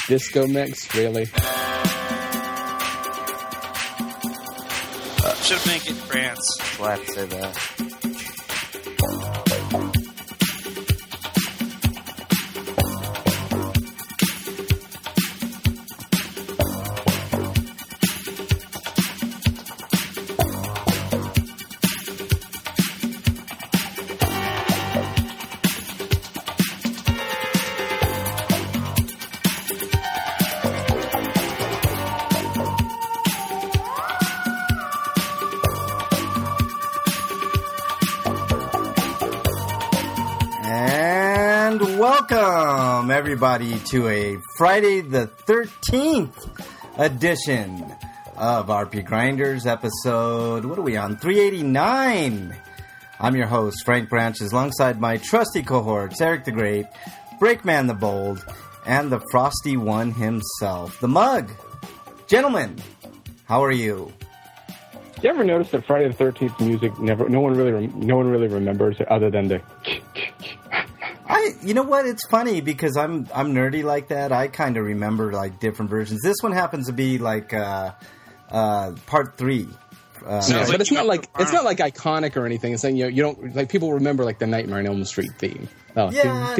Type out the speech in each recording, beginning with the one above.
disco mix, really? Should have made it France. Glad to say that. Welcome, everybody, to a Friday the 13th edition of RP Grinders episode, what are we on, 389. I'm your host, Frank Branches, alongside my trusty cohorts, Eric the Great, Breakman the Bold, and the Frosty One himself, the Mug. Gentlemen, how are you? Did you ever notice that Friday the 13th music no one really remembers it other than the... You know what? It's funny because I'm nerdy like that. I kind of remember like different versions. This one happens to be like part 3. But it's not like iconic or anything. It's saying you don't like people remember like the Nightmare on Elm Street theme. Oh, yeah,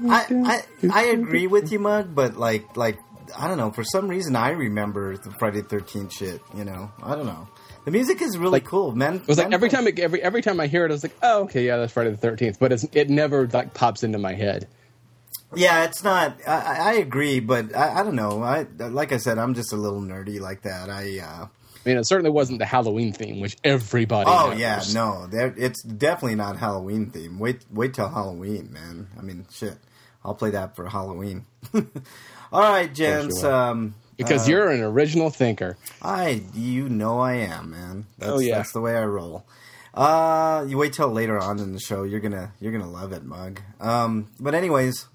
I agree with you, Mug. But like I don't know. For some reason, I remember the Friday the 13th shit. You know, I don't know. The music is really cool, man. It was like every time I hear it, I was like, oh, okay, yeah, that's Friday the 13th. But it never like pops into my head. Yeah, it's not. I agree, but I don't know. Like I said, I'm just a little nerdy like that. I mean, it certainly wasn't the Halloween theme, which everybody. Oh knows. Yeah, no, it's definitely not Halloween theme. Wait till Halloween, man. I mean, shit, I'll play that for Halloween. All right, gents. Because you're an original thinker. You know I am, man. That's the way I roll. You wait till later on in the show. You're gonna love it, Mug. But anyways,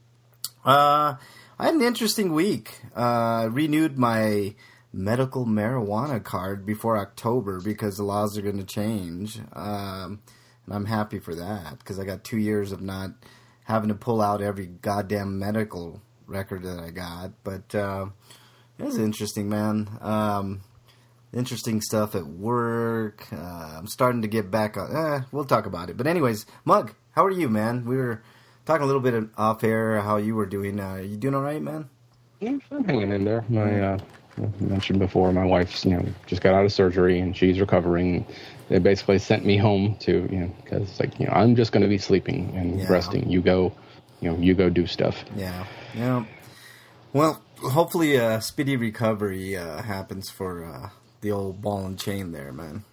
I had an interesting week. Renewed my medical marijuana card before October because the laws are going to change. And I'm happy for that because I got 2 years of not having to pull out every goddamn medical record that I got. But it was interesting, man. Interesting stuff at work. I'm starting to get back on. We'll talk about it. But anyways, Mug, how are you, man? We were talking a little bit off air how you were doing. You doing all right, man? I'm hanging in there. I mentioned before, my wife's just got out of surgery and she's recovering. They basically sent me home to because it's like I'm just going to be sleeping and resting. You go do stuff. Yeah. Well, hopefully a speedy recovery happens for the old ball and chain there, man.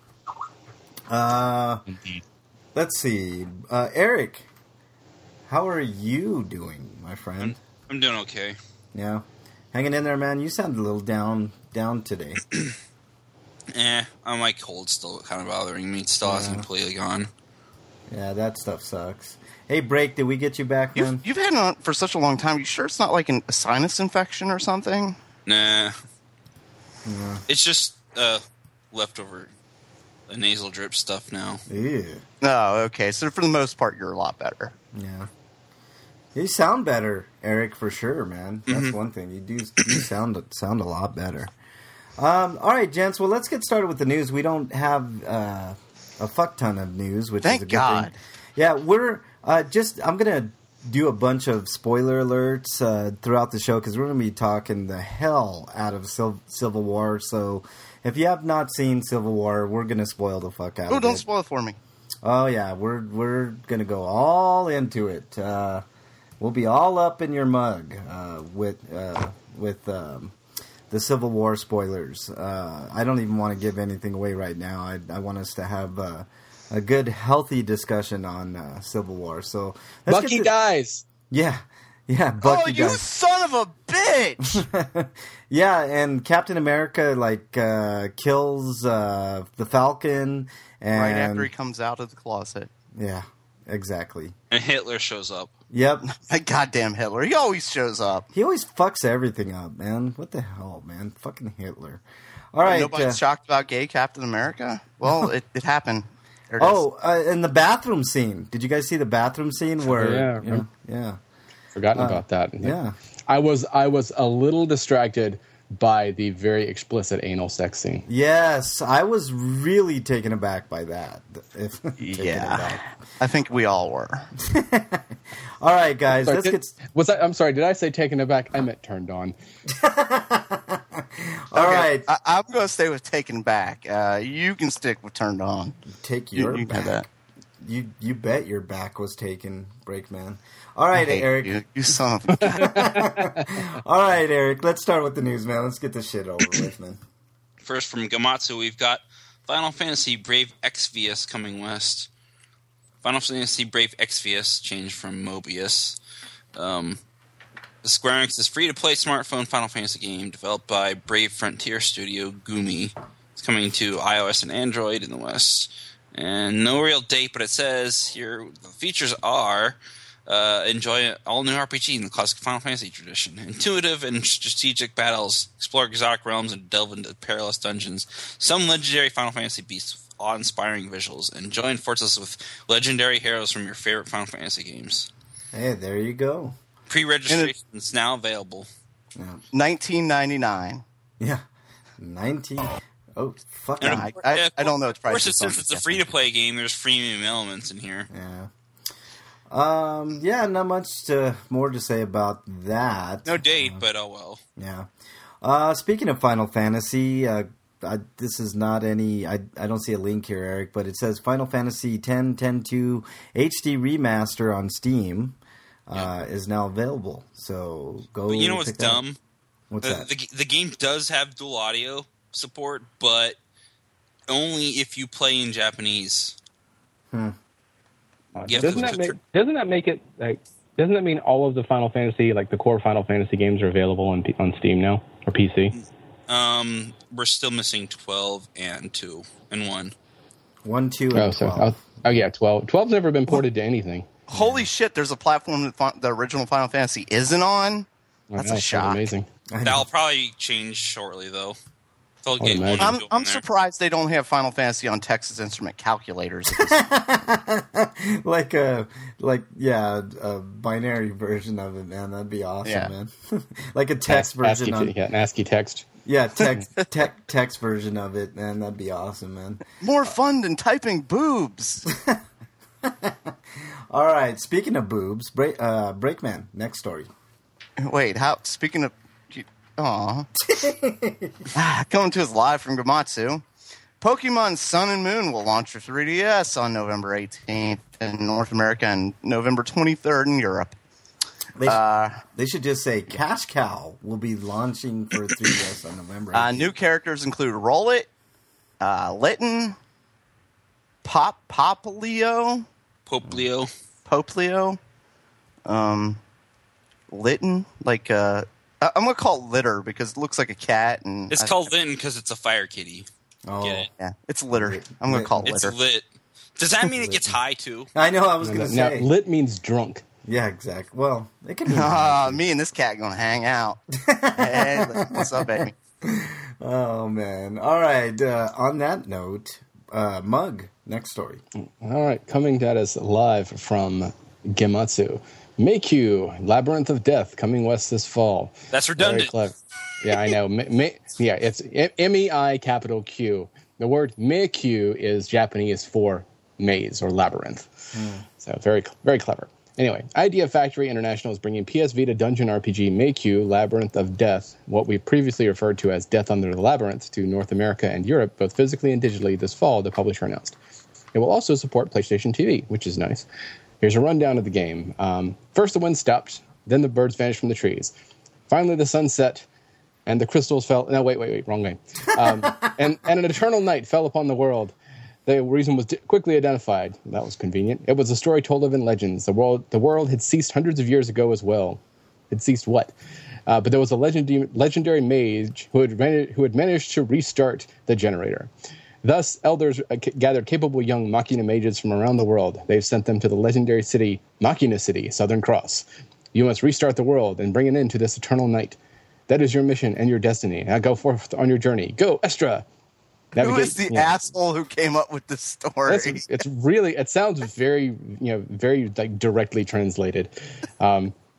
Indeed. Let's see. Eric, how are you doing, my friend? I'm doing okay. Yeah. Hanging in there, man. You sound a little down today. My cold's still kind of bothering me. It still hasn't completely gone. Yeah, that stuff sucks. Hey, Break, did we get you back, man? You've had it on for such a long time. You sure it's not like a sinus infection or something? Nah. Yeah. It's just leftover nasal drip stuff now. Yeah. Oh, okay. So for the most part, you're a lot better. Yeah. You sound better, Eric, for sure, man. That's one thing. You sound a lot better. All right, gents. Well, let's get started with the news. We don't have a fuck ton of news, which is a good thing. Yeah, we're I'm gonna do a bunch of spoiler alerts throughout the show because we're gonna be talking the hell out of Civil War. So if you have not seen Civil War, we're gonna spoil the fuck out of it. Oh, don't spoil it for me. Oh yeah, we're gonna go all into it. We'll be all up in your mug with the Civil War spoilers. I don't even want to give anything away right now. I want us to have a good, healthy discussion on Civil War. So Bucky dies. Yeah, Bucky dies. Oh, you son of a bitch! Yeah, and Captain America kills the Falcon, and right after he comes out of the closet. Yeah, exactly. And Hitler shows up. Yep. Goddamn Hitler. He always shows up. He always fucks everything up, man. What the hell, man? Fucking Hitler. All right. Nobody's shocked about gay Captain America? Well, it happened. In the bathroom scene. Did you guys see the bathroom scene where... Yeah. Forgotten about that. Yeah. I was a little distracted by the very explicit anal sex scene. Yes, I was really taken aback by that. I think we all were. All right, guys, I'm sorry, did I say taken aback? I meant turned on. All right. I'm going to stay with taken back. You can stick with turned on. Take your back. You bet your back was taken, Breakman. All right, Eric. You son of a... All right, Eric. Let's start with the news, man. Let's get this shit over with, man. First from Gamatsu, we've got Final Fantasy Brave Exvius coming west. Final Fantasy Brave Exvius changed from Mobius. The Square Enix is free-to-play smartphone Final Fantasy game developed by Brave Frontier Studio Gumi. It's coming to iOS and Android in the West. And no real date, but it says here the features are enjoy an all-new RPG in the classic Final Fantasy tradition. Intuitive and strategic battles, explore exotic realms, and delve into perilous dungeons. Some legendary Final Fantasy beasts with awe-inspiring visuals. And join forces with legendary heroes from your favorite Final Fantasy games. Hey, there you go. Pre-registration is now available. Yeah. $19.99. Yeah. 19. Oh, fuck. I don't know its price. Of course, since it's a free-to-play game, there's freemium elements in here. Yeah. Yeah, not much more to say about that. No date, but oh well. Yeah. Speaking of Final Fantasy, this is not any... I don't see a link here, Eric, but it says Final Fantasy X 10.2 HD Remaster on Steam is now available. So go. But you know what's dumb? What's that? The game does have dual audio support, but only if you play in Japanese. Doesn't that make it like? Doesn't that mean all of the Final Fantasy, like the core Final Fantasy games, are available on Steam now or PC? We're still missing 12 and 2 and 1. 1, 2, and 12. Yeah, 12. 12's never been ported to anything. Holy shit! There's a platform that the original Final Fantasy isn't on. That's a shock. Amazing. That'll probably change shortly, though. I'm surprised they don't have Final Fantasy on Texas Instrument calculators. like a binary version of it, man. That'd be awesome, man. Like a text version of it. Yeah, an ASCII text. Yeah, text version of it, man. That'd be awesome, man. More fun than typing boobs. All right, speaking of boobs, Breakman, next story. Wait, speaking of... Aw. Coming to us live from Gamatsu. Pokemon Sun and Moon will launch for 3DS on November 18th in North America and November 23rd in Europe. They should just say Cash Cow will be launching for 3DS on November 18th. New characters include Rollit, Litten, Poplio, Litten, like I'm gonna call it Litter because it looks like a cat, and it's called Litten because it's a fire kitty. Oh, get it? Yeah, it's Litter. I'm gonna call it Litter. It's lit. Does that mean it gets high too? I know. I was gonna say lit means drunk. Yeah, exactly. Well, it can. Me and this cat gonna hang out. Hey, what's up, baby? Oh man! All right. On that note, Mug. Next story. All right, coming at us live from Gematsu. Meikyu, Labyrinth of Death, coming west this fall. That's redundant. Very clever. Yeah, I know. Yeah, it's MEI capital Q. The word Meikyu is Japanese for maze or labyrinth. So very, very clever. Anyway, Idea Factory International is bringing PS Vita dungeon RPG Meikyu, Labyrinth of Death, what we previously referred to as Death Under the Labyrinth, to North America and Europe, both physically and digitally this fall, the publisher announced. It will also support PlayStation TV, which is nice. Here's a rundown of the game. First, the wind stopped. Then the birds vanished from the trees. Finally, the sun set, and the crystals fell. No, wait, wrong game. And an eternal night fell upon the world. The reason was quickly identified. That was convenient. It was a story told of in legends. The world had ceased hundreds of years ago as well. Had ceased what? But there was a legendary mage who had managed to restart the generator. Thus, elders gathered capable young Machina mages from around the world. They've sent them to the legendary city, Machina City, Southern Cross. You must restart the world and bring an end to this eternal night. That is your mission and your destiny. Now go forth on your journey. Go, Estra! Who is the asshole who came up with this story? It's really, it sounds very, very like directly translated.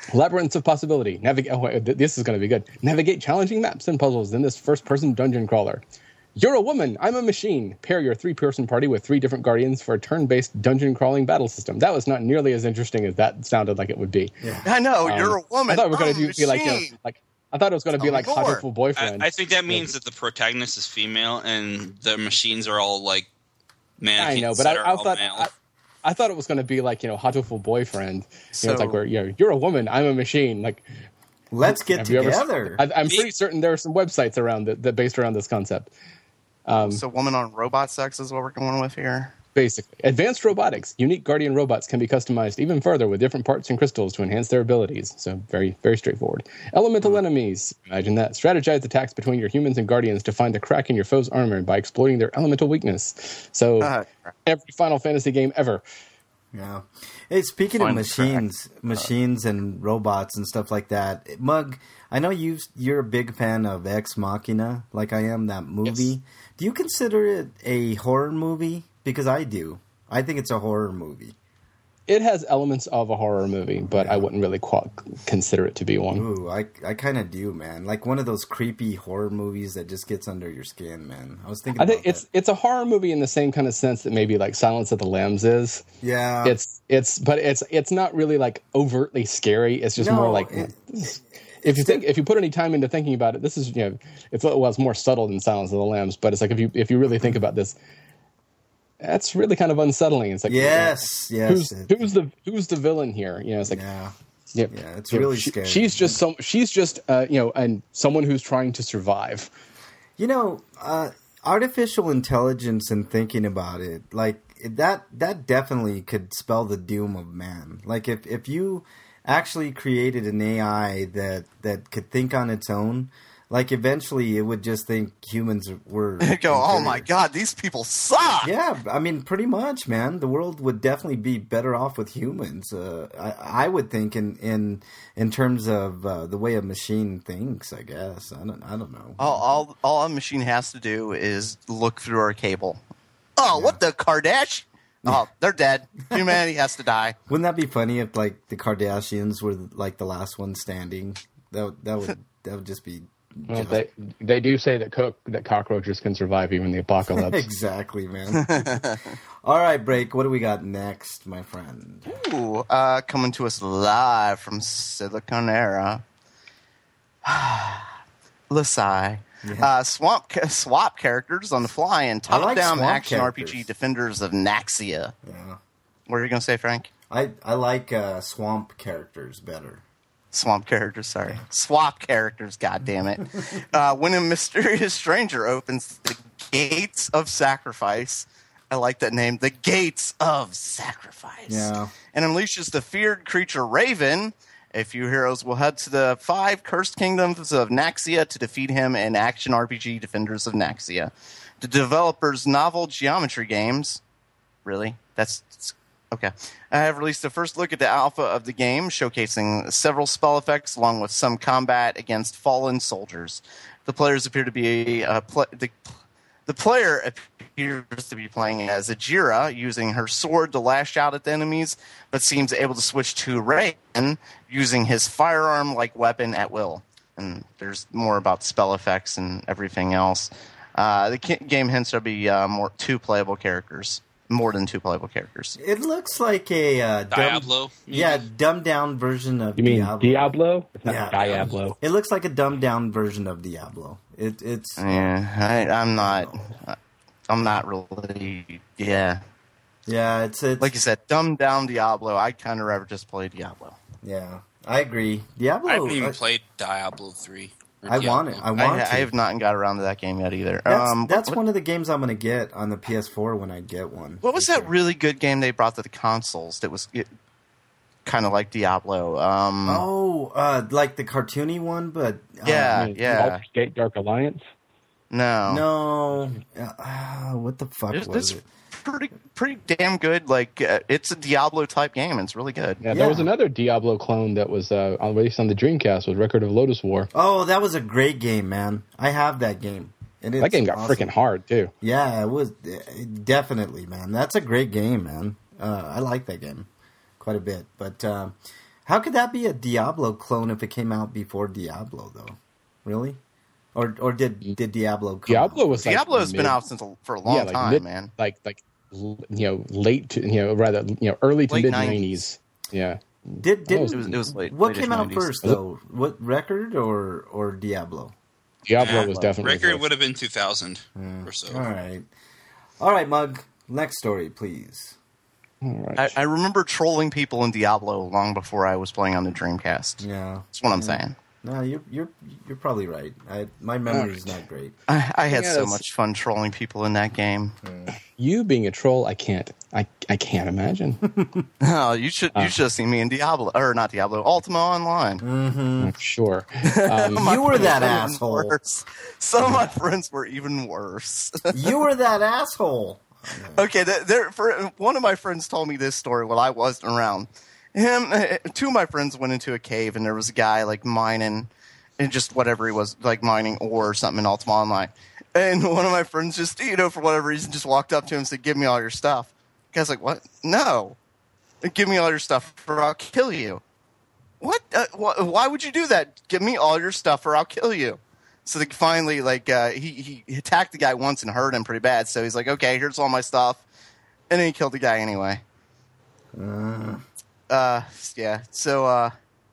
Labyrinths of Possibility. This is going to be good. Navigate challenging maps and puzzles in this first-person dungeon crawler. You're a woman. I'm a machine. Pair your 3-person party with 3 different guardians for a turn-based dungeon crawling battle system. That was not nearly as interesting as that sounded like it would be. Yeah. I know. You're a woman. I thought we were going to be like, I thought it was going to be like Hot Boyfriend. I think that means that the protagonist is female and the machines are all like mannequins. I know, but I thought it was going to be like, Hot Boyfriend. It's like where you're a woman, I'm a machine. Like, let's get together. I'm pretty certain there are some websites around that based around this concept. So woman on robot sex is what we're going with here? Basically. Advanced robotics. Unique Guardian robots can be customized even further with different parts and crystals to enhance their abilities. So very, very straightforward. Elemental enemies. Imagine that. Strategize attacks between your humans and Guardians to find the crack in your foe's armor by exploiting their elemental weakness. So every Final Fantasy game ever. Yeah. Hey, speaking of machines and robots and stuff like that, Mug, I know you're a big fan of Ex Machina, like I am, that movie. Yes. Do you consider it a horror movie? Because I do. I think it's a horror movie. It has elements of a horror movie, but I wouldn't really consider it to be one. Ooh, I kind of do, man. Like one of those creepy horror movies that just gets under your skin, man. I was thinking. I think it's a horror movie in the same kind of sense that maybe like Silence of the Lambs is. Yeah. It's not really like overtly scary. It's just more like. If you put any time into thinking about it, this is it's more subtle than Silence of the Lambs, but it's like if you really think about this. That's really kind of unsettling. It's like yes. Who's the villain here? It's like it's really scary. She's just and someone who's trying to survive. Artificial intelligence and thinking about it, like that definitely could spell the doom of man. Like if you actually created an AI that could think on its own. Like, eventually, it would just think humans were... Go, oh my god, these people suck! Yeah, I mean, pretty much, man. The world would definitely be better off with humans. I would think in terms of the way a machine thinks, I guess. I don't know. All a machine has to do is look through our cable. Oh, what the Kardashians? Oh, they're dead. Humanity has to die. Wouldn't that be funny if, like, the Kardashians were, like, the last one standing? That would just be... Well, they do say that cockroaches can survive even the apocalypse. Exactly, man. All right, Break. What do we got next, my friend? Ooh, coming to us live from Siliconera. Lasai. Yeah. Swap characters on the fly in top-down action RPG Defenders of Naxia. Yeah. What are you going to say, Frank? I like swamp characters better. Swamp characters, sorry. Swap characters, goddammit. When a mysterious stranger opens the Gates of Sacrifice, I like that name, the Gates of Sacrifice, and unleashes the feared creature Raven, a few heroes will head to the 5 cursed kingdoms of Naxia to defeat him in action RPG Defenders of Naxia. The developer's novel Geometry Games, really? That's okay. I have released the first look at the alpha of the game, showcasing several spell effects along with some combat against fallen soldiers. The players appear to be the player appears to be playing as Ajira, using her sword to lash out at the enemies, but seems able to switch to Raven, using his firearm-like weapon at will. And there's more about spell effects and everything else. The game hints there'll be more than 2 playable characters. It looks like a Diablo. Dumbed down version of Diablo. You mean Diablo? It's not Diablo. It looks like a dumbed down version of Diablo. It's. I'm not really. Yeah. Yeah, it's like you said, dumbed down Diablo. I kind of rather just play Diablo. Yeah, I agree. Diablo. I haven't even played Diablo 3. I want it. I have not got around to that game yet either. That's one of the games I'm going to get on the PS4 when I get one. What was that really good game they brought to the consoles that was kind of like Diablo? Like the cartoony one, but... Baldur's Gate Dark Alliance? No. What the fuck was it? Pretty damn good. Like it's a Diablo type game. It's really good. Yeah, there was another Diablo clone that was released on the Dreamcast with Record of Lodoss War. Oh, that was a great game, man. I have that game. And that game got freaking hard too. Yeah, it was definitely, man. That's a great game, man. I like that game quite a bit. But How could that be a Diablo clone if it came out before Diablo, though? Really? Or did Diablo come Diablo out? was Diablo's been out for a long time, man. Late to rather early to Late mid 90s. Yeah. It was late. What came out 90s. first, though? What, Record or Diablo? Diablo was definitely Record first. would have been 2000 or so. All right, Mug. Next story, please. All right. I remember trolling people in Diablo long before I was playing on the Dreamcast. Yeah, That's what I'm saying. No, you're probably right. My memory is not great. I had so much fun trolling people in that game. You being a troll, I can't imagine. No, you should have seen me in Diablo, or not Diablo, Ultima Online. Mm-hmm. Sure. You were that asshole. Worse. Some of my friends were even worse. You were that asshole. Okay, one of my friends told me this story while I wasn't around. Two of my friends went into a cave, and there was a guy like mining, and just whatever he was, like mining ore or something in Ultima Online. And one of my friends just, for whatever reason, just walked up to him and said, "Give me all your stuff." The guy's like, "What? No. Give me all your stuff or I'll kill you." What? Why would you do that? Give me all your stuff or I'll kill you. So they finally, he attacked the guy once and hurt him pretty bad. So he's like, "Okay, here's all my stuff." And then he killed the guy anyway. Yeah. So,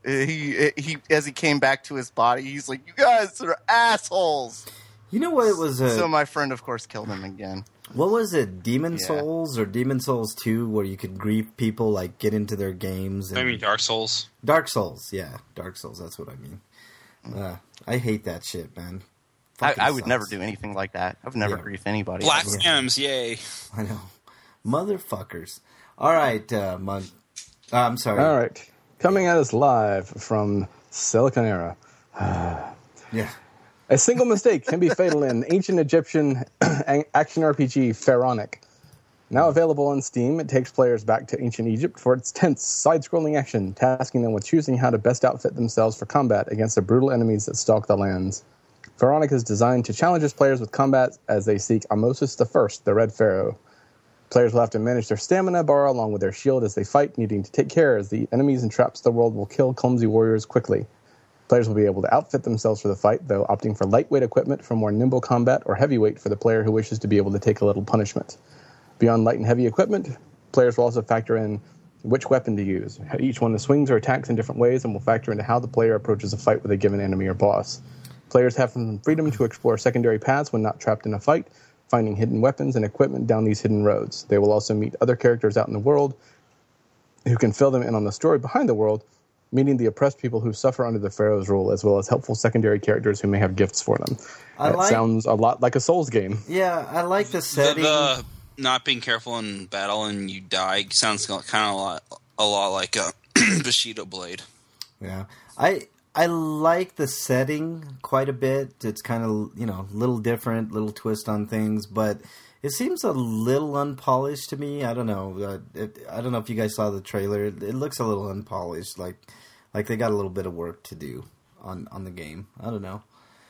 he as he came back to his body, he's like, "You guys are assholes." You know what it was? So my friend, of course, killed him again. What was it? Demon Souls or Demon Souls 2, where you could grief people, like get into their games. And... I mean, Dark Souls. Dark Souls, yeah, Dark Souls. That's what I mean. I hate that shit, man. I would never do anything like that. I would never grief anybody. Blasphems, yay! I know, motherfuckers. All right, Mug. I'm sorry. All right, coming at us live from Silicon Era. Yeah. A single mistake can be fatal in ancient Egyptian action RPG Pharaonic. Now available on Steam, it takes players back to ancient Egypt for its tense, side-scrolling action, tasking them with choosing how to best outfit themselves for combat against the brutal enemies that stalk the lands. Pharaonic is designed to challenge its players with combat as they seek Ahmosis I, the Red Pharaoh. Players will have to manage their stamina bar along with their shield as they fight, needing to take care as the enemies and traps of the world will kill clumsy warriors quickly. Players will be able to outfit themselves for the fight, though opting for lightweight equipment for more nimble combat or heavyweight for the player who wishes to be able to take a little punishment. Beyond light and heavy equipment, players will also factor in which weapon to use. Each one swings or attacks in different ways and will factor into how the player approaches a fight with a given enemy or boss. Players have some freedom to explore secondary paths when not trapped in a fight, finding hidden weapons and equipment down these hidden roads. They will also meet other characters out in the world who can fill them in on the story behind the world, meeting the oppressed people who suffer under the Pharaoh's rule, as well as helpful secondary characters who may have gifts for them. Sounds a lot like a Souls game. Yeah, I like the setting. The not being careful in battle and you die sounds kind of a lot like a Bushido Blade. Yeah, I like the setting quite a bit. It's kind of, a little different, little twist on things, but it seems a little unpolished to me. I don't know. I don't know if you guys saw the trailer. It looks a little unpolished, like they got a little bit of work to do on the game. I don't know.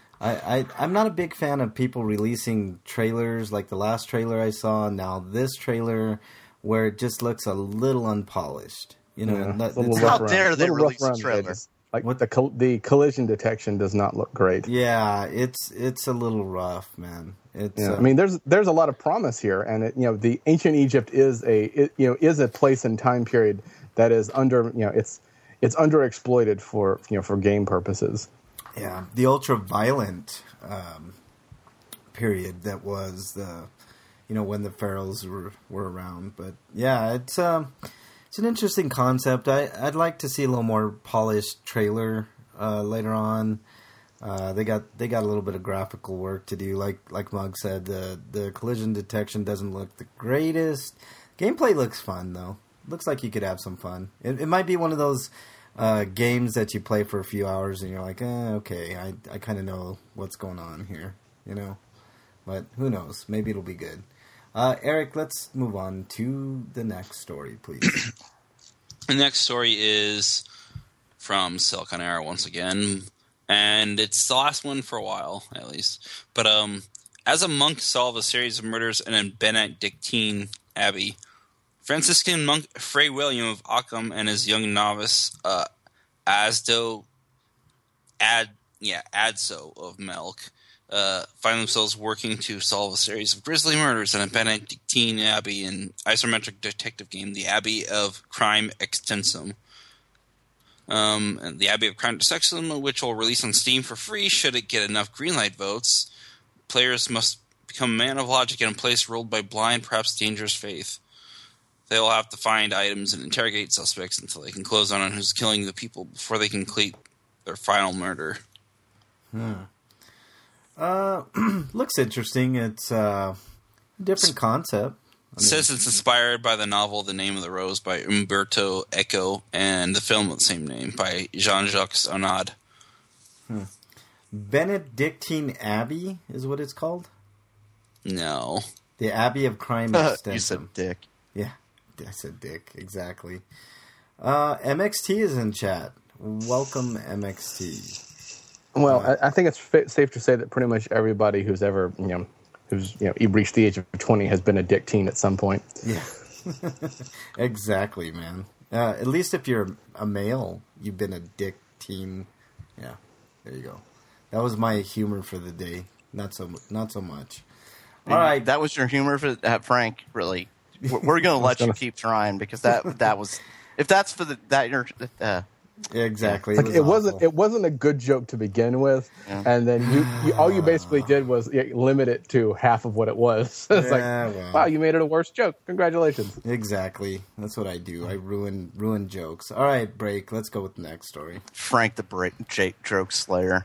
I'm not a big fan of people releasing trailers like the last trailer I saw, now this trailer, where it just looks a little unpolished. How dare they release a trailer? Like what the collision detection does not look great. Yeah, it's a little rough, man. I mean, there's a lot of promise here, and the ancient Egypt is a place and time period that is it's underexploited for game purposes. Yeah, the ultra violent period that was when the pharaohs were around. But yeah, it's an interesting concept. I'd like to see a little more polished trailer later on. They got a little bit of graphical work to do. Like Mug said, the collision detection doesn't look the greatest. Gameplay looks fun though. Looks like you could have some fun. It might be one of those games that you play for a few hours and you're like, okay, I kind of know what's going on here, But who knows? Maybe it'll be good. Eric, let's move on to the next story, please. The next story is from Silicon Era once again, and it's the last one for a while, at least. But as a monk solved a series of murders in a Benedictine abbey, Franciscan monk Fray William of Ockham and his young novice Adso of Melk find themselves working to solve a series of grisly murders in a Benedictine abbey and isometric detective game, The Abbey of Crime Extensum. And The Abbey of Crime Extensum, which will release on Steam for free should it get enough greenlight votes. Players must become a man of logic in a place ruled by blind, perhaps dangerous faith. They will have to find items and interrogate suspects until they can close on who's killing the people before they complete their final murder. Looks interesting. It's a different concept. It says it's inspired by the novel The Name of the Rose by Umberto Eco and the film of the same name by Jean-Jacques Annaud. Benedictine Abbey is what it's called? No. The Abbey of Crime Extensum. You said dick. Yeah, I said dick. Exactly. MXT is in chat. Welcome, MXT. Well, I think it's safe to say that pretty much everybody who's ever, reached the age of 20 has been a dick teen at some point. Yeah. Exactly, man. At least if you're a male, you've been a dick teen. Yeah, there you go. That was my humor for the day. Not so much. All right, that was your humor for Frank. Really, we're going to let you keep trying because that was if that's for you're. Exactly. Like it wasn't a good joke to begin with, and then you all you basically did was limit it to half of what it was. It's wow, you made it a worse joke. Congratulations. Exactly. That's what I do. I ruin jokes. All right, break. Let's go with the next story. Frank the joke slayer.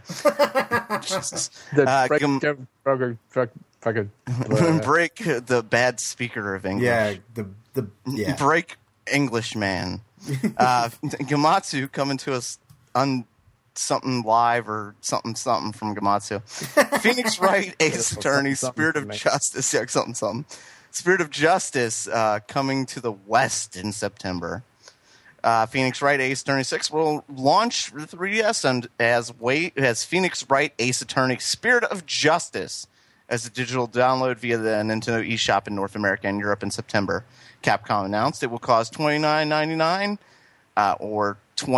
Break the bad speaker of English. Yeah, Break Englishman. Gamatsu coming to us on something live or something from Gamatsu. Phoenix Wright, Ace Attorney, Spirit of Justice, something. Spirit of Justice coming to the West in September. Phoenix Wright Ace Attorney 6 will launch for 3DS and as Phoenix Wright Ace Attorney Spirit of Justice as a digital download via the Nintendo eShop in North America and Europe in September. Capcom announced it will cost $29.99 or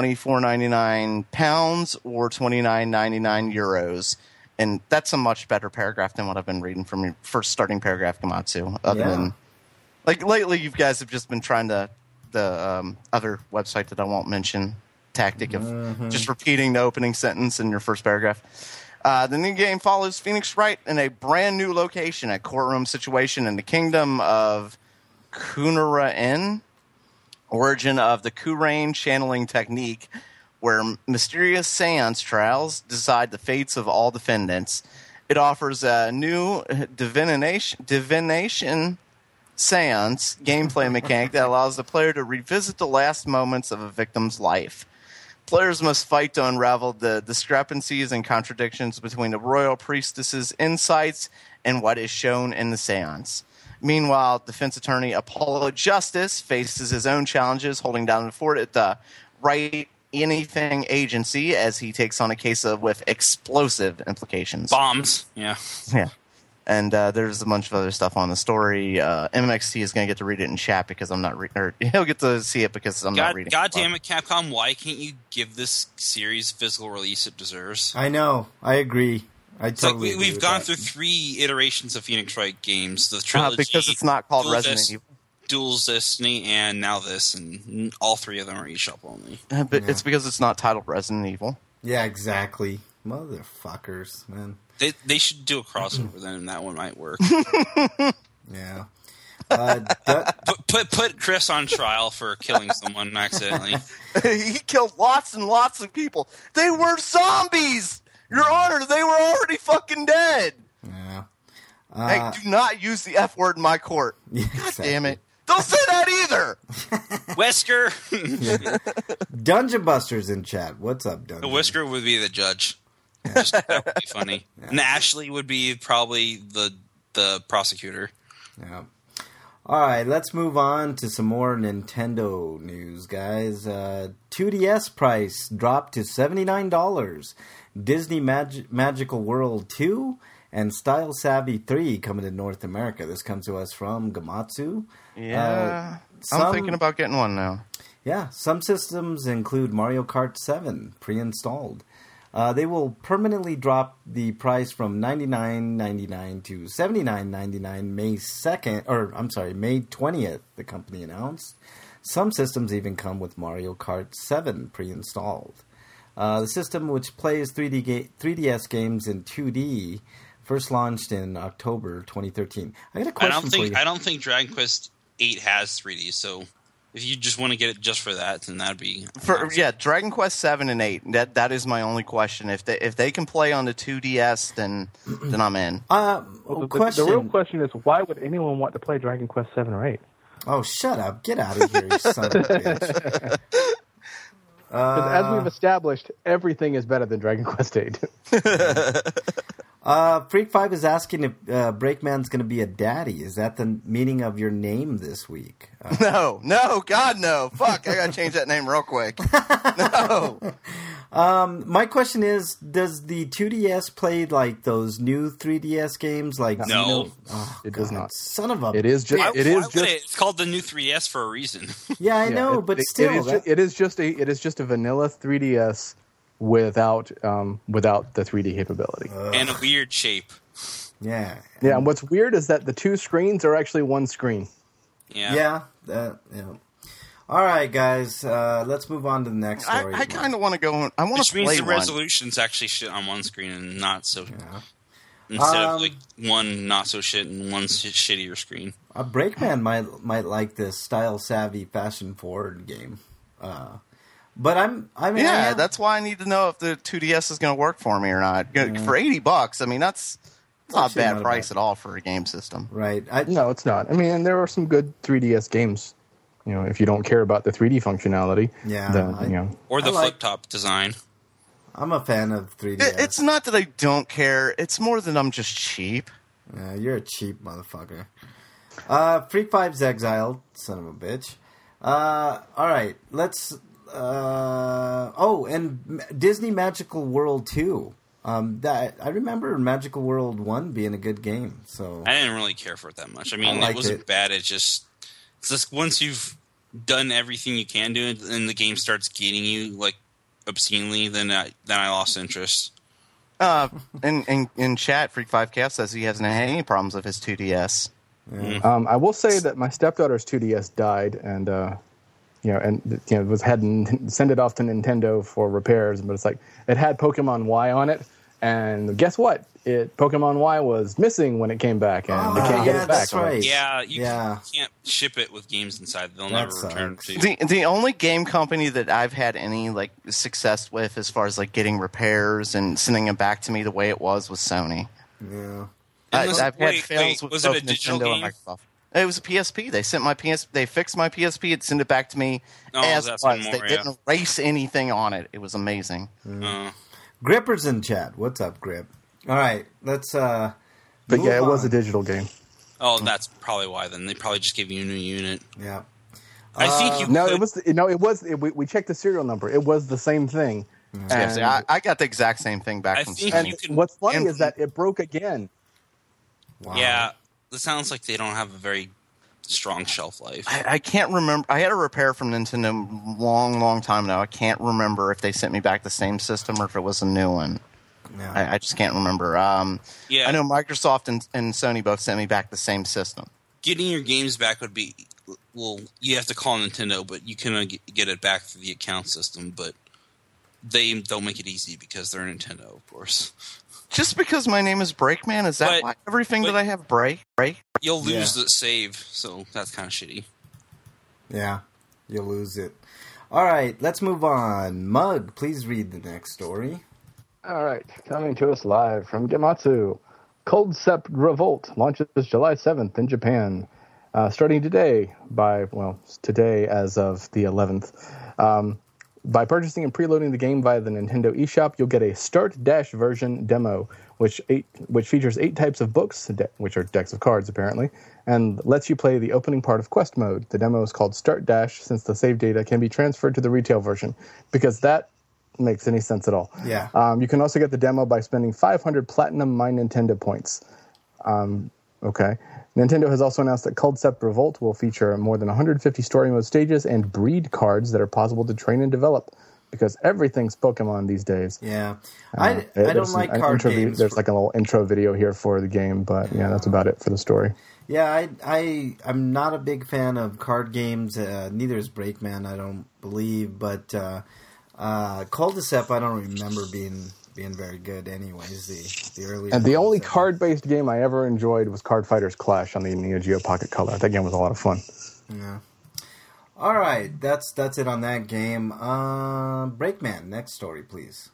£24.99 or €29.99. And that's a much better paragraph than what I've been reading from your first starting paragraph, Gamatsu. Other than, lately you guys have just been trying the other website that I won't mention tactic of just repeating the opening sentence in your first paragraph. The new game follows Phoenix Wright in a brand new location, a courtroom situation in the kingdom of Kunara-en, origin of the Kurain channeling technique, where mysterious seance trials decide the fates of all defendants. It offers a new divination seance gameplay mechanic that allows the player to revisit the last moments of a victim's life. Players must fight to unravel the discrepancies and contradictions between the royal priestess's insights and what is shown in the seance. Meanwhile, defense attorney Apollo Justice faces his own challenges holding down the fort at the Right Anything Agency as he takes on a case with explosive implications. Bombs. Yeah. And there's a bunch of other stuff on the story. MXT is going to get to read it in chat because I'm not reading. He'll get to see it because I'm not reading. God damn it, Capcom! Why can't you give this series physical release it deserves? I know. I agree. I totally agree. We've gone through 3 iterations of Phoenix Wright games: the trilogy, because it's not called Resident Evil, Duel's Destiny, and now this, and all 3 of them are eShop only. But it's because it's not titled Resident Evil. Yeah, exactly. Motherfuckers, man. They should do a crossover then, and that one might work. Yeah. Put Chris on trial for killing someone accidentally. He killed lots and lots of people. They were zombies! Your Honor, they were already fucking dead! Yeah. Hey, do not use the F word in my court. Yeah, God damn it. Don't say that either! Whisker! Dungeon Buster's in chat. What's up, Dungeon? The Whisker would be the judge. Just, that would be funny. Yeah. And Ashley would be probably the prosecutor. Yeah. All right, let's move on to some more Nintendo news, guys. 2DS price dropped to $79. Disney Magical World 2 and Style Savvy 3 coming to North America. This comes to us from Gamatsu. Yeah, I'm thinking about getting one now. Yeah, some systems include Mario Kart 7 pre-installed. They will permanently drop the price from $99.99 to $79.99 May 20th, the company announced. Some systems even come with Mario Kart 7 pre-installed. The system, which plays 3DS games in 2D, first launched in October 2013. I got a question for you. I don't think Dragon Quest 8 has 3D, so if you just want to get it just for that, then that'd be Dragon Quest 7 and 8. That is my only question. If they can play on the 2DS, then I'm in. The real question is, why would anyone want to play Dragon Quest 7 or 8? Oh, shut up! Get out of here, you son of a bitch. Because as we've established, everything is better than Dragon Quest 8. Freak 5 is asking if Breakman's going to be a daddy. Is that the meaning of your name this week? No, God, no. Fuck, I got to change that name real quick. No. My question is, does the 2DS play like those new 3DS games? Like no, it does not. Son of a. It is just. It's called the new 3DS for a reason. Yeah, I know, but still, it is just a vanilla 3DS without the 3D capability and a weird shape. Yeah. Yeah, and what's weird is that the two screens are actually one screen. Yeah. All right, guys, let's move on to the next story. I kind of want to go. I want to play one. Which means the resolution's actually shit on one screen and not so. Yeah. Instead of like one not so shit and one shittier screen. A Breakman might like this style savvy, fashion forward game. But that's why I need to know if the 2DS is going to work for me or not. For $80, I mean that's not a bad price at all for a game system. Right? No, it's not. I mean, there are some good 3DS games. You know, if you don't care about the 3D functionality, or the flip top design. I'm a fan of 3DS. It's not that I don't care. It's more that I'm just cheap. Yeah, you're a cheap motherfucker. Freak 5's exiled, son of a bitch. All right, let's. And Disney Magical World 2. I remember Magical World 1 being a good game. So I didn't really care for it that much. I mean, it wasn't bad. It's just once you've done everything you can do and the game starts gating you like obscenely, then I lost interest. In chat, Freak 5Cast says he hasn't had any problems with his 2DS. Yeah. I will say that my stepdaughter's 2DS died, and had to send it off to Nintendo for repairs. But it's like it had Pokemon Y on it, and guess what? Pokemon Y was missing when it came back, and they can't get it back. That's right. Yeah, you can't ship it with games inside. They'll never return it to you. The only game company that I've had any like success with, as far as like getting repairs and sending it back to me the way it was Sony. Yeah, I've had fails with was both it a digital Nintendo game? and Microsoft. It was a PSP. They sent they fixed my PSP and sent it back to me as it was. They didn't erase anything on it. It was amazing. Gripper's in chat. What's up, Grip? All right, let's. But yeah, it was a digital game. Oh, that's probably why. Then they probably just gave you a new unit. Yeah. I think you. No, it was. We checked the serial number. It was the same thing. And I got the exact same thing back from Sony. What's funny is that it broke again. Wow. Yeah, it sounds like they don't have a very strong shelf life. I can't remember. I had a repair from Nintendo long time now. I can't remember if they sent me back the same system or if it was a new one. Yeah. I just can't remember. I know Microsoft and Sony both sent me back the same system. Getting your games back would be, well, you have to call Nintendo, but you can get it back through the account system, but they'll make it easy because they're Nintendo, of course. Just because my name is Breakman, is that why everything that I have break? You'll lose the save, so that's kind of shitty. Yeah, you'll lose it. All right, let's move on. Mug, please read the next story. All right, coming to us live from Gematsu. Cold Sept Revolt launches July 7th in Japan. Starting today as of the 11th. By purchasing and preloading the game via the Nintendo eShop, you'll get a Start Dash version demo, which features 8 types of books, which are decks of cards apparently, and lets you play the opening part of Quest Mode. The demo is called Start Dash since the save data can be transferred to the retail version, because that makes any sense at all. Yeah. You can also get the demo by spending 500 Platinum My Nintendo points. Okay. Nintendo has also announced that Culdcept Revolt will feature more than 150 story mode stages and breed cards that are possible to train and develop, because everything's Pokemon these days. Yeah. I don't like card games. There's like a little intro video here for the game, but yeah, that's about it for the story. Yeah, I'm not a big fan of card games. Neither is Breakman, I don't believe. But Culdcept, I don't remember being very good. Anyways, the early. And the only card-based game I ever enjoyed was Card Fighters Clash on the Neo Geo Pocket Color. That game was a lot of fun. Yeah. All right, that's it on that game. Breakman, next story, please.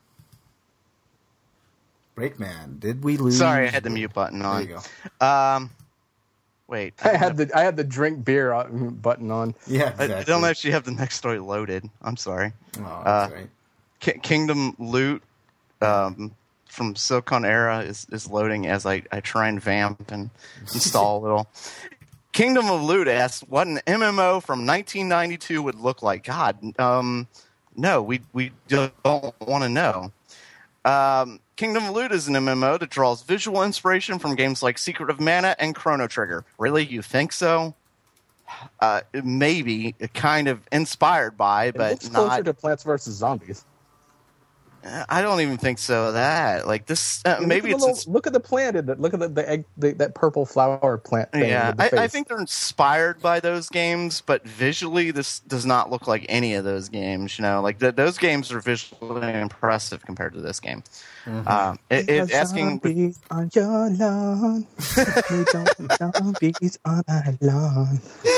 Breakman, did we lose? Sorry, I had the mute button on. There you go. Wait. I had the drink beer button on. Yeah, exactly. I don't actually have the next story loaded. I'm sorry. Oh, that's right. Kingdom Loot from Silicon Era is loading as I try and vamp and install a little. Kingdom of Loot asks what an MMO from 1992 would look like. God, no, we don't want to know. Kingdom of Loot is an MMO that draws visual inspiration from games like Secret of Mana and Chrono Trigger. Really? You think so? Maybe kind of inspired by, but it's closer to Plants vs. Zombies. I don't even think so. That like this, maybe it's look at the plant. Look at the egg, that purple flower plant thing. Yeah, I think they're inspired by those games, but visually, this does not look like any of those games. You know, like those games are visually impressive compared to this game. Mm-hmm. It's asking zombies on your lawn. We don't need zombies on our lawn.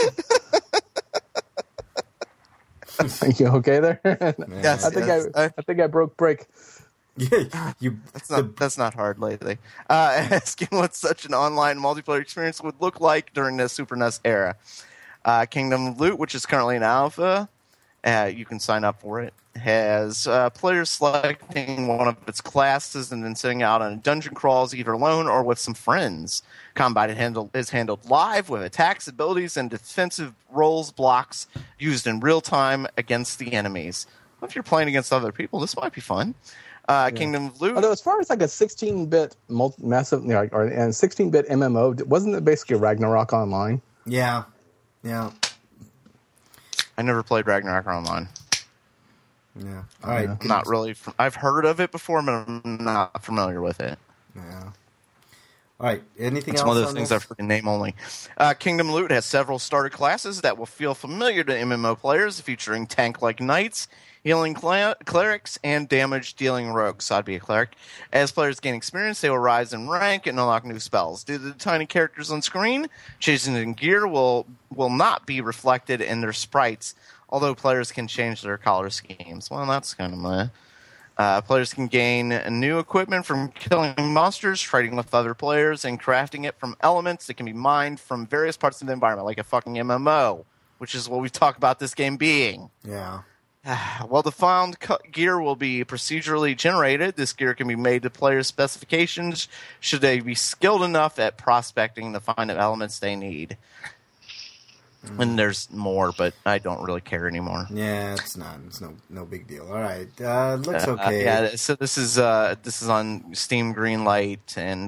You okay there? Yes, I think I broke break. Yeah, that's not hard lately. Asking what such an online multiplayer experience would look like during the Super NES era. Kingdom of Loot, which is currently in alpha, you can sign up for it, has players selecting one of its classes and then setting out on dungeon crawls either alone or with some friends. Combat is handled live with attacks, abilities, and defensive roles blocks used in real time against the enemies. Well, if you're playing against other people, this might be fun. Kingdom of Loot. Although, as far as like a 16-bit massive, and 16-bit MMO, wasn't it basically Ragnarok Online? Yeah. I never played Ragnarok Online. Yeah. All right. I'm not really. I've heard of it before, but I'm not familiar with it. Yeah. All right. Anything else? It's one of those things I've heard in name only. Kingdom Loot has several starter classes that will feel familiar to MMO players, featuring tank-like knights, healing clerics, and damage-dealing rogues. So I'd be a cleric. As players gain experience, they will rise in rank and unlock new spells. Due to the tiny characters on screen, changes in gear will not be reflected in their sprites, although players can change their color schemes. Well, that's kind of meh. Players can gain new equipment from killing monsters, trading with other players, and crafting it from elements that can be mined from various parts of the environment, like a fucking MMO, which is what we talk about this game being. Yeah. While the found gear will be procedurally generated, this gear can be made to players' specifications should they be skilled enough at prospecting to find the elements they need. And there's more, but I don't really care anymore. Yeah, it's no big deal. All right, looks okay. Yeah, so this is on Steam Greenlight, and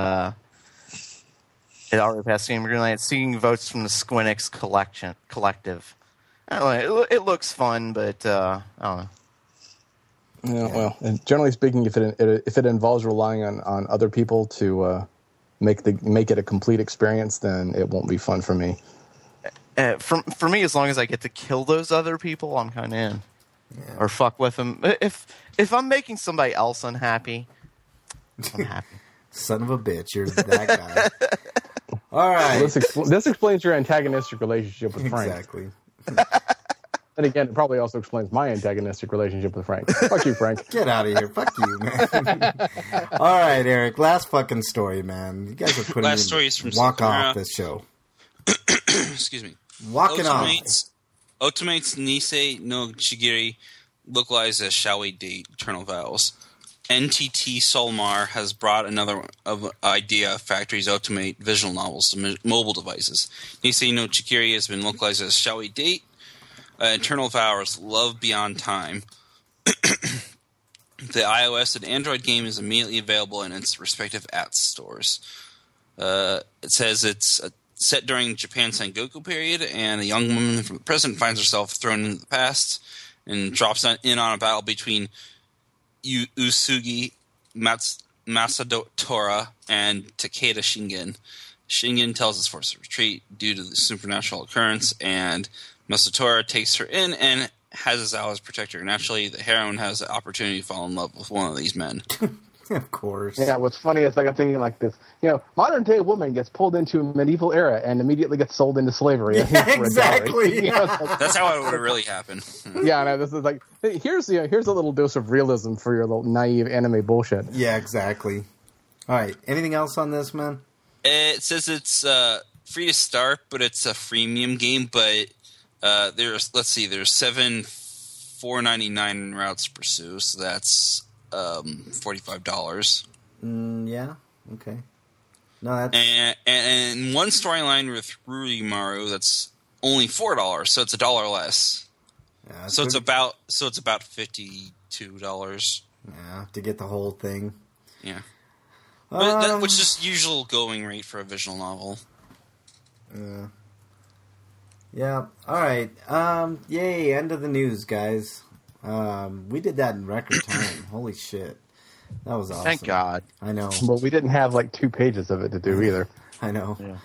it already passed Steam Greenlight. It's seeking votes from the Squinix collective. I don't know, it looks fun, but I don't know. Yeah, well, and generally speaking, if it involves relying on other people to make it a complete experience, then it won't be fun for me. For me, as long as I get to kill those other people, I'm kind of in. Yeah. Or fuck with them. If I'm making somebody else unhappy, I'm happy. Son of a bitch, you're that guy. All right. This explains your antagonistic relationship with Frank. Exactly. And again, it probably also explains my antagonistic relationship with Frank. Fuck you, Frank. Get out of here. Fuck you, man. All right, Eric. Last fucking story, man. You guys are putting last story is from walk off this show. Excuse me. Walking off. Otomate's Nisei no Chigiri localized as Shall We Date Eternal Vows. NTT Solmar has brought another idea of Factory's Otomate visual novels to mobile devices. Nisei no Chigiri has been localized as Shall We Date? Eternal Vows, Love Beyond Time. The iOS and Android game is immediately available in its respective app stores. It says it's set during Japan's Sengoku period, and a young woman from the present finds herself thrown into the past and drops in on a battle between Usugi Masatora and Takeda Shingen. Shingen tells his force to retreat due to the supernatural occurrence, and Masatora takes her in and has his allies protect her. Naturally, the heroine has the opportunity to fall in love with one of these men. Of course. Yeah, what's funny is like I'm thinking like this. Modern day woman gets pulled into a medieval era and immediately gets sold into slavery. Yeah, exactly. That's how it would really happen. Yeah, no, this is like here's a little dose of realism for your little naive anime bullshit. Yeah, exactly. All right. Anything else on this, man? It says it's free to start, but it's a freemium game. But there's 7 $4.99 routes to pursue, so that's $45. Yeah. Okay. No, that's and one storyline with Rurimaru that's only $4, so it's $1 less. Yeah, so it's about $52. Yeah, to get the whole thing. Yeah. But which is usual going rate for a visual novel. Yeah. All right. Yay! End of the news, guys. We did that in record time. Holy shit, that was awesome. Thank God. I know. Well, we didn't have like 2 pages of it to do either. I know. Yeah.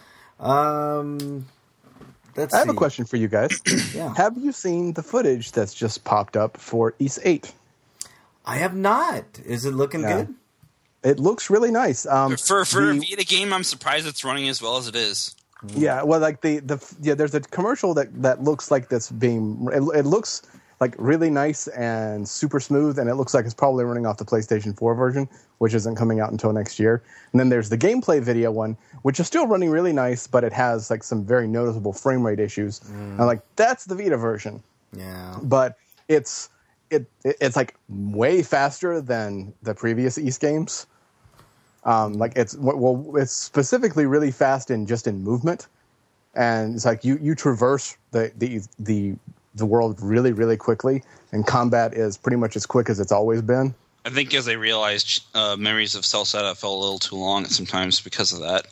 I have a question for you guys. Yeah. Have you seen the footage that's just popped up for Ys 8? I have not. Is it looking good? It looks really nice. For a Vita game, I'm surprised it's running as well as it is. Yeah, well, like there's a commercial that looks like this being. It looks like really nice and super smooth, and it looks like it's probably running off the PlayStation 4 version, which isn't coming out until next year. And then there's the gameplay video one, which is still running really nice, but it has like some very noticeable frame rate issues. And like that's the Vita version. Yeah, but it's like way faster than the previous Ys games. Like it's specifically really fast in movement, and it's like you traverse the world really, really quickly, and combat is pretty much as quick as it's always been. I think as they realized Memories of Celceta fell a little too long sometimes because of that.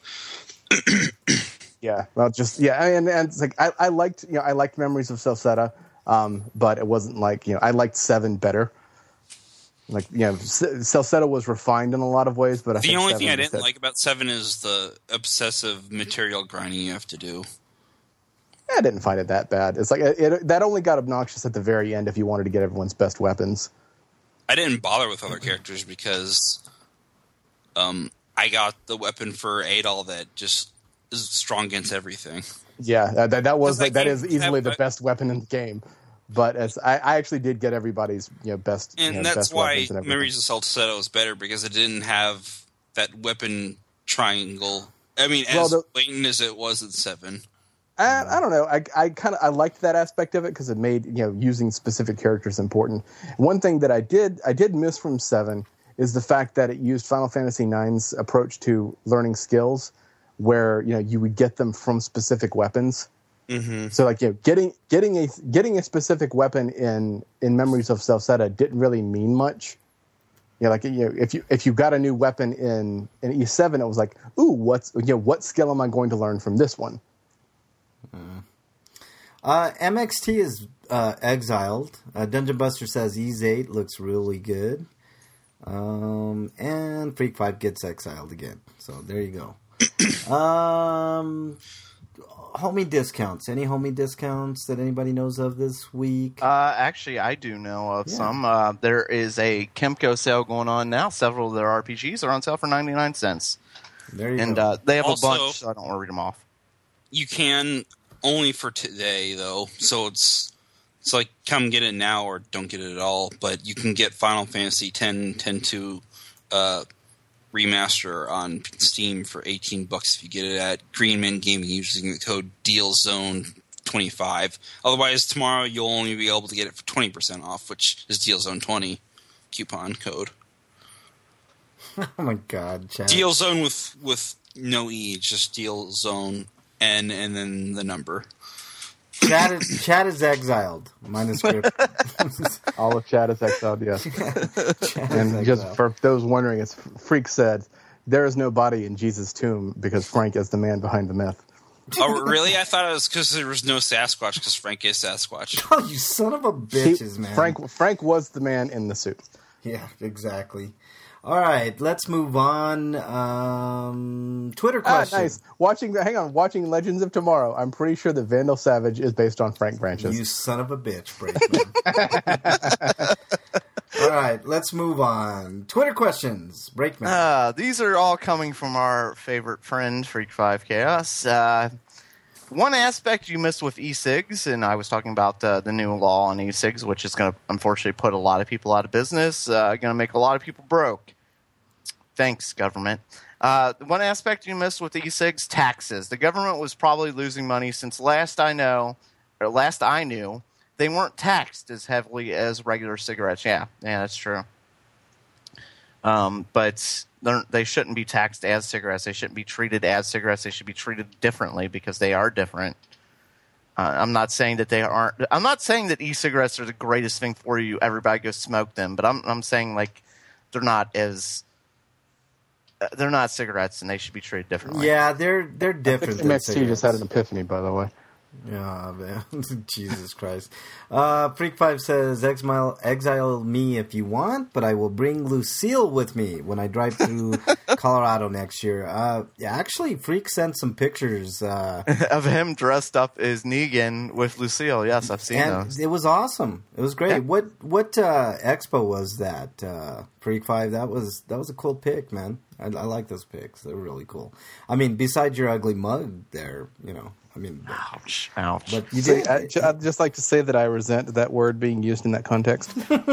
Yeah, well, and it's like I liked Memories of Celceta, but it wasn't like I liked 7 better. Like Celceta was refined in a lot of ways, but the only thing I didn't like about 7 is the obsessive material grinding you have to do. I didn't find it that bad. It's like that only got obnoxious at the very end if you wanted to get everyone's best weapons. I didn't bother with other characters because I got the weapon for Adol that just is strong against everything. Yeah, that is easily the best weapon in the game. But I actually did get everybody's best. And that's best why and Memories of Celceta was better, because it didn't have that weapon triangle. I mean, as blatant as it was in 7. I don't know. I liked that aspect of it because it made using specific characters important. One thing that I did miss from 7 is the fact that it used Final Fantasy IX's approach to learning skills, where you would get them from specific weapons. Mm-hmm. So like getting a specific weapon in Memories of Celceta didn't really mean much. If you got a new weapon in Ys 7, it was like, ooh, what skill am I going to learn from this one? MXT is exiled. Dungeon Buster says Ys 8 looks really good. And Freak 5 gets exiled again. So there you go. Homie discounts. Any homie discounts that anybody knows of this week? Actually, I do know of some. There is a Kemco sale going on now. Several of their RPGs are on sale for 99 cents. There you go. And they have a bunch, so I don't want to read them off. You can only for today, though. So it's like come get it now or don't get it at all. But you can get Final Fantasy X 10-2 remaster on Steam for $18 if you get it at Greenman Gaming using the code DealZone25. Otherwise, tomorrow you'll only be able to get it for 20% off, which is DealZone20 coupon code. Oh my God, Chad. DealZone with no E, just DealZone N and then the number. Chad is exiled. Minus script. All of Chad is exiled, yes. And just for those wondering, it's Freak said, there is no body in Jesus' tomb because Frank is the man behind the myth. Oh, really? I thought it was because there was no Sasquatch because Frank is Sasquatch. Oh, you son of a bitches, man. Frank was the man in the suit. Yeah, exactly. All right, let's move on. Twitter question. Nice. Watching Legends of Tomorrow. I'm pretty sure that Vandal Savage is based on Frank Branches. You son of a bitch, Brakeman. All right, let's move on. Twitter questions. Brakeman. These are all coming from our favorite friend, Freak 5 Chaos. One aspect you missed with e-cigs, and I was talking about the new law on e-cigs, which is going to unfortunately put a lot of people out of business, going to make a lot of people broke. Thanks, government. One aspect you missed with e-cigs, taxes. The government was probably losing money since last I knew, they weren't taxed as heavily as regular cigarettes. Yeah, that's true. But they shouldn't be taxed as cigarettes. They shouldn't be treated as cigarettes. They should be treated differently because they are different. I'm not saying that they aren't. I'm not saying that e-cigarettes are the greatest thing for you. Everybody go smoke them. But I'm saying like they're not cigarettes and they should be treated differently. Yeah, they're different. MXT just had an epiphany, by the way. Yeah, man. Jesus Christ. Freak5 says, exile me if you want, but I will bring Lucille with me when I drive through Colorado next year. Actually, Freak sent some pictures. of him dressed up as Negan with Lucille. Yes, I've seen those. It was awesome. It was great. Yeah. What expo was that, Freak5? That was a cool pic, man. I like those pics. They're really cool. I mean, besides your ugly mug there, ouch. But you did. I'd just like to say that I resent that word being used in that context.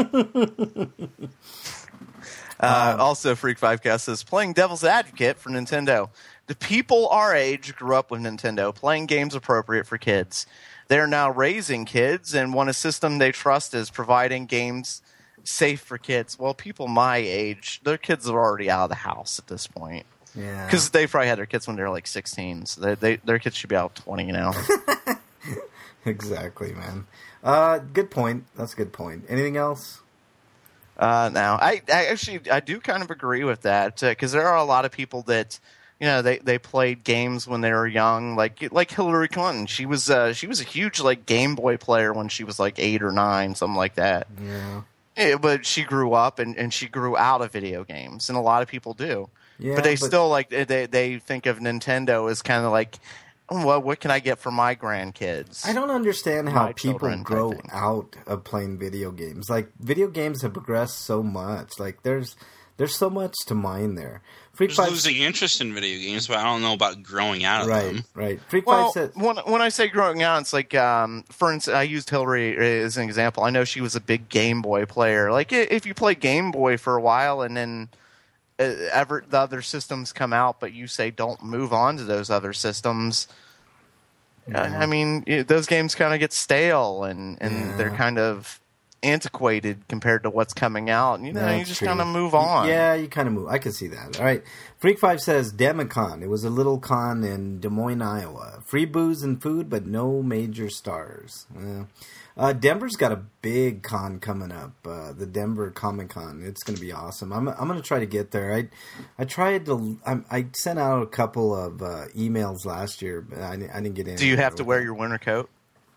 Also, Freak5Cast says, playing devil's advocate for Nintendo. The people our age grew up with Nintendo, playing games appropriate for kids. They're now raising kids and want a system they trust is providing games safe for kids. Well, people my age, their kids are already out of the house at this point. Yeah, because they probably had their kids when they were like 16, so their kids should be out 20 now. Exactly, man. Good point. That's a good point. Anything else? No, I do kind of agree with that because there are a lot of people that they played games when they were young, like Hillary Clinton. She was a huge like Game Boy player when she was like 8 or 9, something like that. Yeah, but she grew up and she grew out of video games, and a lot of people do. Yeah, but still like they think of Nintendo as kind of like, well, what can I get for my grandkids? I don't understand how people grow out of playing video games. Like, video games have progressed so much. Like, there's so much to mine there. There's losing interest in video games, but I don't know about growing out of them. Right. When I say growing out, it's like, for instance, I used Hillary as an example. I know she was a big Game Boy player. Like, if you play Game Boy for a while and then the other systems come out, but you say don't move on to those other systems. Yeah. I mean, those games kind of get stale and they're kind of antiquated compared to what's coming out. You just kind of move on. Yeah, you kind of move. I can see that. All right. Freak5 says Demicon. It was a little con in Des Moines, Iowa. Free booze and food, but no major stars. Denver's got a big con coming up, the Denver Comic Con. It's going to be awesome. I'm going to try to get there. I sent out a couple of emails last year, but I didn't get in. Do you have to wear your winter coat?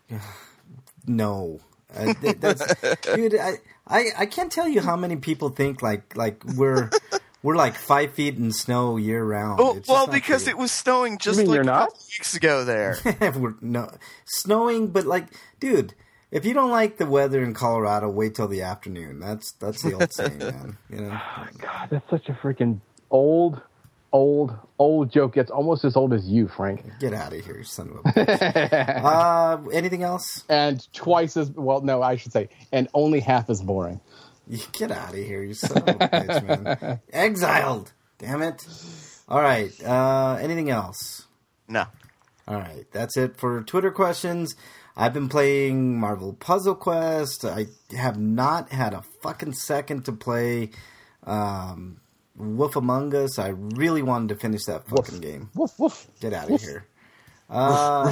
No. Dude, I can't tell you how many people think like we're like 5 feet in snow year round. Well, because it was snowing just like a couple weeks ago there. Snowing, but like, dude, if you don't like the weather in Colorado, wait till the afternoon. That's the old saying, man. Oh, God, that's such a freaking old joke. It's almost as old as you, Frank. Get out of here, you son of a bitch. Anything else? And twice as well. No, I should say, and only half as boring. Get out of here, you son of a bitch, man. Exiled. Damn it. All right. Anything else? No. All right. That's it for Twitter questions. I've been playing Marvel Puzzle Quest. I have not had a fucking second to play Wolf Among Us. I really wanted to finish that fucking game. Woof, woof. Get out of here.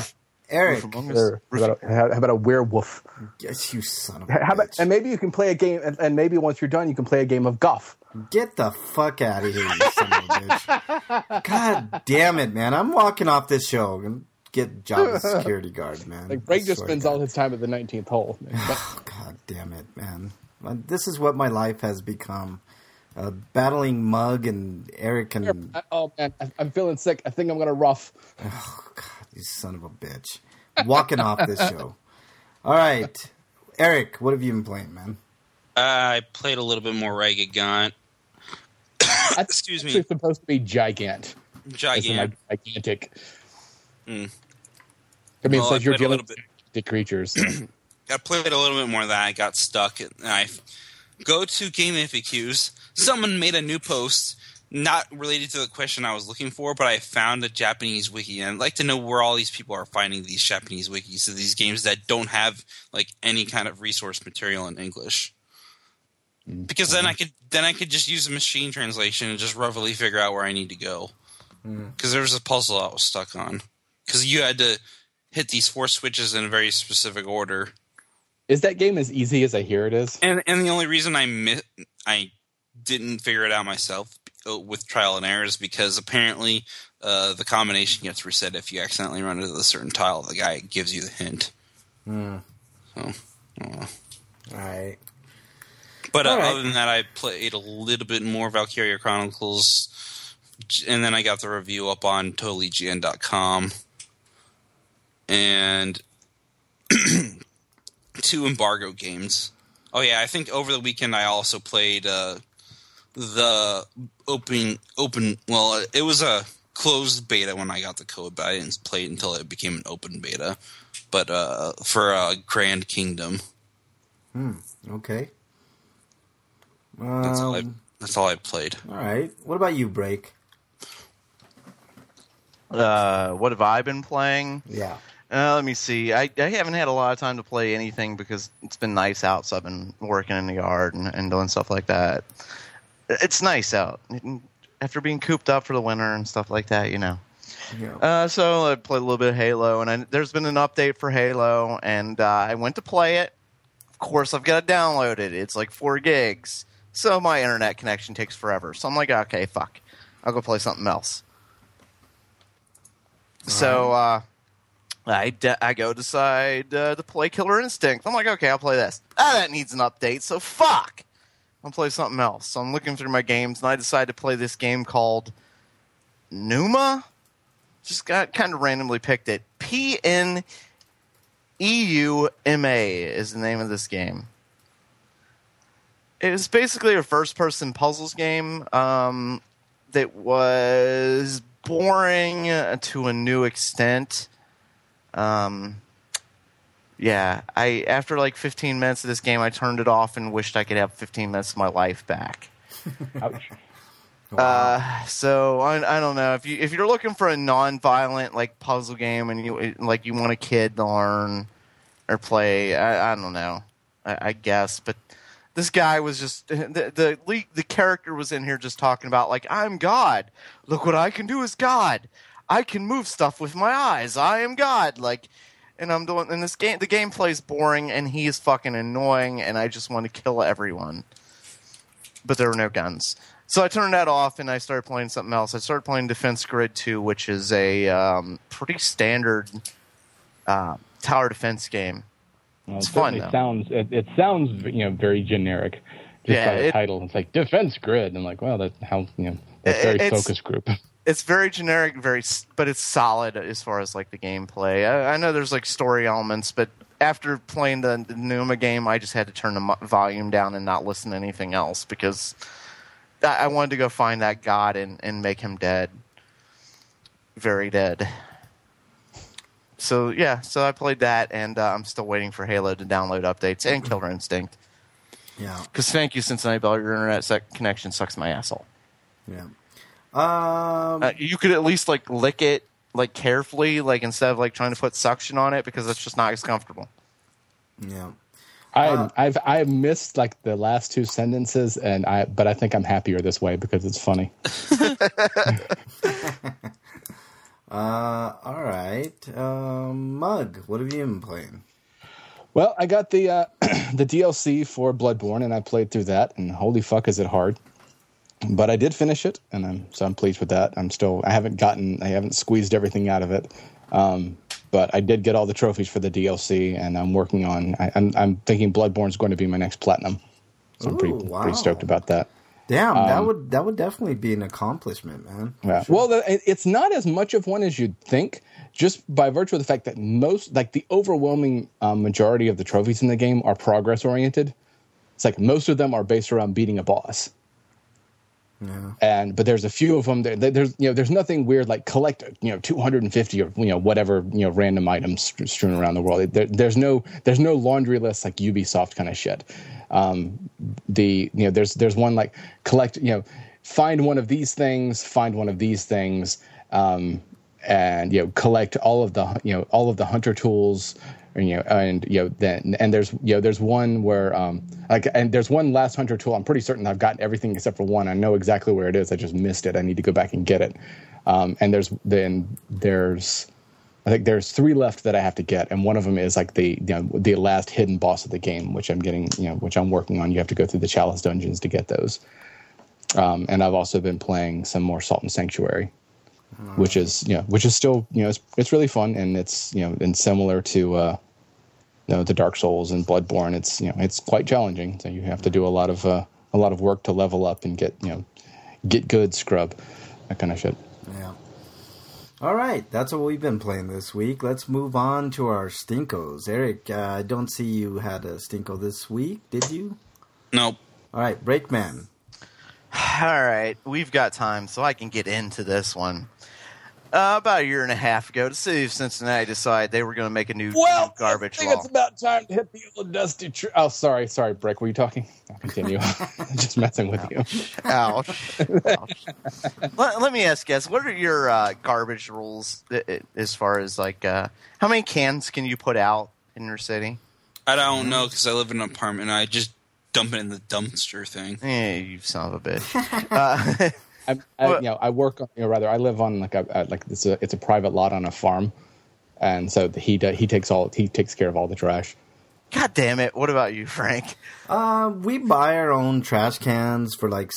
Eric. How about a werewolf? Yes, you son of a bitch. And maybe you can play a game, and maybe once you're done, you can play a game of Goff. Get the fuck out of here, you son of a bitch. God damn it, man. I'm walking off this show and get job as security guard, man. Like, Greg just spends all his time at the 19th hole. Oh, God damn it, man. This is what my life has become. Battling Mug and Eric and... Oh, man, I'm feeling sick. I think I'm going to rough. Oh, God, you son of a bitch. Walking off this show. All right. Eric, what have you been playing, man? I played a little bit more Ragged Gaunt. Excuse me. It's supposed to be Gigant. Gigantic. I mean, so you're dealing with the creatures. I played a little bit more of that. I got stuck. And I go to Game FAQs. Someone made a new post, not related to the question I was looking for, but I found a Japanese wiki. And I'd like to know where all these people are finding these Japanese wikis of these games that don't have like any kind of resource material in English. Because then I could just use a machine translation and just roughly figure out where I need to go. Because there was a puzzle I was stuck on. Because you had to hit these 4 switches in a very specific order. Is that game as easy as I hear it is? And the only reason I didn't figure it out myself with trial and error is because apparently the combination gets reset if you accidentally run into a certain tile. The guy gives you the hint. So, All right. But other than that, I played a little bit more Valkyria Chronicles, and then I got the review up on TotallyGN.com. And 2 embargo games. Oh yeah, I think over the weekend I also played the open. Well, it was a closed beta when I got the code, but I didn't play it until it became an open beta. But for Grand Kingdom. Okay. That's all I played. All right. What about you, Break? What have I been playing? Yeah. Let me see. I haven't had a lot of time to play anything because it's been nice out, so I've been working in the yard and doing stuff like that. It's nice out after being cooped up for the winter and stuff like that, you know. Yeah. So I played a little bit of Halo, and there's been an update for Halo, and I went to play it. Of course, I've got to download it. It's like 4 gigs. So my internet connection takes forever. So I'm like, okay, fuck. I'll go play something else. So I go decide to play Killer Instinct. I'm like, okay, I'll play this. That needs an update, so fuck. I'll play something else. So I'm looking through my games, and I decide to play this game called Pneuma. Just got kind of randomly picked it. PNEUMA is the name of this game. It was basically a first-person puzzles game that was boring to a new extent. After like 15 minutes of this game, I turned it off and wished I could have 15 minutes of my life back. Ouch. Wow. So I don't know if you're looking for a non-violent like puzzle game and you want a kid to learn or play. I don't know. I guess, but this guy was just the character was in here just talking about like, I'm God. Look what I can do as God. I can move stuff with my eyes. I am God. Like, and I'm doing in this game. The gameplay is boring and he is fucking annoying. And I just want to kill everyone. But there were no guns, so I turned that off and I started playing something else. I started playing Defense Grid 2, which is a pretty standard tower defense game. Well, it's fun, though. It sounds very generic. Just by the title, it's like Defense Grid. I'm like, well, that's how that's very focus group. It's very generic, but it's solid as far as like the gameplay. I know there's like story elements, but after playing the Pneuma game, I just had to turn the volume down and not listen to anything else because I wanted to go find that God and make him dead, very dead. So I played that, and I'm still waiting for Halo to download updates and Killer Instinct. Yeah. Because thank you, Cincinnati Bell, your internet connection sucks my asshole. Yeah. You could at least like lick it like carefully, like instead of like trying to put suction on it because it's just not as comfortable. Yeah. I've missed like the last 2 sentences, but I think I'm happier this way because it's funny. All right. Mug, what have you been playing? Well, I got the the DLC for Bloodborne, and I played through that, and holy fuck is it hard. But I did finish it, and I'm pleased with that. I haven't squeezed everything out of it. But I did get all the trophies for the DLC, and I'm working on. I'm thinking Bloodborne's going to be my next platinum, so I'm pretty stoked about that. Damn, that would definitely be an accomplishment, man. Yeah. Sure. Well, it's not as much of one as you'd think, just by virtue of the fact that the overwhelming majority of the trophies in the game are progress oriented. It's like most of them are based around beating a boss. Yeah. But there's a few of them. There's nothing weird like collect 250 or whatever random items strewn around the world. There's no laundry list like Ubisoft kind of shit. There's one like collect find one of these things, and collect all of the hunter tools. Then there's one where and there's one last hunter tool. I'm pretty certain I've gotten everything except for one. I know exactly where it is. I just missed it. I need to go back and get it. And there's I think there's 3 left that I have to get, and one of them is like the last hidden boss of the game, which I'm getting, which I'm working on. You have to go through the Chalice dungeons to get those. And I've also been playing some more Salt and Sanctuary, which is still it's really fun, and it's and similar to the Dark Souls and Bloodborne. It's quite challenging, so you have to do a lot of work to level up and get good, scrub, that kind of shit. Yeah. All right, that's what we've been playing this week. Let's move on to our stinkos. Eric, I don't see you had a stinko this week, did you? Nope. All right, Breakman. All right, we've got time, so I can get into this one. About a year and a half ago, the city of Cincinnati decided they were going to make a new garbage I think law. it's about time to hit the old dusty tree. Oh, sorry, Break. Were you talking? I'll continue. Just messing with you. Ouch. Let me ask you guys, what are your garbage rules as far as how many cans can you put out in your city? I don't know because I live in an apartment and I just dump it in the dumpster thing. You son of a bitch. I work. I live on it's a private lot on a farm, and so he takes care of all the trash. God damn it! What about you, Frank? We buy our own trash cans for like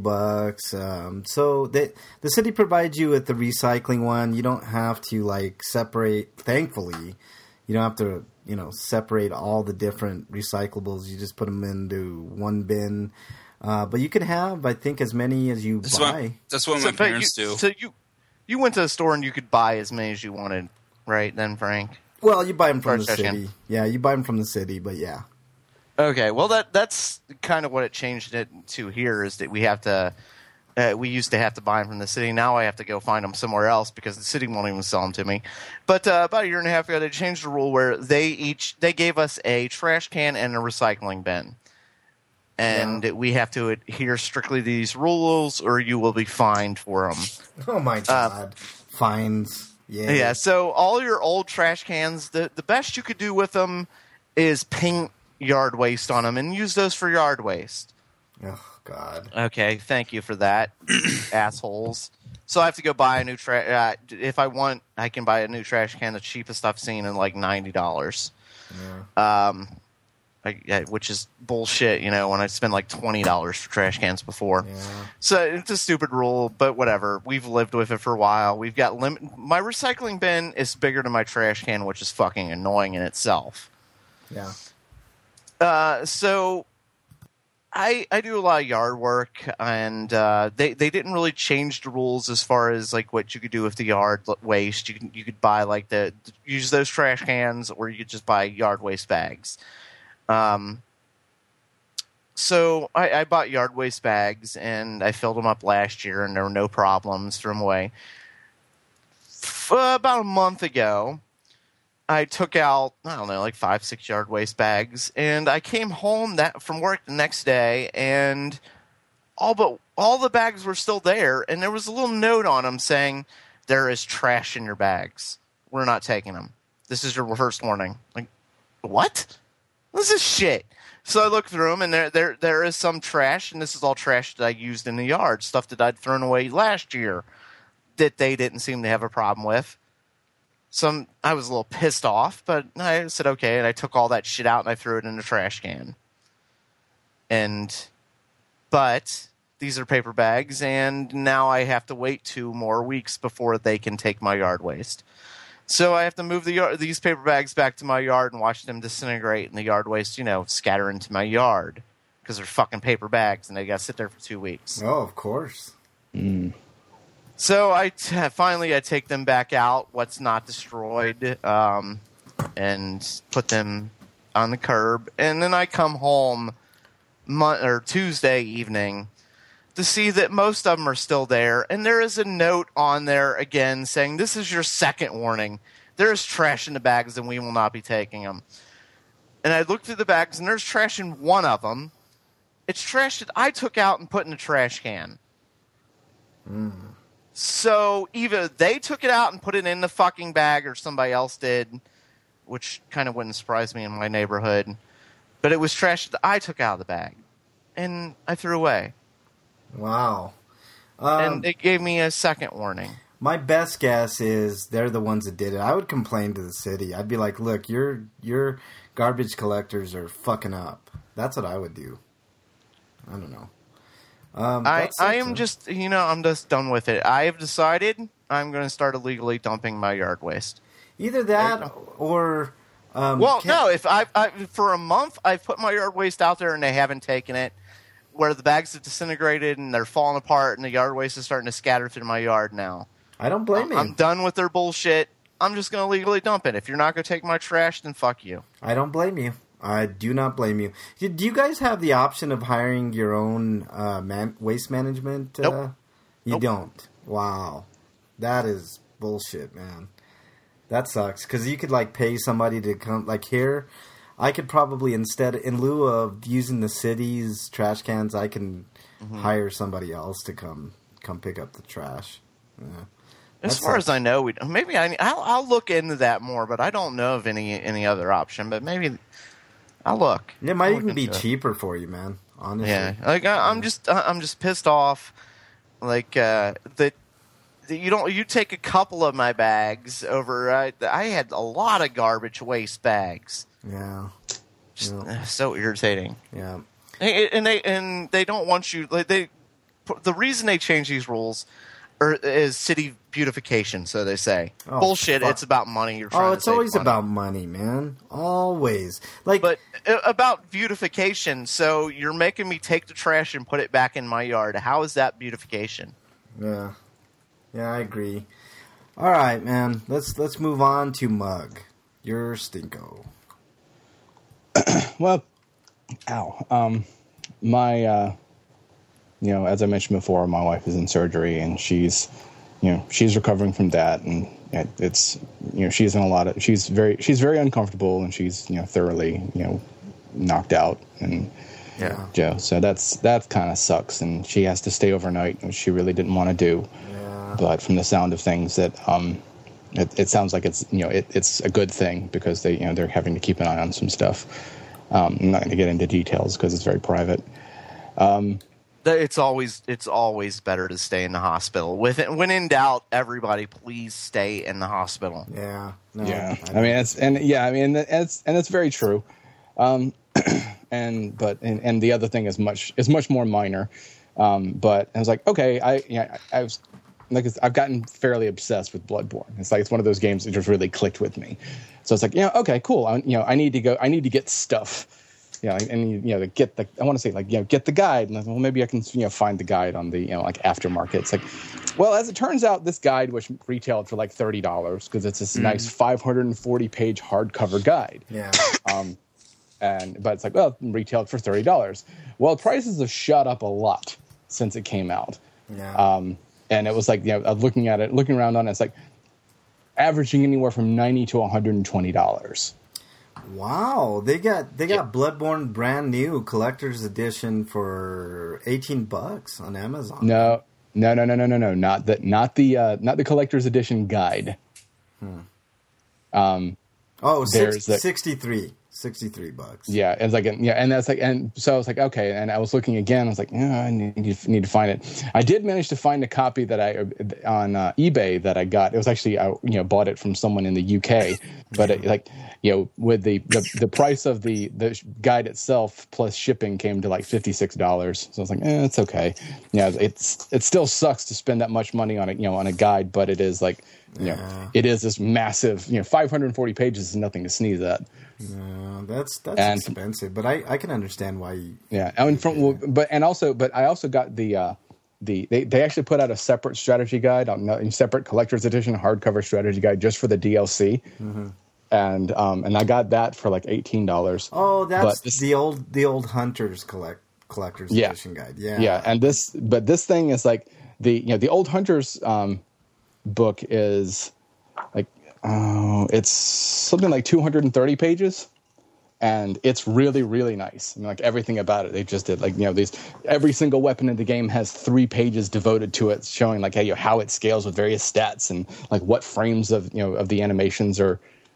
$60. So the city provides you with the recycling one. You don't have to separate. Thankfully, you don't have to separate all the different recyclables. You just put them into one bin. But you can have, I think, as many as you buy. That's what my parents do. So you went to the store and you could buy as many as you wanted, right? Then, Frank. Well, you buy them from the city. Yeah, you buy them from the city, but yeah. Okay, well that's kind of what it changed it to here is that we have to. We used to have to buy them from the city. Now I have to go find them somewhere else because the city won't even sell them to me. But about a year and a half ago, they changed the rule where they gave us a trash can and a recycling bin. And we have to adhere strictly to these rules, or you will be fined for them. Oh my god! Fines. Yeah. Yeah. So all your old trash cans, the best you could do with them is paint yard waste on them and use those for yard waste. Oh god. Okay. Thank you for that, assholes. So I have to go buy a new trash. If I want, I can buy a new trash can, the cheapest I've seen in like $90. Yeah. Which is bullshit, when I spend like $20 for trash cans before. Yeah. So it's a stupid rule, but whatever. We've lived with it for a while. We've got my recycling bin is bigger than my trash can, which is fucking annoying in itself. Yeah. So I do a lot of yard work, and they didn't really change the rules as far as what you could do with the yard waste. You could buy use those trash cans, or you could just buy yard waste bags. So I bought yard waste bags and I filled them up last year and there were no problems, threw them away. About a month ago, I took out, 5-6 yard waste bags, and I came home from work the next day and all the bags were still there, and there was a little note on them saying, "There is trash in your bags. We're not taking them. This is your first warning." What? This is shit. So I looked through them, and there is some trash, and this is all trash that I used in the yard, stuff that I'd thrown away last year. that they didn't seem to have a problem with. So I was a little pissed off, but I said okay, and I took all that shit out and I threw it in the trash can. But these are paper bags, and now I have to wait 2 more weeks before they can take my yard waste. So I have to move these paper bags back to my yard and watch them disintegrate and the yard waste, scatter into my yard because they're fucking paper bags and they got to sit there for 2 weeks. Oh, of course. Mm. So I take them back out, what's not destroyed, and put them on the curb. And then I come home Tuesday evening to see that most of them are still there. And there is a note on there again saying, this is your second warning. There is trash in the bags and we will not be taking them. And I looked through the bags and there's trash in one of them. It's trash that I took out and put in a trash can. Mm. So either they took it out and put it in the fucking bag or somebody else did, which kind of wouldn't surprise me in my neighborhood. But it was trash that I took out of the bag and I threw away. Wow. And they gave me a second warning. My best guess is they're the ones that did it. I would complain to the city. I'd be like, look, your garbage collectors are fucking up. That's what I would do. I don't know. I am just, I'm just done with it. I have decided I'm going to start illegally dumping my yard waste. Either that or... no, if I for a month, I've put my yard waste out there and they haven't taken it, where the bags have disintegrated and they're falling apart and the yard waste is starting to scatter through my yard now. I don't blame you. I'm done with their bullshit. I'm just going to legally dump it. If you're not going to take my trash, then fuck you. I don't blame you. I do not blame you. Do you guys have the option of hiring your own waste management? Nope. You don't? Wow. That is bullshit, man. That sucks. Because you could, pay somebody to come... here, I could probably instead... In lieu of using the city's trash cans, I can hire somebody else to come pick up the trash. Yeah. As far as I know, maybe I'll look into that more, but I don't know of any other option. But maybe... I'll look. It might even be cheaper for you, man. Honestly. Yeah. I'm just pissed off. That you take a couple of my bags over. I had a lot of garbage waste bags. Yeah. So irritating. Yeah. And they don't want you. The reason they change these rules is city beautification, so they say. Oh, bullshit, it's about money. You're trying it's always money. About money, man. Always. But about beautification, so you're making me take the trash and put it back in my yard. How is that beautification? Yeah. Yeah, I agree. All right, man. Let's move on to Mug. You're Stinko. Well, my as I mentioned before, my wife is in surgery and she's recovering from that, and it's she's in she's very uncomfortable, and she's thoroughly knocked out, and so that kind of sucks, and she has to stay overnight, which she really didn't want to do. Yeah. But from the sound of things, that it sounds like it's a good thing, because they're having to keep an eye on some stuff. I'm not going to get into details because it's very private. It's always better to stay in the hospital. When in doubt, everybody please stay in the hospital. Yeah. No, yeah. That's very true. And the other thing is much more minor. But I was like, okay, I've gotten fairly obsessed with Bloodborne. It's one of those games that just really clicked with me. So it's like, okay, cool. I need to get stuff. Get the guide. And well, maybe I can, find the guide on the, aftermarket. It's like, well, as it turns out, this guide was retailed for $30 because it's this nice 540-page hardcover guide. Yeah. But it's like, well, retailed for $30. Well, prices have shot up a lot since it came out. Yeah. And it was looking around on it, it's like averaging anywhere from $90 to $120. Wow, they got Bloodborne brand new collector's edition for $18 on Amazon. No, not the collector's edition guide. 63. $63. Yeah, it's like, and that's like, and so I was like, okay, and I was looking again. I was like, I need to find it. I did manage to find a copy that on eBay that I got. It was actually I bought it from someone in the UK, but with the price of the guide itself plus shipping came to like $56. So I was like, it's okay. Yeah, it still sucks to spend that much money on a guide, but it is like. It is this massive, 540 pages is nothing to sneeze at. No, that's expensive, but I can understand why. But I also got they actually put out a separate strategy guide, a separate collector's edition hardcover strategy guide just for the DLC. Mm-hmm. And I got that for like $18. Oh, that's the old Hunters collector's edition guide. Yeah, and this thing is like the old Hunters book is like it's something like 230 pages, and it's really, really nice. I mean, like everything about it, they just did like every single weapon in the game has 3 pages devoted to it, showing like how it scales with various stats and like what frames of the animations are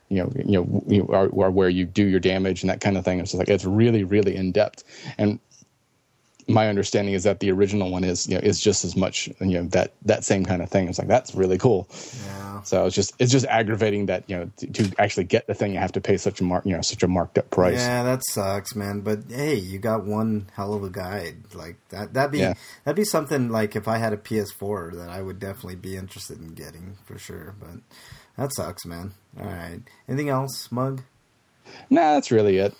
are where you do your damage and that kind of thing. It's just like it's really, really in depth. And my understanding is that the original one is just as much that same kind of thing. It's like that's really cool. Yeah. So it's just aggravating that to actually get the thing you have to pay such a marked up price. Yeah, that sucks, man. But hey, you got one hell of a guide like that. That'd be something like if I had a PS4 that I would definitely be interested in getting for sure. But that sucks, man. All right, anything else, Mug? Nah, that's really it.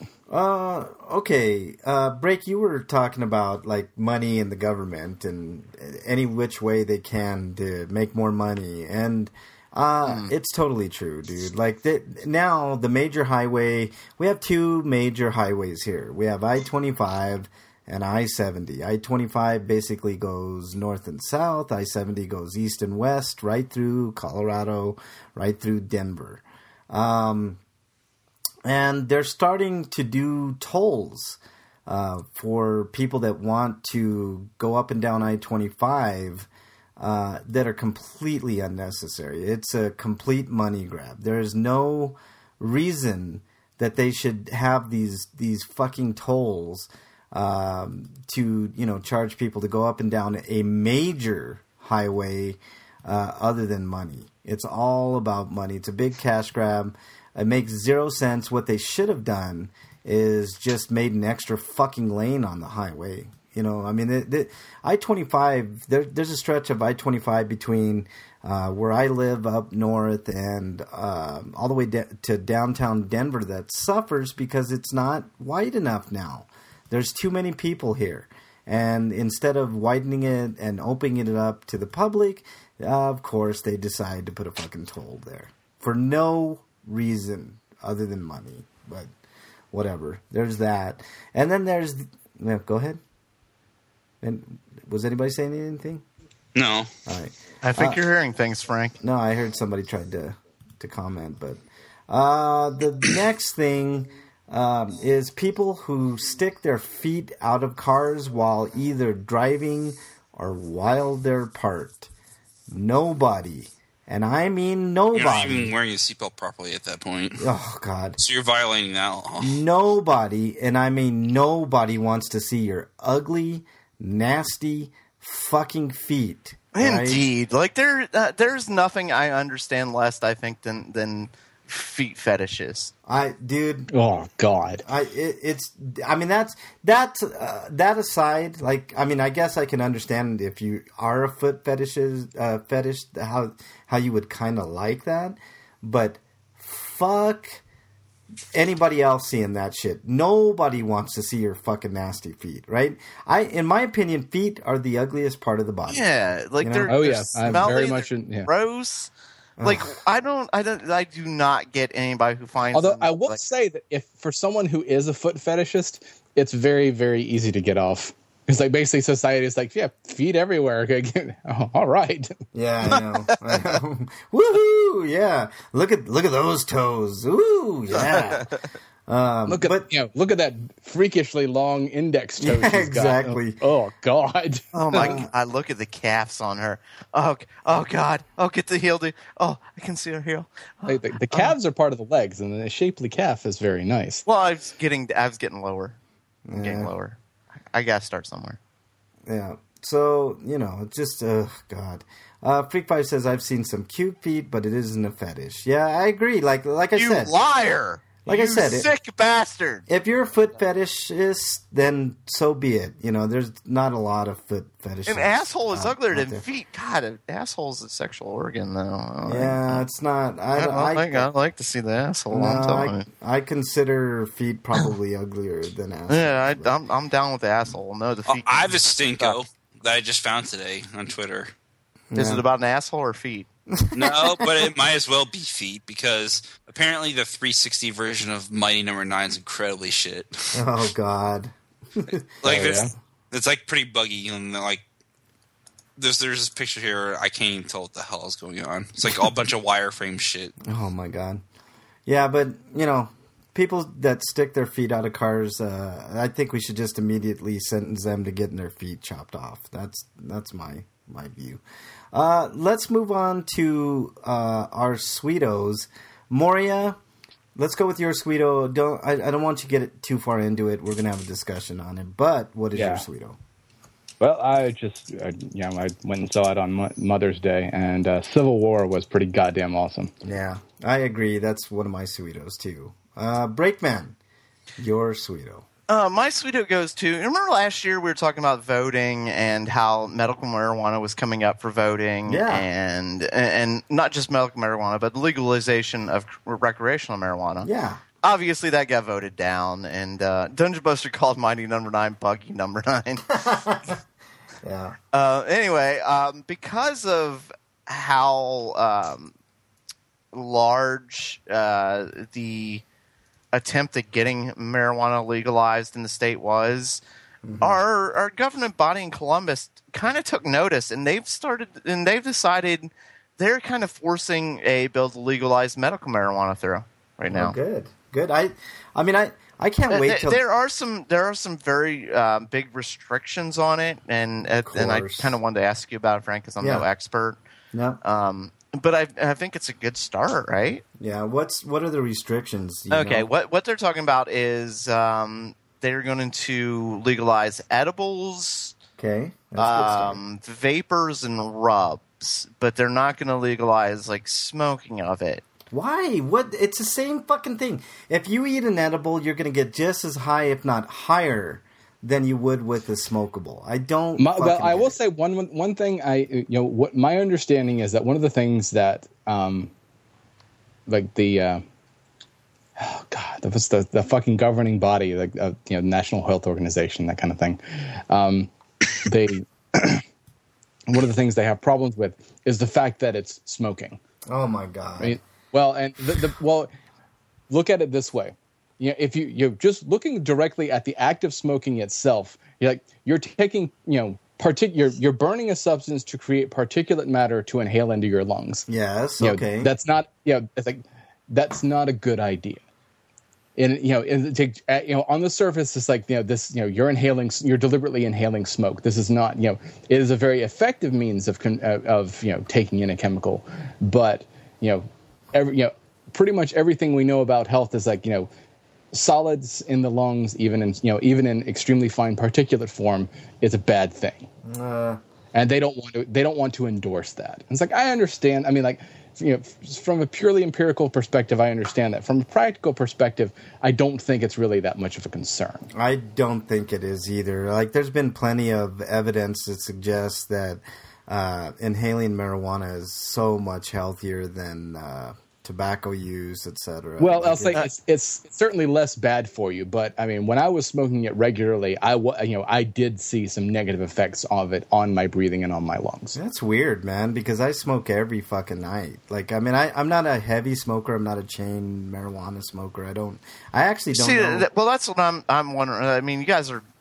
Okay. Break, you were talking about like money and the government and any which way they can to make more money. And, it's totally true, dude. Like now the major highway, we have 2 major highways here. We have I-25 and I-70. I-25 basically goes north and south. I-70 goes east and west, right through Colorado, right through Denver. And they're starting to do tolls for people that want to go up and down I-25 that are completely unnecessary. It's a complete money grab. There is no reason that they should have these fucking tolls to charge people to go up and down a major highway other than money. It's all about money. It's a big cash grab. It makes 0 sense. What they should have done is just made an extra fucking lane on the highway. I mean, the I-25, there's a stretch of I-25 between where I live up north and all the way to downtown Denver that suffers because it's not wide enough now. There's too many people here. And instead of widening it and opening it up to the public, of course, they decide to put a fucking toll there for no reason other than money, but whatever. There's that, and then there's go ahead. And was anybody saying anything? No. All right. I think you're hearing things, Frank. No, I heard somebody tried to comment, but the next thing is people who stick their feet out of cars while either driving or while they're parked. Nobody. And I mean nobody. You're not even wearing your seatbelt properly at that point. Oh, God. So you're violating that law. Nobody, and I mean nobody, wants to see your ugly, nasty, fucking feet. Right? Indeed. Like, there's nothing I understand less, I think, than feet fetishes. Dude. Oh, God. That aside, like, I mean, I guess I can understand if you are a foot fetish, how you would kind of like that, but fuck anybody else seeing that shit. Nobody wants to see your fucking nasty feet, right? In my opinion, feet are the ugliest part of the body. Yeah, like they're I'm very much gross. Like I do not get anybody who finds. Although I will say that if for someone who is a foot fetishist, it's very, very easy to get off. It's like basically society is like, yeah, feet everywhere. Oh, all right. Yeah, I know. Woohoo! Yeah, look at those toes. Ooh, yeah. Look at that freakishly long index toe. Yeah, she's exactly. got. Oh God. Oh my God! Look at the calves on her. Oh God! Oh, get the heel, dude. Oh, I can see her heel. Oh, The calves are part of the legs, and the shapely calf is very nice. Well, I was getting lower. I'm getting lower. I gotta start somewhere. Yeah. So, just, God. Freak Five says, I've seen some cute feet, but it isn't a fetish. Yeah, I agree. Like I said. You liar! Like I said. Sick bastard! If you're a foot fetishist, then so be it. There's not a lot of foot fetishists. An asshole is uglier than feet. God, an asshole is a sexual organ, though. Yeah, it's not. I'd like to see the asshole. No, I consider feet probably uglier than assholes. Yeah, I'm down with the asshole. No, the feet. I have a stinko that I just found today on Twitter. Is it about an asshole or feet? No, but it might as well be feet because apparently the 360 version of Mighty No. 9 is incredibly shit. Oh God! It's like pretty buggy and like there's this picture here. I can't even tell what the hell is going on. It's like all bunch of wireframe shit. Oh my God! Yeah, but people that stick their feet out of cars, I think we should just immediately sentence them to getting their feet chopped off. That's my view. Let's move on to our Sweetos. Moria, let's go with your Sweeto. I don't want you to get too far into it. We're going to have a discussion on it. But what is your Sweeto? Well, I just, I went and saw it on Mother's Day, and Civil War was pretty goddamn awesome. Yeah, I agree. That's one of my Sweetos, too. Breakman, your Sweeto. My Sweeto goes to, remember last year we were talking about voting and how medical marijuana was coming up for voting, and not just medical marijuana, but legalization of recreational marijuana. Yeah. Obviously that got voted down, and Dungeon Buster called Mighty No. 9 Buggy No. 9. Yeah. Anyway, because of how large the attempt at getting marijuana legalized in the state was, our governing body in Columbus kind of took notice, and they've decided they're kind of forcing a bill to legalize medical marijuana through right now. Oh, good. I can't wait till there are some very big restrictions on it, and I kind of wanted to ask you about it, Frank, because I'm no expert. No. But I think it's a good start, right? Yeah. What are the restrictions? Okay. What they're talking about is they're going to legalize edibles, okay, vapors, and rubs, but they're not going to legalize like smoking of it. Why? What? It's the same fucking thing. If you eat an edible, you're going to get just as high, if not higher, than you would with a smokable. I don't. Well, I will say one thing. What my understanding is that one of the things that, like the, that was the fucking governing body, like National Health Organization, that kind of thing. They one of the things they have problems with is the fact that it's smoking. Oh my God. I mean, look at it this way. If you're just looking directly at the act of smoking itself, you're taking, you're burning a substance to create particulate matter to inhale into your lungs. Yes, okay. That's not, it's like, that's not a good idea. And, on the surface, it's like, you're deliberately inhaling smoke. This is not, it is a very effective means of taking in a chemical. But, pretty much everything we know about health is like, solids in the lungs, even in extremely fine particulate form, is a bad thing. And they don't want to endorse that. And it's like, I understand. I mean, like, from a purely empirical perspective, I understand that. From a practical perspective, I don't think it's really that much of a concern. I don't think it is either. Like, there's been plenty of evidence that suggests that inhaling marijuana is so much healthier than tobacco use, etc. Well, I'll say it's certainly less bad for you, but I mean, when I was smoking it regularly, I did see some negative effects of it on my breathing and on my lungs. That's weird, man, because I smoke every fucking night. Like, I mean, I'm not a heavy smoker. I'm not a chain marijuana smoker. I actually don't know. Well, that's what I'm wondering. I mean, you guys are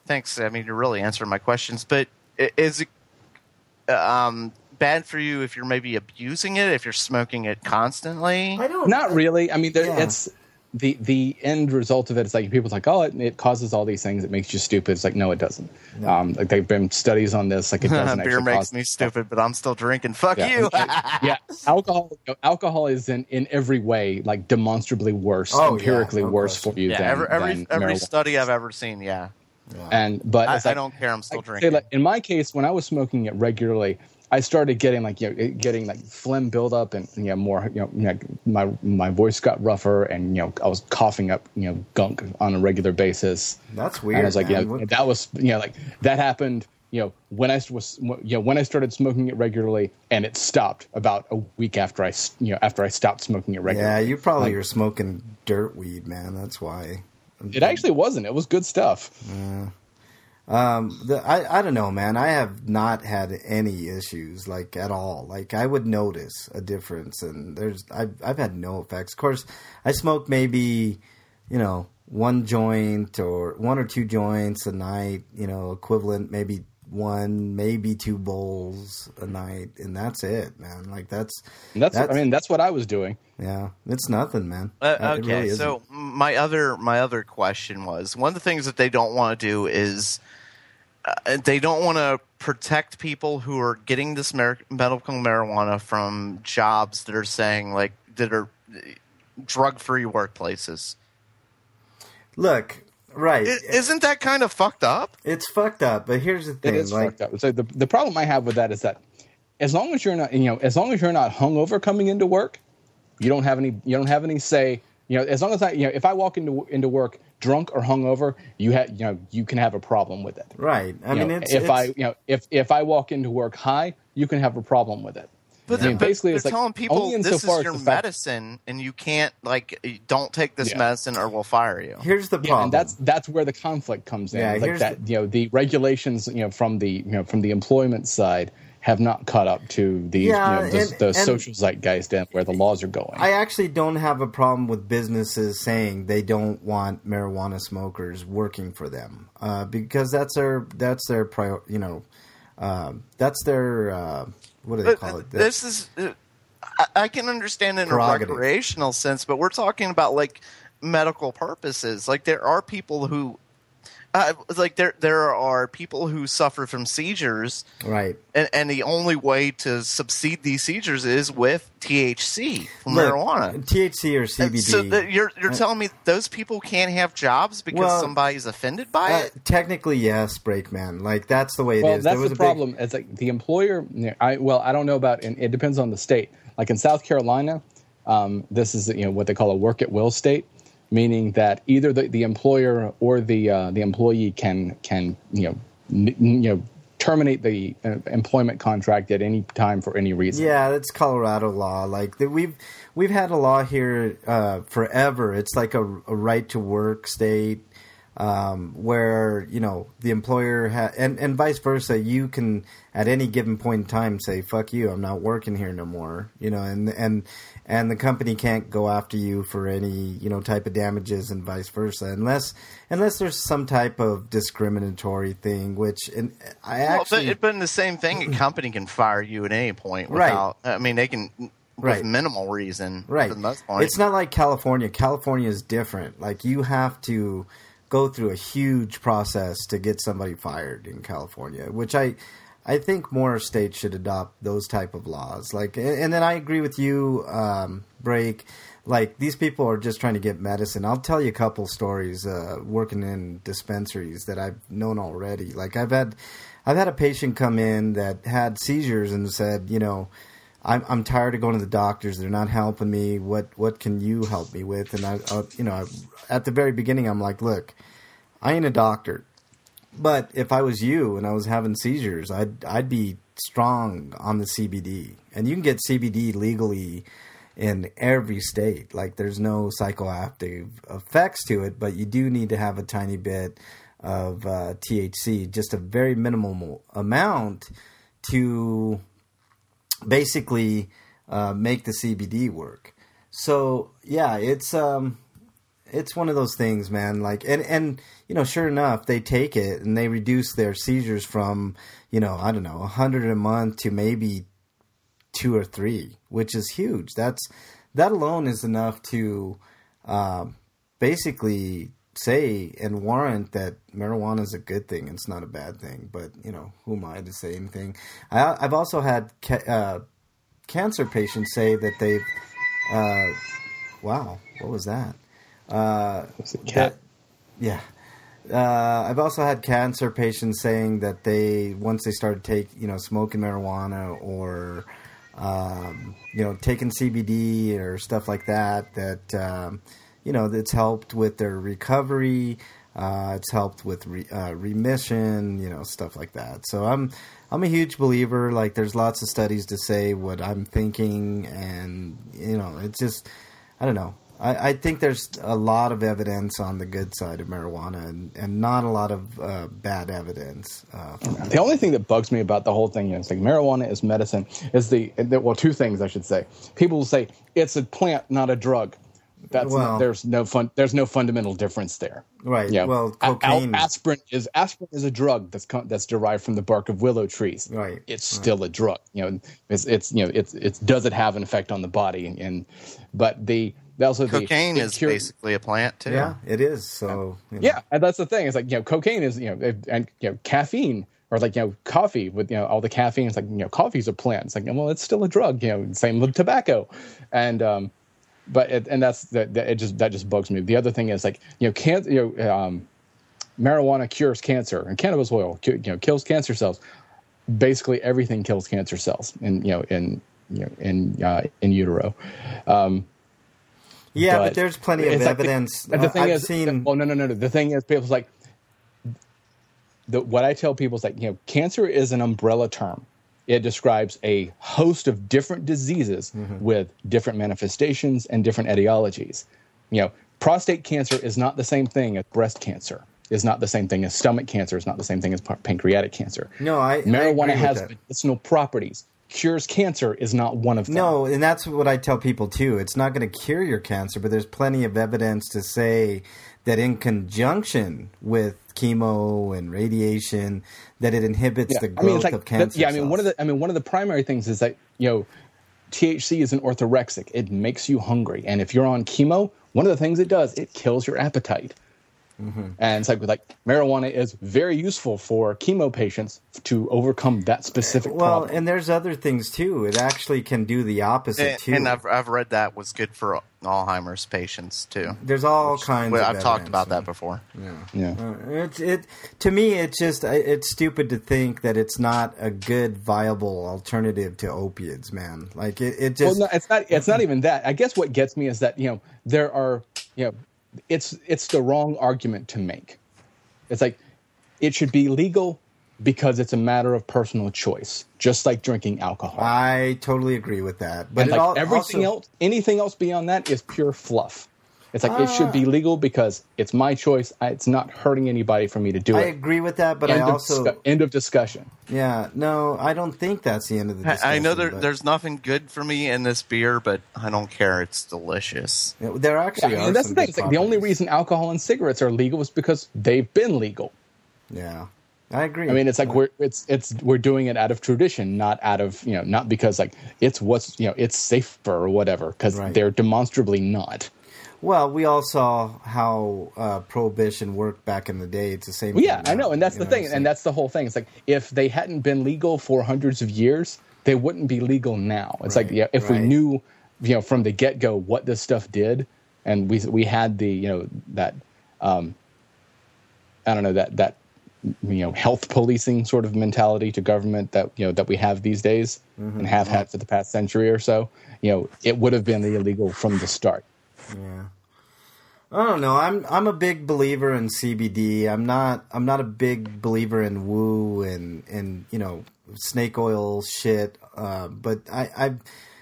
thanks. I mean, you're really answering my questions. But is it bad for you if you're maybe abusing it, if you're smoking it constantly? Not really. I mean, it's the end result of it is like people's like, oh, it causes all these things. It makes you stupid. It's like, no, it doesn't. No. Like they've been studies on this. Like it doesn't. Beer makes me stupid, but I'm still drinking. Fuck you. Alcohol is in every way like demonstrably worse, empirically worse for you. Yeah, every study I've ever seen. Yeah. But I don't care. I'm still drinking. Like, in my case, when I was smoking it regularly, I started getting phlegm buildup and more my voice got rougher and I was coughing up gunk on a regular basis. That's weird. And I was like, that was like that happened when I started smoking it regularly, and it stopped about a week after I stopped smoking it regularly. Yeah, you probably are smoking dirt weed, man. That's why. It actually wasn't. It was good stuff. Yeah. I don't know, man. I have not had any issues like at all. Like I would notice a difference, and I've had no effects. Of course, I smoke maybe one joint or one or two joints a night. Equivalent maybe one, maybe two bowls a night, and that's it, man. Like that's what I was doing. Yeah, it's nothing, man. Okay, really so my other question was, one of the things that they don't want to do is they don't want to protect people who are getting this medical marijuana from jobs that are saying that are drug-free workplaces. Look, right? Isn't that kind of fucked up? It's fucked up, but here's the thing: it is fucked up. So the problem I have with that is that as long as you're not hungover coming into work, you don't have any say. As long as if I walk into work drunk or hungover, you can have a problem with it. Right. I mean, if I walk into work high, you can have a problem with it. But basically, they're telling people this is your medicine, and you can't don't take this medicine or we'll fire you. Here's the problem, and that's where the conflict comes in. The regulations from the employment side have not caught up to the social zeitgeist and where the laws are going. I actually don't have a problem with businesses saying they don't want marijuana smokers working for them because that's their what do they call it? This is I can understand in a recreational sense, but we're talking about medical purposes. There are people who. There are people who suffer from seizures, right? And the only way to subside these seizures is with THC, marijuana, THC or CBD. So you're telling me those people can't have jobs because somebody's offended by it? Technically, yes, Breakman. That's the way it is. That's the problem. It's the employer. I don't know about. And it depends on the state. Like in South Carolina, this is what they call a work at will state. Meaning that either the employer or the employee can terminate the employment contract at any time for any reason. Yeah, that's Colorado law. We've had a law here forever. It's like a right to work state where the employer and vice versa. You can at any given point in time say "fuck you," I'm not working here no more. And the company can't go after you for any type of damages and vice versa unless there's some type of discriminatory thing. But in the same thing, a company can fire you at any point without. Right. I mean, they can. With minimal reason, right? For the most part. It's not like California. California is different. You have to go through a huge process to get somebody fired in California, which I think more states should adopt those type of laws. And then I agree with you, Break. These people are just trying to get medicine. I'll tell you a couple stories working in dispensaries that I've known already. I've had a patient come in that had seizures and said, I'm tired of going to the doctors. They're not helping me. What can you help me with? And I at the very beginning, I'm like, look, I ain't a doctor. But if I was you and I was having seizures, I'd be strong on the CBD. And you can get CBD legally in every state. There's no psychoactive effects to it, but you do need to have a tiny bit of THC, just a very minimal amount to basically make the CBD work. So, yeah, it's it's one of those things, man. Like, and sure enough, they take it and they reduce their seizures from, I don't know, 100 a month to maybe 2 or 3, which is huge. That alone is enough to basically say and warrant that marijuana is a good thing. It's not a bad thing. But who am I to say anything? I've also had cancer patients say that they've. Wow, what was that? Was it cat? Yeah. I've also had cancer patients saying that once they started smoking marijuana or taking CBD or stuff like that, it's helped with their recovery. It's helped with remission, stuff like that. So I'm a huge believer. Like, there's lots of studies to say what I'm thinking, and it's just, I don't know. I think there's a lot of evidence on the good side of marijuana and not a lot of bad evidence. The only thing that bugs me about the whole thing is, like, marijuana is medicine. Is two things I should say. People will say it's a plant, not a drug. There's no fundamental difference there. Right. Yeah. Well, cocaine. Aspirin is a drug that's derived from the bark of willow trees. Right. It's still a drug. It's does it have an effect on the body? Cocaine is basically a plant too. Yeah, it is. So yeah, and that's the thing. It's like, cocaine is and caffeine, or like coffee with all the caffeine. It's like coffee's a plant. It's like, well, it's still a drug. Same with tobacco, and that just bugs me. The other thing is, like, marijuana cures cancer, and cannabis oil kills cancer cells. Basically, everything kills cancer cells, in utero. Yeah, but there's plenty of evidence. The thing is, no. The thing is, people's like, what I tell people is, like, cancer is an umbrella term. It describes a host of different diseases with different manifestations and different etiologies. Prostate cancer is not the same thing as breast cancer. Is not the same thing as stomach cancer. Is not the same thing as pancreatic cancer. No, marijuana has medicinal properties. Cures cancer is not one of them. No, and that's what I tell people too. It's not going to cure your cancer, but there's plenty of evidence to say that in conjunction with chemo and radiation, that it inhibits the growth of cancer cells. One of the primary things is that THC is an orthorexic. It makes you hungry, and if you're on chemo, one of the things it does, it kills your appetite. Mm-hmm. And it's like marijuana is very useful for chemo patients to overcome that specific problem. And there's other things too. It actually can do the opposite too. And I've read that was good for Alzheimer's patients too. There's all kinds of I've talked about that before. Yeah. To me, it's stupid to think that it's not a good, viable alternative to opiates, man. Like it just. Well, no, it's not even that. I guess what gets me is that there are It's the wrong argument to make. It's like, it should be legal because it's a matter of personal choice, just like drinking alcohol. I totally agree with that. But anything else beyond that is pure fluff. It's like, it should be legal because it's my choice. It's not hurting anybody for me to do it. I agree with that, but end of discussion. Yeah, no, I don't think that's the end of the discussion. I know there's nothing good for me in this beer, but I don't care. It's delicious. There actually are. That's the thing. It's like, the only reason alcohol and cigarettes are legal is because they've been legal. Yeah, I agree. I mean, it's like we're doing it out of tradition, not out of not because like it's it's safer or whatever, because they're demonstrably not. Well, we all saw how Prohibition worked back in the day. It's the same thing. Yeah, I know, and that's the thing, and that's the whole thing. It's like, if they hadn't been legal for hundreds of years, they wouldn't be legal now. It's like, if we knew, from the get-go what this stuff did, and we had the, that, I don't know, that health policing sort of mentality to government that, that we have these days and have had for the past century or so, it would have been illegal from the start. Yeah, I don't know. I'm a big believer in CBD. I'm not a big believer in woo and snake oil shit. But I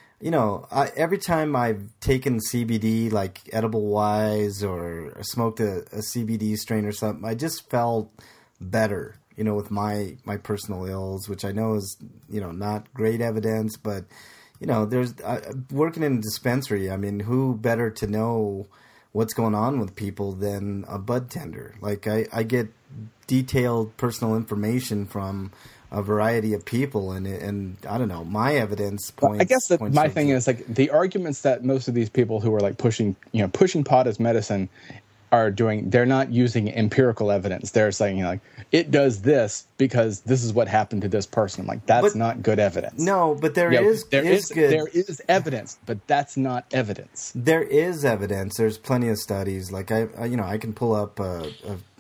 every time I've taken CBD, like edible wise, or smoked a CBD strain or something, I just felt better. With my personal ills, which I know is not great evidence, but. There's working in a dispensary. I mean, who better to know what's going on with people than a bud tender. Like I get detailed personal information from a variety of people, and I don't know, my evidence points. I guess that my thing is like the arguments that most of these people who are like pushing pot as medicine are doing, they're not using empirical evidence. They're saying, like, it does this because this is what happened to this person. I'm like, that's not good evidence. No, but there is evidence, but that's not evidence. There is evidence. There's plenty of studies. Like I can pull up that's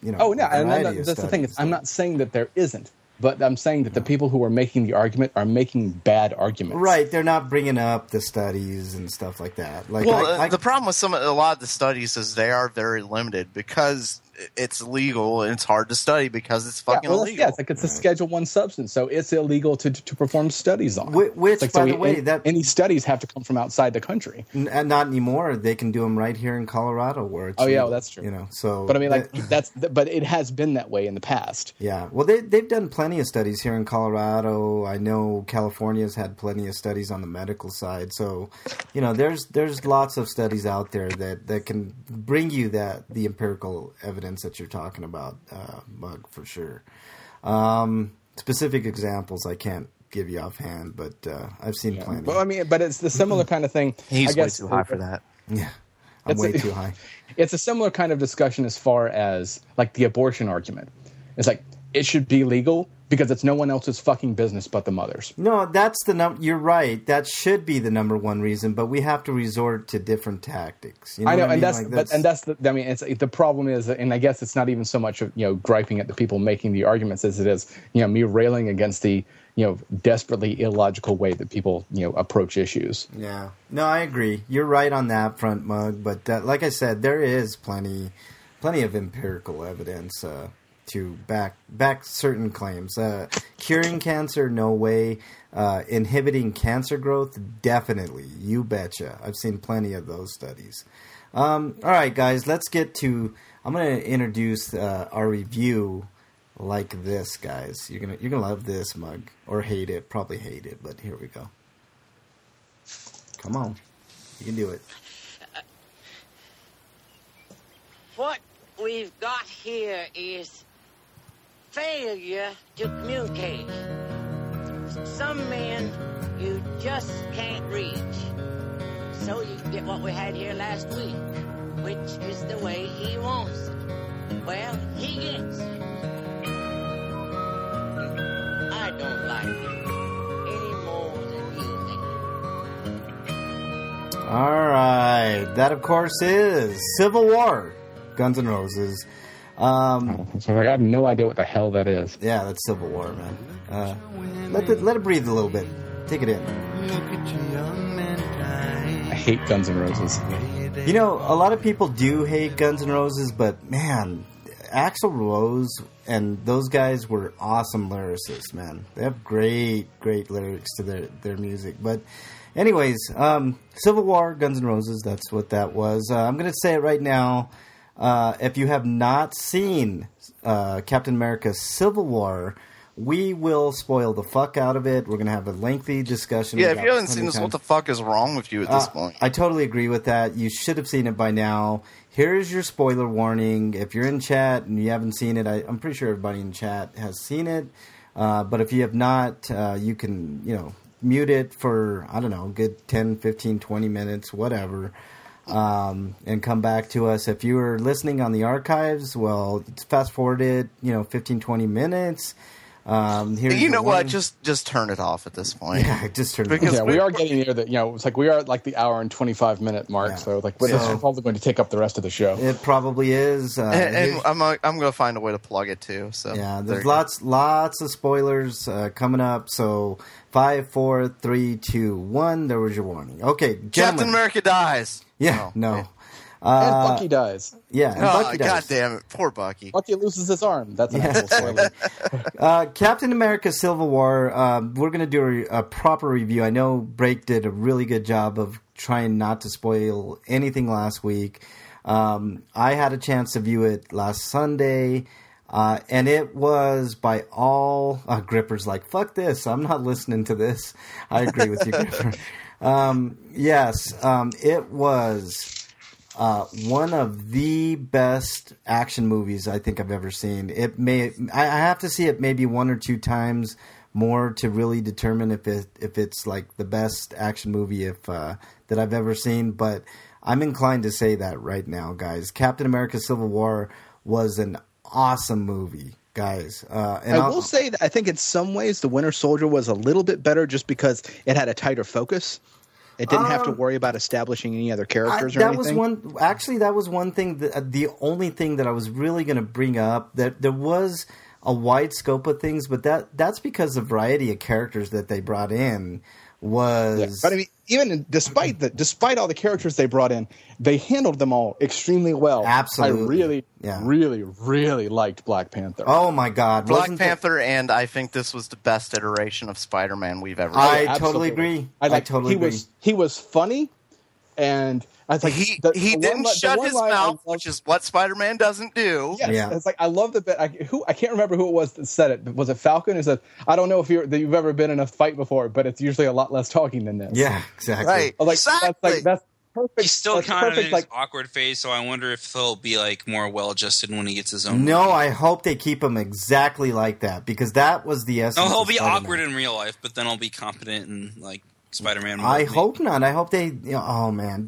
the thing. I'm not saying that there isn't. But I'm saying that the people who are making the argument are making bad arguments. Right. They're not bringing up the studies and stuff like that. Like, the problem with a lot of the studies is they are very limited because it's illegal and it's hard to study because it's fucking illegal. Yeah, it's like it's a Schedule I substance, so it's illegal to perform studies on. Which, like, by the way, any studies have to come from outside the country. Not anymore. They can do them right here in Colorado, where it's well, that's true. So, but I mean, but it has been that way in the past. Yeah, well, they've done plenty of studies here in Colorado. I know California's had plenty of studies on the medical side. So, there's lots of studies out there that can bring you the empirical evidence that you're talking about, Mug, for sure. Specific examples I can't give you offhand, but I've seen plenty. Well, I mean, but it's the similar kind of thing. He's way too high for that. Yeah, I'm way too high. It's a similar kind of discussion as far as like the abortion argument. It's like it should be legal because it's no one else's fucking business but the mother's. No, that's you're right. That should be the number one reason, but we have to resort to different tactics. You know I know, what and I mean? it's the problem is, and I guess it's not even so much of griping at the people making the arguments as it is me railing against the desperately illogical way that people approach issues. Yeah, no, I agree. You're right on that front, Mug. But like I said, there is plenty of empirical evidence to back certain claims. Curing cancer, no way. Inhibiting cancer growth, definitely. You betcha. I've seen plenty of those studies. All right, guys, let's get to. I'm going to introduce our review like this, guys. You're gonna love this, Mug, or hate it. Probably hate it, but here we go. Come on, you can do it. What we've got here is failure to communicate. Some men you just can't reach. So you get what we had here last week, which is the way he wants it. Well, he gets it. I don't like it any more than you think. All right. That, of course, is Civil War, Guns N' Roses. So I have no idea what the hell that is. Yeah, that's Civil War, man. Let it breathe a little bit. Take it in. I hate Guns N' Roses. A lot of people do hate Guns N' Roses, but man, Axl Rose and those guys were awesome lyricists, man. They have great lyrics to their music. But anyways, Civil War, Guns N' Roses, that's what that was. I'm going to say it right now. If you have not seen Captain America Civil War, we will spoil the fuck out of it. We're going to have a lengthy discussion. Yeah, if you haven't seen this, what the fuck is wrong with you at this point? I totally agree with that. You should have seen it by now. Here's your spoiler warning. If you're in chat and you haven't seen it, I'm pretty sure everybody in chat has seen it. But if you have not, you can, mute it for, I don't know, a good 10, 15, 20 minutes, whatever. And come back to us. If you were listening on the archives, well, fast forward it, 15, 20 minutes. What? Just turn it off at this point. Yeah, just turn it off. Yeah, we are getting near the, it's like we are at like the hour and 25-minute mark. Yeah. So like, this is probably going to take up the rest of the show. It probably is. And I'm going to find a way to plug it too. So yeah, there's lots of spoilers coming up. So 5, 4, 3, 2, 1. There was your warning. Okay, gentlemen. Captain America dies. Yeah, no. And Bucky dies. Yeah, and Bucky dies. God damn it. Poor Bucky. Bucky loses his arm. That's an actual spoiler. Captain America Civil War, we're going to do a proper review. I know Break did a really good job of trying not to spoil anything last week. I had a chance to view it last Sunday, and it was by all... Gripper's like, fuck this. I'm not listening to this. I agree with you, Gripper. Yes, it was one of the best action movies I think I've ever seen. I have to see it maybe one or two times more to really determine if it's like the best action movie that I've ever seen. But I'm inclined to say that right now, guys. Captain America: Civil War was an awesome movie, guys. And I will say that I think in some ways the Winter Soldier was a little bit better just because it had a tighter focus. It didn't have to worry about establishing any other characters or anything. That was one thing. The only thing that I was really going to bring up, that there was a wide scope of things, but that's because the variety of characters that they brought in was. Yeah. But I mean, even despite all the characters they brought in, they handled them all extremely well. Absolutely, I really liked Black Panther. Oh my God, Black Panther, and I think this was the best iteration of Spider-Man we've ever seen. I totally agree. I totally agree. He was funny, and I was like, he didn't shut his mouth, which is what Spider-Man doesn't do. Yes, yeah. It's like I love the bit. I can't remember who it was that said it. Was it Falcon who said, "I don't know if you've ever been in a fight before, but it's usually a lot less talking than this." Yeah, exactly. Right. Exactly. That's perfect. He's still kind of in his like, awkward phase, so I wonder if he'll be like more well-adjusted when he gets his own. No, movie. I hope they keep him exactly like that, because that was the essence. No, he'll of be Spider-Man. awkward in real life, but then he'll be competent in like Spider-Man. I hope not. I hope they. Oh man,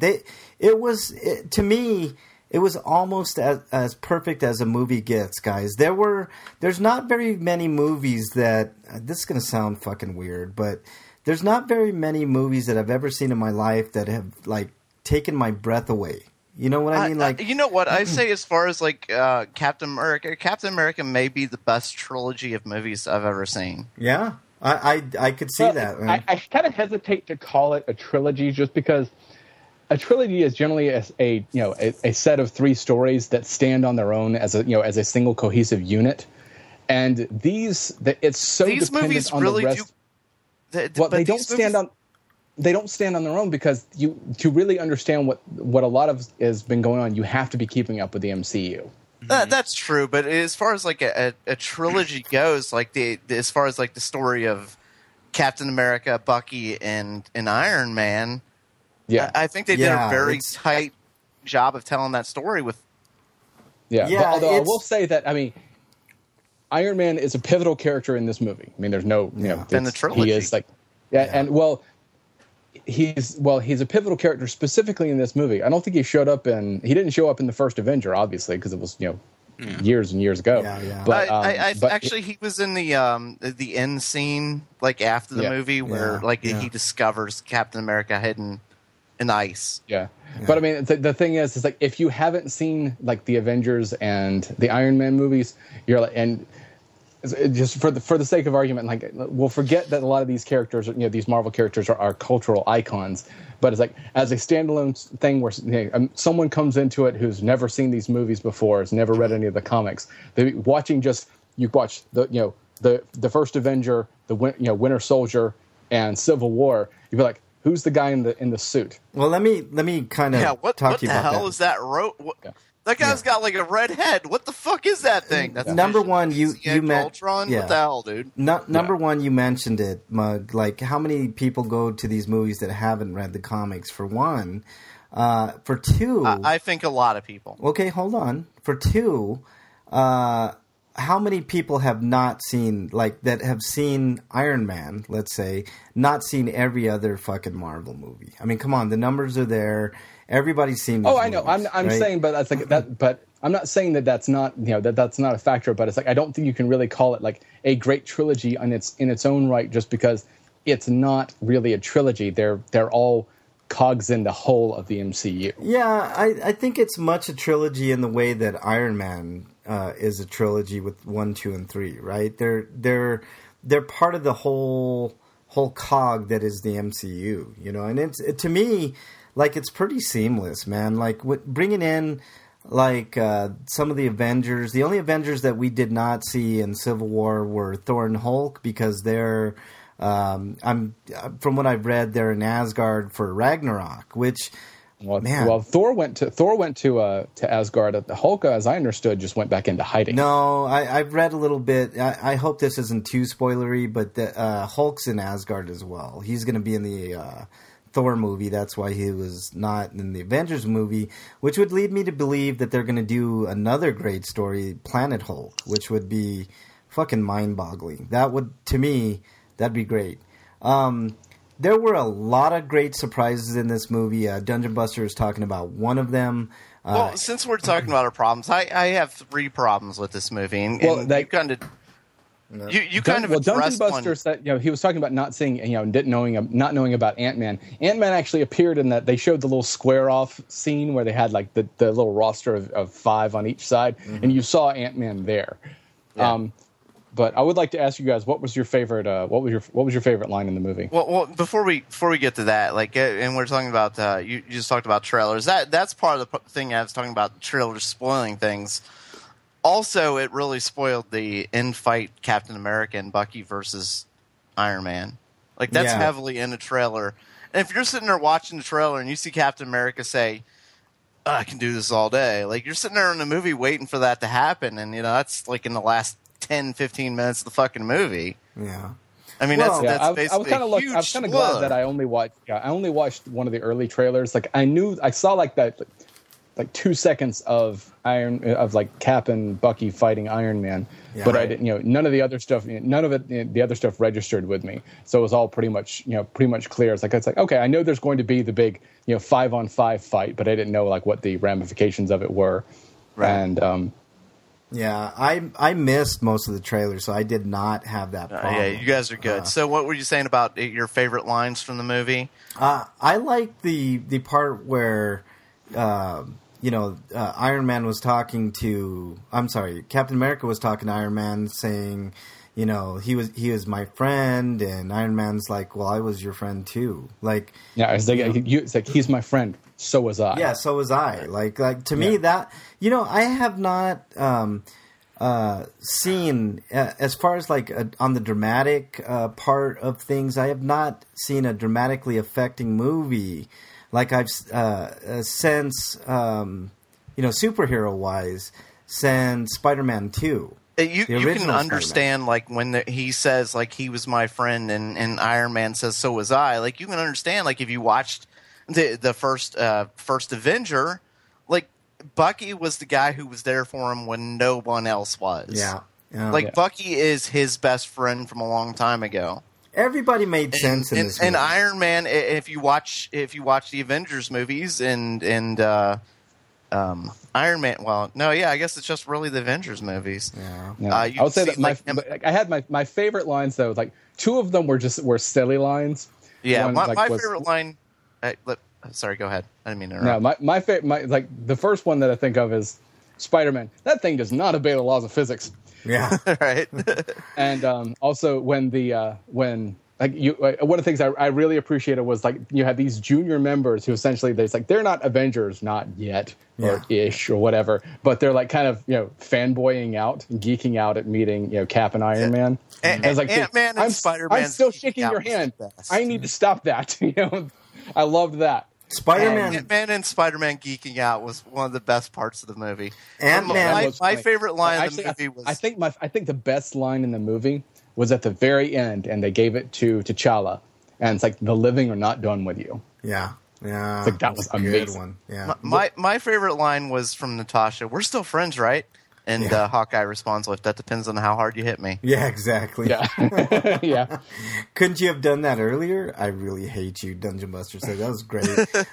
to me. It was almost as perfect as a movie gets, guys. There's not very many movies that. This is gonna sound fucking weird, but there's not very many movies that I've ever seen in my life that have like taken my breath away. You know what I mean? Like, you know what I say as far as like Captain America. Captain America may be the best trilogy of movies I've ever seen. Yeah. I could see that. Man. I kind of hesitate to call it a trilogy just because a trilogy is generally a set of three stories that stand on their own as a single cohesive unit. And these movies on really the rest. They don't stand on their own because to really understand what a lot of has been going on, you have to be keeping up with the MCU. That's true, but as far as like a trilogy goes, like as far as like the story of Captain America, Bucky, and Iron Man, yeah, I think they did a very tight job of telling that story with. Yeah, but although I will say that Iron Man is a pivotal character in this movie. I mean, there's no in the trilogy. He is like he's a pivotal character specifically in this movie. I don't think he didn't show up in the first Avenger, obviously, because it was years and years ago. Yeah. But actually he was in the end scene like after the movie where he discovers Captain America hidden in ice. Yeah. But I mean, the thing is like if you haven't seen like the Avengers and the Iron Man movies, you're like, and just for the sake of argument, like we'll forget that a lot of these characters, these Marvel characters are cultural icons. But it's like as a standalone thing where someone comes into it who's never seen these movies before, has never read any of the comics. You watch the first Avenger, the Winter Soldier, and Civil War. You'd be like, who's the guy in the suit? Well, let me kind of talk to you about that. What the hell is that? That guy's got like a red head. What the fuck is that thing? That's number one. You met Ultron. Yeah. What the hell, dude? Number one, you mentioned it, Mug. Like, how many people go to these movies that haven't read the comics? For one, for two, I think a lot of people. Okay, hold on. For two, how many people have not seen that have seen Iron Man? Let's say not seen every other fucking Marvel movie. I mean, come on, the numbers are there. Everybody's seen these I know. movies, I'm right? saying, but that's like that. But I'm not saying that's not that's not a factor. But it's like I don't think you can really call it like a great trilogy in its own right, just because it's not really a trilogy. They're all cogs in the whole of the MCU. Yeah, I think it's much a trilogy in the way that Iron Man is a trilogy with 1, 2, and 3. Right? They're part of the whole cog that is the MCU. And it's to me. Like, it's pretty seamless, man. Like, bringing in, some of the Avengers. The only Avengers that we did not see in Civil War were Thor and Hulk, because they're, from what I've read, they're in Asgard for Ragnarok, which, man. Well, Thor went to Asgard. The Hulk, as I understood, just went back into hiding. No, I've read a little bit. I hope this isn't too spoilery, but Hulk's in Asgard as well. He's going to be in the Thor movie. That's why he was not in the Avengers movie, which would lead me to believe that they're going to do another great story, Planet Hulk, which would be fucking mind-boggling. That would, to me, that'd be great. There were a lot of great surprises in this movie. Dungeon Buster is talking about one of them. Well, since we're talking about our problems, I have 3 problems with this movie, and you kind of Dungeon Buster said, he was talking about not seeing, not knowing about Ant-Man. Ant-Man actually appeared in that. They showed the little square off scene where they had like the little roster of 5 on each side, and you saw Ant-Man there. Yeah. But I would like to ask you guys, what was your favorite? What was your favorite line in the movie? Well, before we get to that, and we're talking about you just talked about trailers. That's part of the thing I was talking about, trailers spoiling things. Also, it really spoiled the in-fight Captain America and Bucky versus Iron Man. That's heavily in the trailer. And if you're sitting there watching the trailer and you see Captain America say, "I can do this all day," you're sitting there in the movie waiting for that to happen, and that's in the last 10-15 minutes of the fucking movie. Yeah. I mean, that's basically I was kind of glad that I only watched one of the early trailers. I saw that 2 seconds of Cap and Bucky fighting Iron Man, but right. I didn't. None of the other stuff. None of it. The other stuff registered with me, so it was all pretty much clear. It's like okay, I know there's going to be the big 5-on-5 fight, but I didn't know what the ramifications of it were, right. And yeah, I missed most of the trailer, so I did not have that problem. Yeah, you guys are good. So what were you saying about your favorite lines from the movie? I like the part where Iron Man was talking to... I'm sorry, Captain America was talking to Iron Man saying, he was my friend, and Iron Man's like, well, I was your friend too. It's like he's my friend. So was I. Yeah, so was I. To me that I have not seen as far as on the dramatic part of things. I have not seen a dramatically affecting movie I've since superhero wise since Spider-Man 2. You can understand when he says he was my friend and Iron Man says so was I. You can understand if you watched the first Avenger, Bucky was the guy who was there for him when no one else was. Yeah. Bucky is his best friend from a long time ago. Everybody made sense in this movie. And Iron Man, if you watch the Avengers movies and Iron Man, I guess it's just really the Avengers movies. Yeah. I would say that I had my favorite lines though. 2 of them were silly lines. Yeah, my favorite line. Sorry, go ahead. I didn't mean to interrupt. No, my favorite, the first one that I think of is Spider-Man. That thing does not obey the laws of physics. Yeah, right. And also when one of the things I really appreciated was you had these junior members who essentially they're not Avengers, not yet or ish or whatever, but they're kind of fanboying out, geeking out at meeting Cap and Iron Man. And I was Ant-Man and Spider-Man. I'm still shaking your hand. I need to stop that. I loved that. Ant-Man and Spider-Man geeking out was one of the best parts of the movie. Ant-Man, my favorite line in the movie was... I think the best line in the movie was at the very end, and they gave it to T'Challa, and it's the living are not done with you. Yeah. That was amazing. Good one. Yeah. My favorite line was from Natasha. "We're still friends, right?" And Hawkeye responds with, "That depends on how hard you hit me." Yeah, exactly. Yeah. Yeah. Couldn't you have done that earlier? I really hate you, Dungeon Buster said. That was great.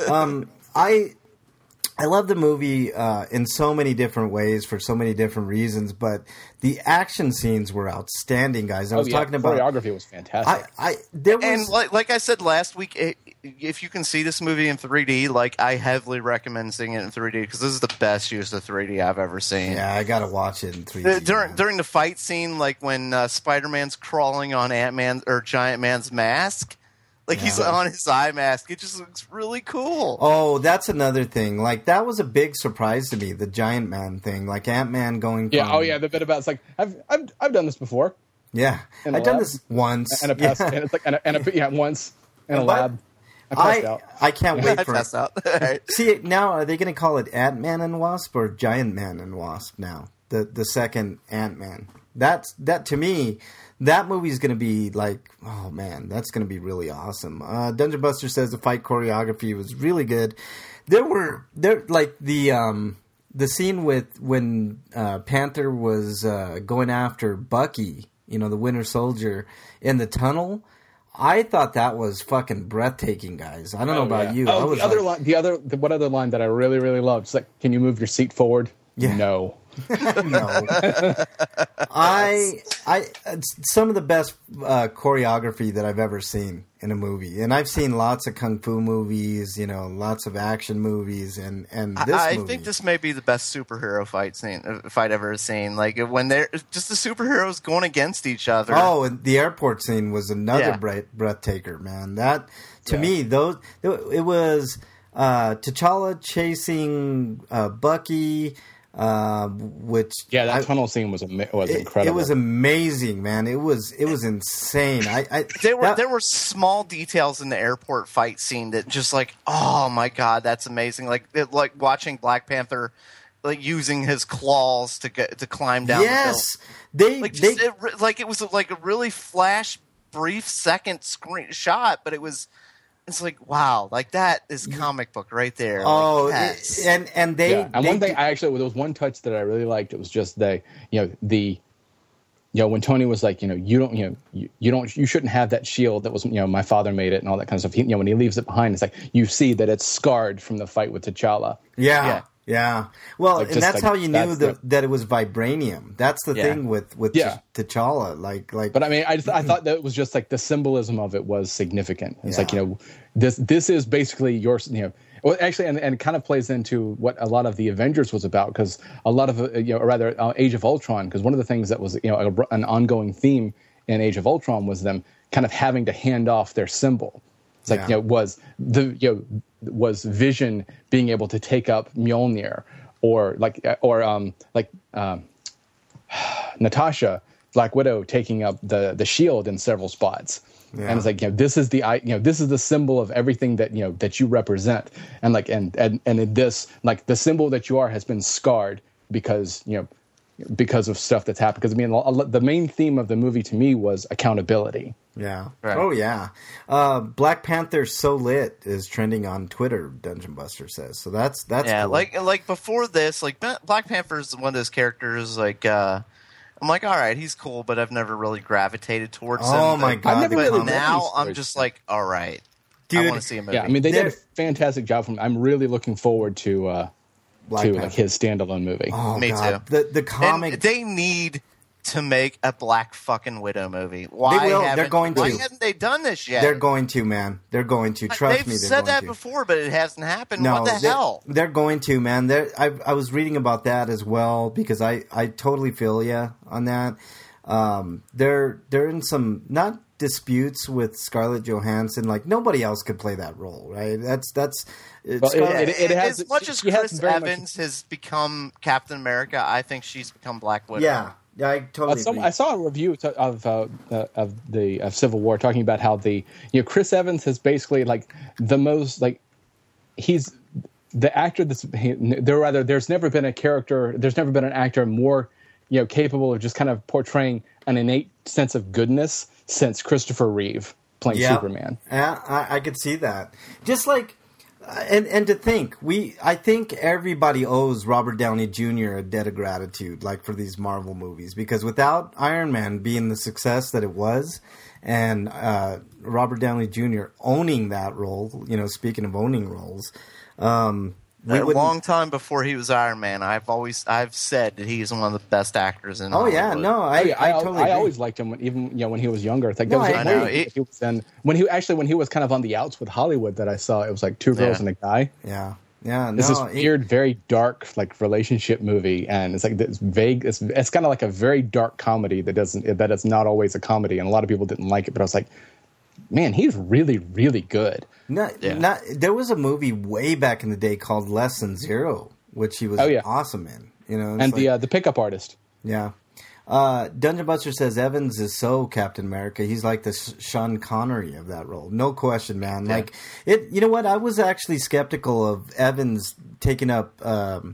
I love the movie in so many different ways for so many different reasons, but the action scenes were outstanding, guys. I was talking about choreography was fantastic. And like I said last week, if you can see this movie in 3D, I heavily recommend seeing it in 3D because this is the best use of 3D I've ever seen. Yeah, I gotta watch it in 3D. During the fight scene, when Spider-Man's crawling on Ant-Man or Giant Man's mask. He's on his eye mask. It just looks really cool. Oh, that's another thing. That was a big surprise to me, the Giant Man thing. Ant-Man going from... Yeah, the bit about I've done this before. Yeah. I've done this once. And once in a lab. I can't wait for it. Out. See, now are they going to call it Ant-Man and Wasp or Giant Man and Wasp now? The second Ant-Man. that to me, that movie's going to be like, oh man, that's going to be really awesome. Dungeon Buster says the fight choreography was really good. There like the scene with when Panther was going after Bucky, the Winter Soldier in the tunnel. I thought that was fucking breathtaking, guys. I don't know about you. Oh, one other line that I really, really loved. It's like, can you move your seat forward? Yeah. No. No. Some of the best choreography that I've ever seen in a movie, and I've seen lots of kung fu movies, lots of action movies, and this. I think this may be the best superhero fight I've ever seen. Like when they're just the superheroes going against each other. Oh, and the airport scene was another breathtaker, man. That to me, it was T'Challa chasing Bucky. That tunnel scene was incredible. It was amazing, man. It was insane. There were small details in the airport fight scene that just like, oh my god, that's amazing. Like watching Black Panther, like using his claws to climb down. Yes, the hill. It was like a really flash, brief second shot, but it's like, wow, like that is comic book right there. Oh, like, yes. and one thing there was one touch that I really liked. It was just when Tony was like, you shouldn't have that shield that was, my father made it and all that kind of stuff. When he leaves it behind, it's like you see that it's scarred from the fight with T'Challa. Yeah. Well, and that's how you knew that it was vibranium. That's the thing with T'Challa. Like. But I mean, I thought that it was just like the symbolism of it was significant. It's like, this is basically your, well, actually, and it kind of plays into what a lot of the Avengers was about, because a lot of, Age of Ultron, because one of the things that was, an ongoing theme in Age of Ultron was them kind of having to hand off their symbol. It's like, was Vision being able to take up Mjolnir, or Natasha, Black Widow, taking up the shield in several spots. Yeah. And it's like, this is the symbol of everything that, that you represent. And like, and in this, like, the symbol that you are has been scarred because of stuff that's happened. Because I mean, the main theme of the movie to me was accountability. Yeah. Right. Oh yeah. Black Panther So Lit is trending on Twitter. Dungeon Buster says so. That's cool. Like before this, like Black Panther is one of those characters. Like I'm like, all right, he's cool, but I've never really gravitated towards him. Oh my god! Now I'm just like, all right, dude, I want to see a movie. Yeah, I mean, they did a fantastic job from him. I'm really looking forward to like his standalone movie. Oh, me god. too. The comic. And they need to make a Black fucking Widow movie. Why they will. They're going to. Why haven't they done this yet? They're going to, man. They're going to. Trust me. They've said that before, but it hasn't happened. No, what the hell? They're going to, man. I was reading about that as well, because I totally feel you on that. They're in some not disputes with Scarlett Johansson. Like, nobody else could play that role, right? That's as much as Chris Evans has become Captain America, I think she's become Black Widow. Yeah, I totally agree. I saw a review of Civil War talking about how Chris Evans has basically like the most, like, he's the actor there's never been an actor more capable of just kind of portraying an innate sense of goodness since Christopher Reeve playing Superman. Yeah, I could see that. Just like, and to think, I think everybody owes Robert Downey Jr. a debt of gratitude, like, for these Marvel movies, because without Iron Man being the success that it was, and Robert Downey Jr. owning that role, speaking of owning roles, a long time before he was Iron Man, I've said that he's one of the best actors in Hollywood. Yeah, no, I totally agree. I always liked him when he was younger. It's like, I know. When he was kind of on the outs with Hollywood, that I saw, it was like Two Girls and a Guy. Yeah. This is weird, very dark, like, relationship movie, and it's like this vague. It's kind of like a very dark comedy that is not always a comedy, and a lot of people didn't like it. But I was like, man, he's really, really good. There was a movie way back in the day called Less Than Zero, which he was awesome in. And the Pickup Artist. Yeah. Dungeon Buster says Evans is so Captain America. He's like the Sean Connery of that role. No question, man. Yeah. Like, you know what? I was actually skeptical of Evans taking up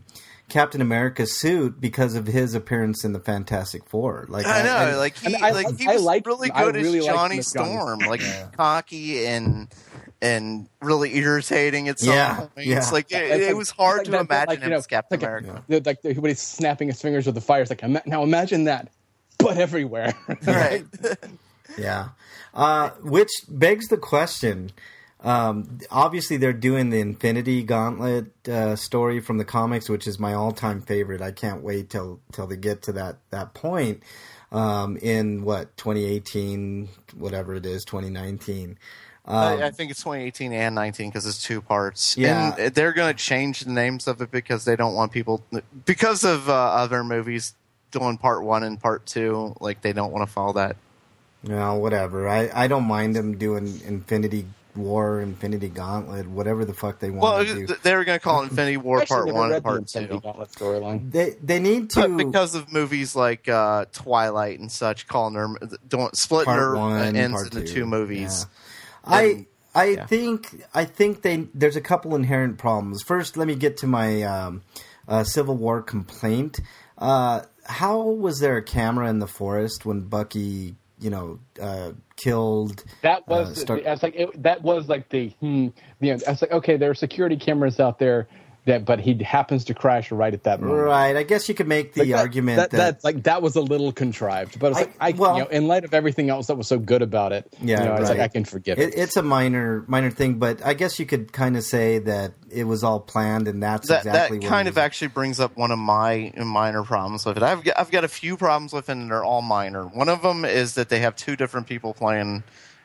Captain America's suit because of his appearance in the Fantastic Four. Like I know, he was really good as Johnny Storm, cocky and really irritating at some points. Yeah. Like it was hard to imagine him as Captain America. Like everybody's snapping his fingers with the fire. It's like, now imagine that, but everywhere. Right. Yeah. Which begs the question. Obviously, they're doing the Infinity Gauntlet story from the comics, which is my all-time favorite. I can't wait till they get to that point in 2018, whatever it is, 2019. I think it's 2018 and 19 because it's 2 parts. Yeah, and they're going to change the names of it because they don't want people because of other movies doing part 1 and part 2. Like they don't want to follow that. No, whatever. I don't mind them doing Infinity War, Infinity Gauntlet, whatever the fuck they want to do. They were going to call it Infinity War Part 1 and Part 2. Storyline. They need to... But because of movies like Twilight and such, calling them... Splitting their ends into 2 movies. Yeah. I think there's a couple inherent problems. First, let me get to my Civil War complaint. How was there a camera in the forest when Bucky... killed. That was that was like the I was like, okay, there are security cameras out there but he happens to crash right at that moment. Right. I guess you could make the argument that was a little contrived, but it's in light of everything else that was so good about it, I can forgive it. It's a minor thing, but I guess you could kind of say that it was all planned, and that's exactly that kind of actually brings up one of my minor problems with it. I've got a few problems with it, and they're all minor. One of them is that they have 2 different people playing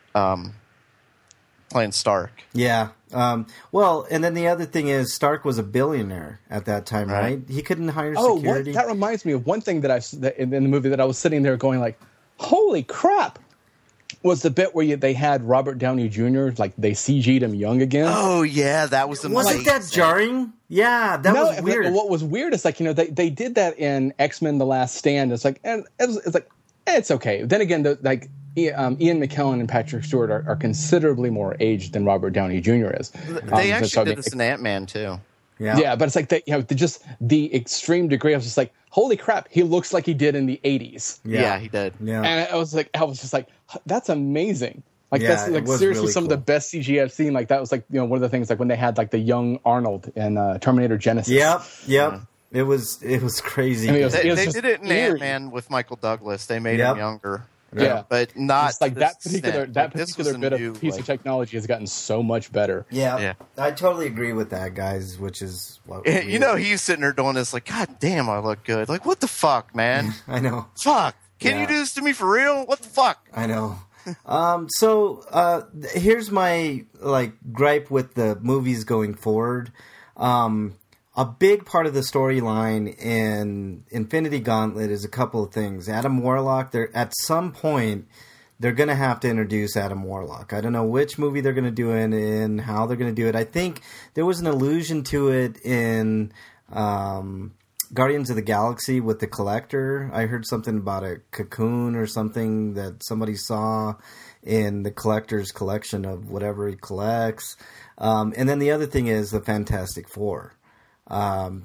Stark. Yeah. Well, and then the other thing is Stark was a billionaire at that time, right? He couldn't hire security. That reminds me of one thing that in the movie that I was sitting there going like, holy crap, was the bit where they had Robert Downey Jr., like they CG'd him young again. Oh, yeah, that was amazing. Wasn't that jarring? Yeah, that was weird. What was weird is they did that in X-Men The Last Stand. It's like, and it's okay. Then again, Ian McKellen and Patrick Stewart are considerably more aged than Robert Downey Jr. is. They actually did this in Ant-Man too. Yeah, but it's like the extreme degree. I was just like, holy crap, he looks like he did in the 80s. Yeah, he did. Yeah, and I was just like, that's amazing. Like that's like seriously really some of the best CG I've seen. Like that was like one of the things like when they had like the young Arnold in Terminator Genesis. Yep. Yeah. It was crazy. I mean, they did it in Ant-Man with Michael Douglas. They made him younger. Yeah, but not it's like that particular bit of piece of technology has gotten so much better. Yeah, I totally agree with that, guys. Which is what he's sitting there doing this like, God damn, I look good. Like, what the fuck, man? I know. Fuck. Can you do this to me for real? What the fuck? I know. So here's my gripe with the movies going forward. A big part of the storyline in Infinity Gauntlet is a couple of things. Adam Warlock, at some point, they're going to have to introduce Adam Warlock. I don't know which movie they're going to do it in, how they're going to do it. I think there was an allusion to it in Guardians of the Galaxy with the Collector. I heard something about a cocoon or something that somebody saw in the Collector's collection of whatever he collects. And then the other thing is the Fantastic Four. I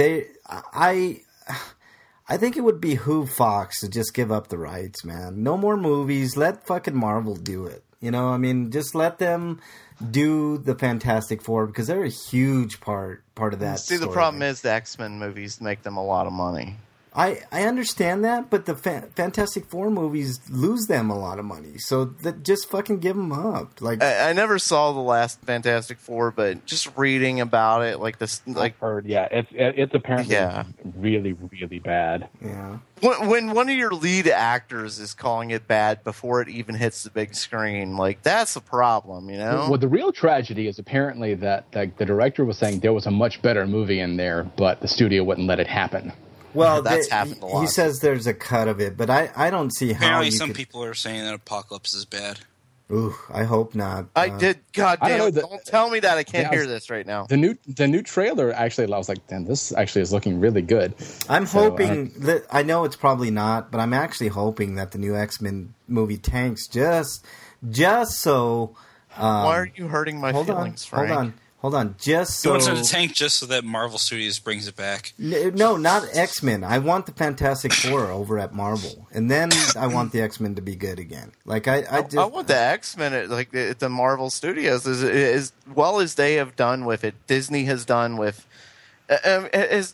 think it would behoove Fox to just give up the rights, man. No more movies. Let fucking Marvel do it. Just let them do the Fantastic Four because they're a huge part of that. See, the problem is the X-Men movies make them a lot of money. I understand that, but the Fantastic Four movies lose them a lot of money. So just fucking give them up. Like I never saw the last Fantastic Four, but just reading about it, I've heard, it's apparently really, really bad. Yeah. When one of your lead actors is calling it bad before it even hits the big screen, that's a problem, you know? Well, the real tragedy is apparently that the director was saying there was a much better movie in there, but the studio wouldn't let it happen. Well, that's happened a lot. He says there's a cut of it, but I don't see how. Apparently, some people are saying that Apocalypse is bad. Ooh, I hope not. I did. God damn! Don't tell me that. I can't hear this right now. The new trailer actually, I was like, damn, this actually is looking really good. I'm hoping that I know it's probably not, but I'm actually hoping that the new X-Men movie tanks just so. Why are you hurting my feelings, Frank? Hold on. Hold on, just He so... wants it to tank just so that Marvel Studios brings it back. No, not X-Men. I want the Fantastic Four over at Marvel. And then I want the X-Men to be good again. Like, I want the X-Men at the Marvel Studios as well as they have done with it. Disney has done with... the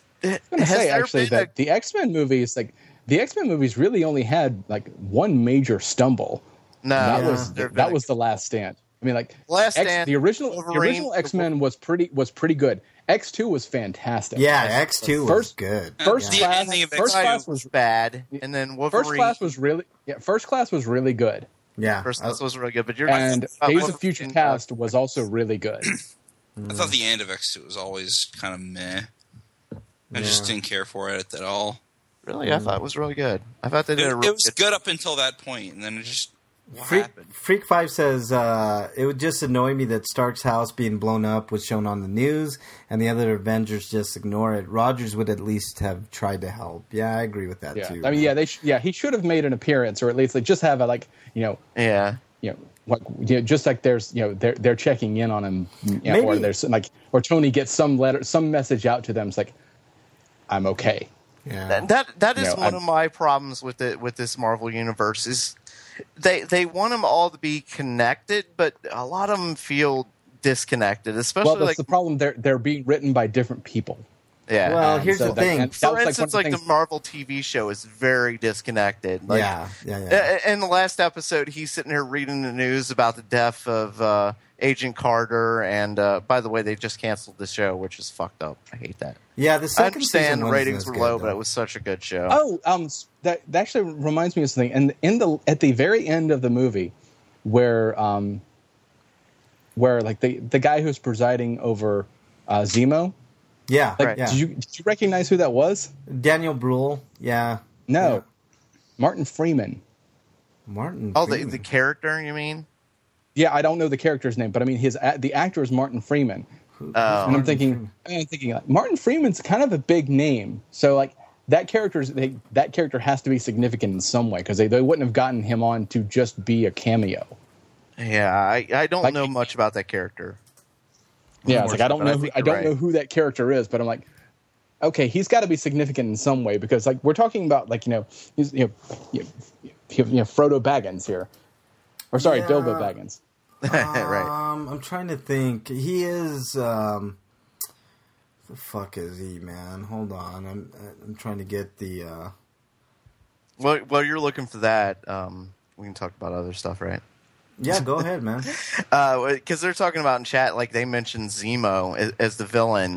X-Men movies, the X-Men movies really only had, one major stumble. No. That was The Last Stand. I mean, the original X-Men was pretty good. X2 was fantastic. Yeah, X2 was good. First class was bad, and then Wolverine. First class was really good. Yeah, First class was really good. But Days of Future Past was also really good. I thought the end of X2 was always kind of meh. I just didn't care for it at all. Really, I thought it was really good. I thought they did it was good up until that point, and then it just. Freak 5 says, it would just annoy me that Stark's house being blown up was shown on the news and the other Avengers just ignore it. Rogers would at least have tried to help. Yeah, I agree with that too. I mean, he should have made an appearance, or at least just have a just like there's they're checking in on him, or there's or Tony gets some message out to them. It's like, I'm okay. Yeah, that is one of my problems with this Marvel universe is. They want them all to be connected, but a lot of them feel disconnected. Especially that's the problem. They're being written by different people. Yeah. Well, here's the thing. For instance, the Marvel TV show is very disconnected. Yeah. In the last episode, he's sitting here reading the news about the death of Agent Carter, and by the way, they just canceled the show, which is fucked up. I hate that. Yeah, the second season I understand the ratings were low, but it was such a good show. Oh, that actually reminds me of something. And at the very end of the movie, where the guy who's presiding over Zemo. Yeah, right. Did you recognize who that was? Daniel Bruhl. Yeah. No, Martin Freeman. Freeman. The character, you mean? Yeah, I don't know the character's name, but I mean the actor is Martin Freeman. And I'm thinking, Martin Freeman's kind of a big name, so that character has to be significant in some way because they wouldn't have gotten him on to just be a cameo. Yeah, I don't know much about that charter. Yeah, I don't know who that character is, but I'm like, okay, he's got to be significant in some way because we're talking about he's Frodo Baggins here, or sorry, Bilbo Baggins. Right. I'm trying to think. He is. The fuck is he, man? Hold on. I'm trying to get the. Well, you're looking for that. We can talk about other stuff, right? Yeah, go ahead, man. Because they're talking about in chat, they mentioned Zemo as the villain.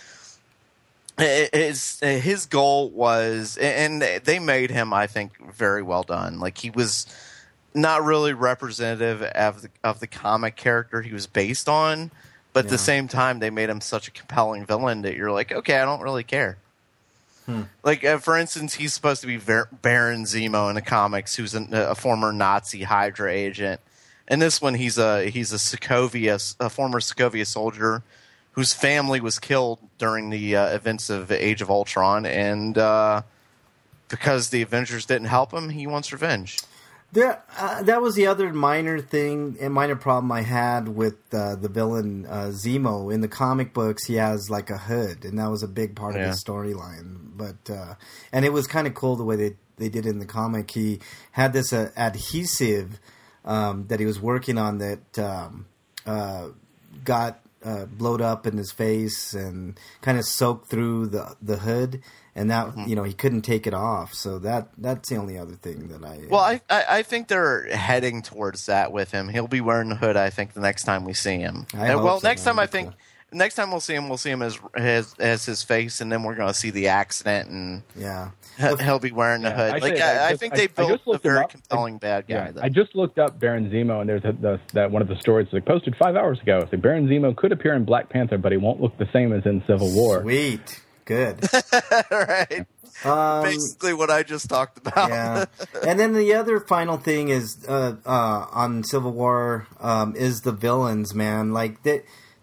His goal was, and they made him, I think, very well done. He was not really representative of the comic character he was based on, but at the same time, they made him such a compelling villain that you're like, okay, I don't really care. For instance, he's supposed to be Baron Zemo in the comics, who's a former Nazi Hydra agent. In this one, he's a former Sokovia soldier whose family was killed during the events of Age of Ultron, and because the Avengers didn't help him, he wants revenge. That was the other minor problem I had with the villain Zemo. In the comic books, he has a hood, and that was a big part of his storyline. But and it was kind of cool the way they did it in the comic. He had this adhesive that he was working on that got blowed up in his face and kind of soaked through the hood, and that he couldn't take it off. So that's the only other thing that I. Well, I think they're heading towards that with him. He'll be wearing the hood, I think, the next time we see him. Next time we'll see him as his face, and then we're going to see the accident, and he'll be wearing the hood. I think they built a very compelling bad guy. I just looked up Baron Zemo, and there's that one of the stories posted 5 hours ago. So Baron Zemo could appear in Black Panther, but he won't look the same as in Civil War. Sweet, good, right? Basically, what I just talked about. Yeah, and then the other final thing is on Civil War is the villains, man.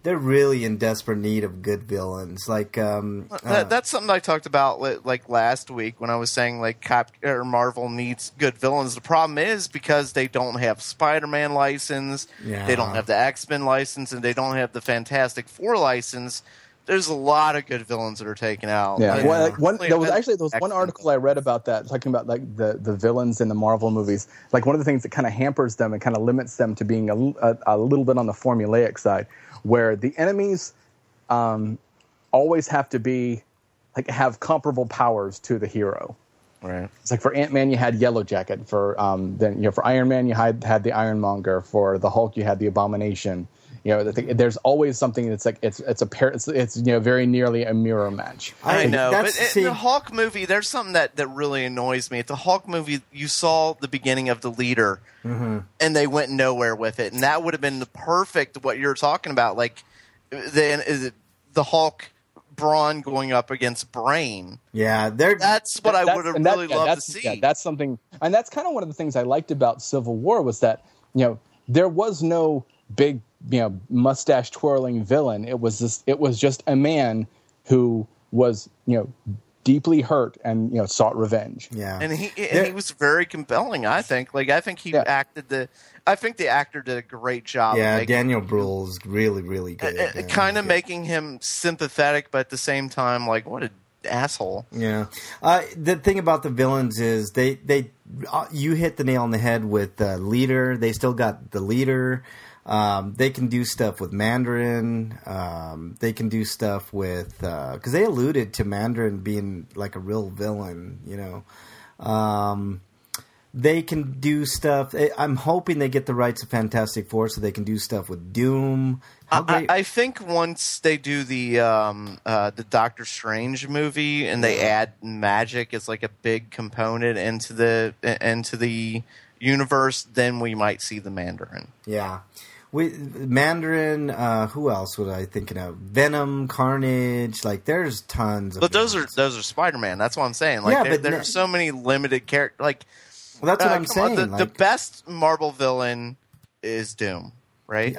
really in desperate need of good villains. Like that's something I talked about like last week when I was saying like Marvel needs good villains. The problem is because they don't have Spider-Man license, they don't have the X-Men license, and they don't have the Fantastic Four license. There's a lot of good villains that are taken out. Yeah, there was one article I read about that, talking about like the villains in the Marvel movies. Like one of the things that kind of hampers them and kind of limits them to being a little bit on the formulaic side, where the enemies always have to be like have comparable powers to the hero. Right. It's like for Ant-Man you had Yellow Jacket. For for Iron Man you had the Ironmonger. For the Hulk you had the Abomination. There's always something that's like it's very nearly a mirror match. I know, but in the Hulk movie, there's something that really annoys me. At the Hulk movie, you saw the beginning of the leader, and they went nowhere with it, and that would have been the perfect what you're talking about, like the Hulk Brawn going up against Brain. Yeah, that's what I would have really loved to see. Yeah, that's something, and that's kind of one of the things I liked about Civil War was that there was no big mustache twirling villain. It was just a man who was deeply hurt and sought revenge. Yeah, and he was very compelling. I think. I think he acted I think the actor did a great job. Yeah, Daniel Bruhl's really, really good. Kind of making him sympathetic, but at the same time, like, what an asshole. Yeah. The thing about the villains is you hit the nail on the head with the leader. They still got the leader. They can do stuff with Mandarin. They can do stuff with because they alluded to Mandarin being like a real villain. They can do stuff. I'm hoping they get the rights of Fantastic Four so they can do stuff with Doom. I think once they do the Doctor Strange movie and they add magic as like a big component into the universe, then we might see the Mandarin. Yeah. Mandarin, who else was I thinking of? Venom, Carnage, like there's tons of. But those are Spider-Man. That's what I'm saying. Like there's so many limited characters. Like, well, that's what I'm saying. The best Marvel villain is Doom, right?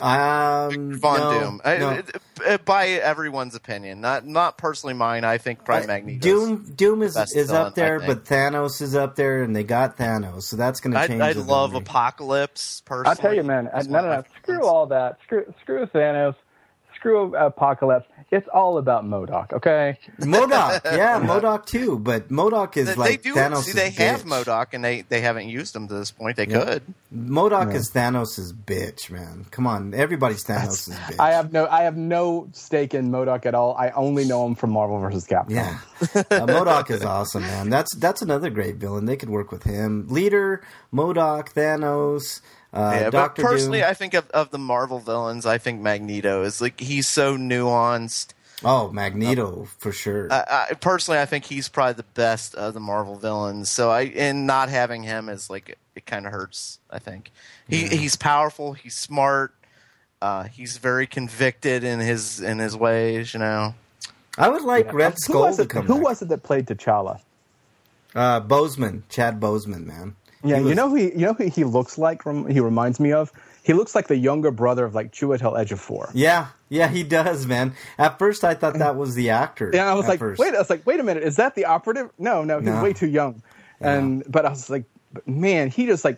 Doom. No. By everyone's opinion, not personally mine. I think probably Magneto. Doom is up there, but Thanos is up there, and they got Thanos, so that's going to change. I love Apocalypse. Personally, I'll tell you, man. No. Screw all that. Screw Thanos. Screw Apocalypse. It's all about MODOK, okay? MODOK, yeah, MODOK too. But MODOK is like Thanos. See, they have MODOK, and they haven't used him to this point. They could. MODOK is Thanos' bitch, man. Come on, everybody's Thanos' bitch. I have no stake in MODOK at all. I only know him from Marvel vs. Capcom. Yeah, MODOK is awesome, man. That's another great villain. They could work with him. Leader, MODOK, Thanos. But personally, Doom. I think of the Marvel villains, I think Magneto is like he's so nuanced. Oh, Magneto for sure. Personally, I think he's probably the best of the Marvel villains. So not having him is like it kind of hurts. I think he's powerful. He's smart. He's very convicted in his ways. I would like Red Skull to come. Who was it that played T'Challa? Boseman, Chad Boseman, man. Yeah, you know who he looks like. He reminds me of. He looks like the younger brother of like Chiwetel Ejiofor. Yeah, he does, man. At first, I thought that was the actor. Yeah, I was like, wait a minute, is that the operative? No, he's way too young. Yeah. But I was like, man, he was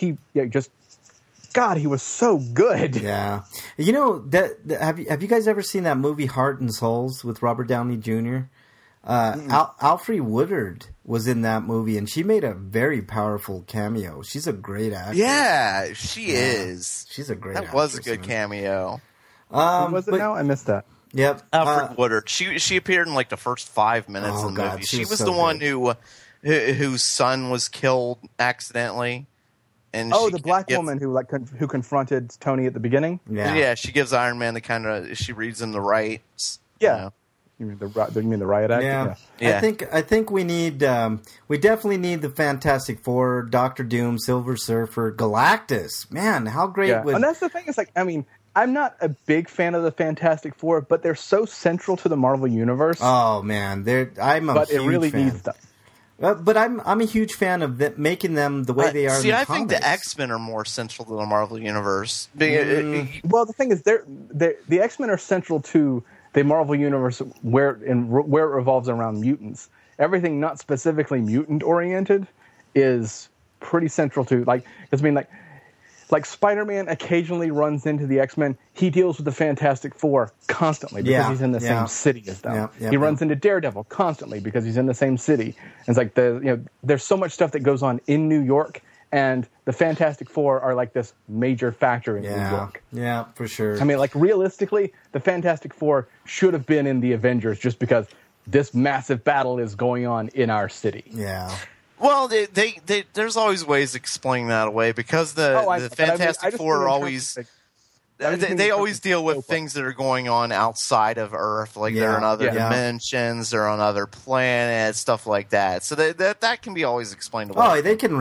so good. Yeah, have you guys ever seen that movie Heart and Souls with Robert Downey Jr.? Alfre Woodard was in that movie, and she made a very powerful cameo. She's a great actress. Yeah, she is. She's a great actress. That was a good cameo. Who was it now? I missed that. Yep. Alfre Woodard. She appeared in like the first 5 minutes of the movie. She was so the one whose son was killed accidentally. And the black woman who confronted Tony at the beginning? Yeah, she gives Iron Man she reads him the rights. Yeah. You mean the riot act? Yeah. I think we definitely need the Fantastic Four, Doctor Doom, Silver Surfer, Galactus. Man, how great would... And that's the thing, is like, I mean, I'm not a big fan of the Fantastic Four, but they're so central to the Marvel Universe. Oh man, I'm a huge fan. But it really needs them. But I'm a huge fan of making them the way they are. See, in the I think the comics. X-Men are more central to the Marvel universe. Well, the thing is, the X-Men are central to the Marvel universe where it revolves around mutants. Everything not specifically mutant oriented is pretty central to like. Because I mean, like Spider-Man occasionally runs into the X-Men. He deals with the Fantastic Four constantly because he's in the same city as them. He runs into Daredevil constantly because he's in the same city. And it's like there's so much stuff that goes on in New York, and the Fantastic Four are like this major factor in New York. Yeah, for sure. I mean, like realistically, the Fantastic Four should have been in the Avengers just because this massive battle is going on in our city. Yeah. Well, there's always ways to explain that away because the Fantastic Four are always they always deal with things that are going on outside of Earth, like they're in other dimensions, they're on other planets, stuff like that. So that can be always explained away. Oh, they can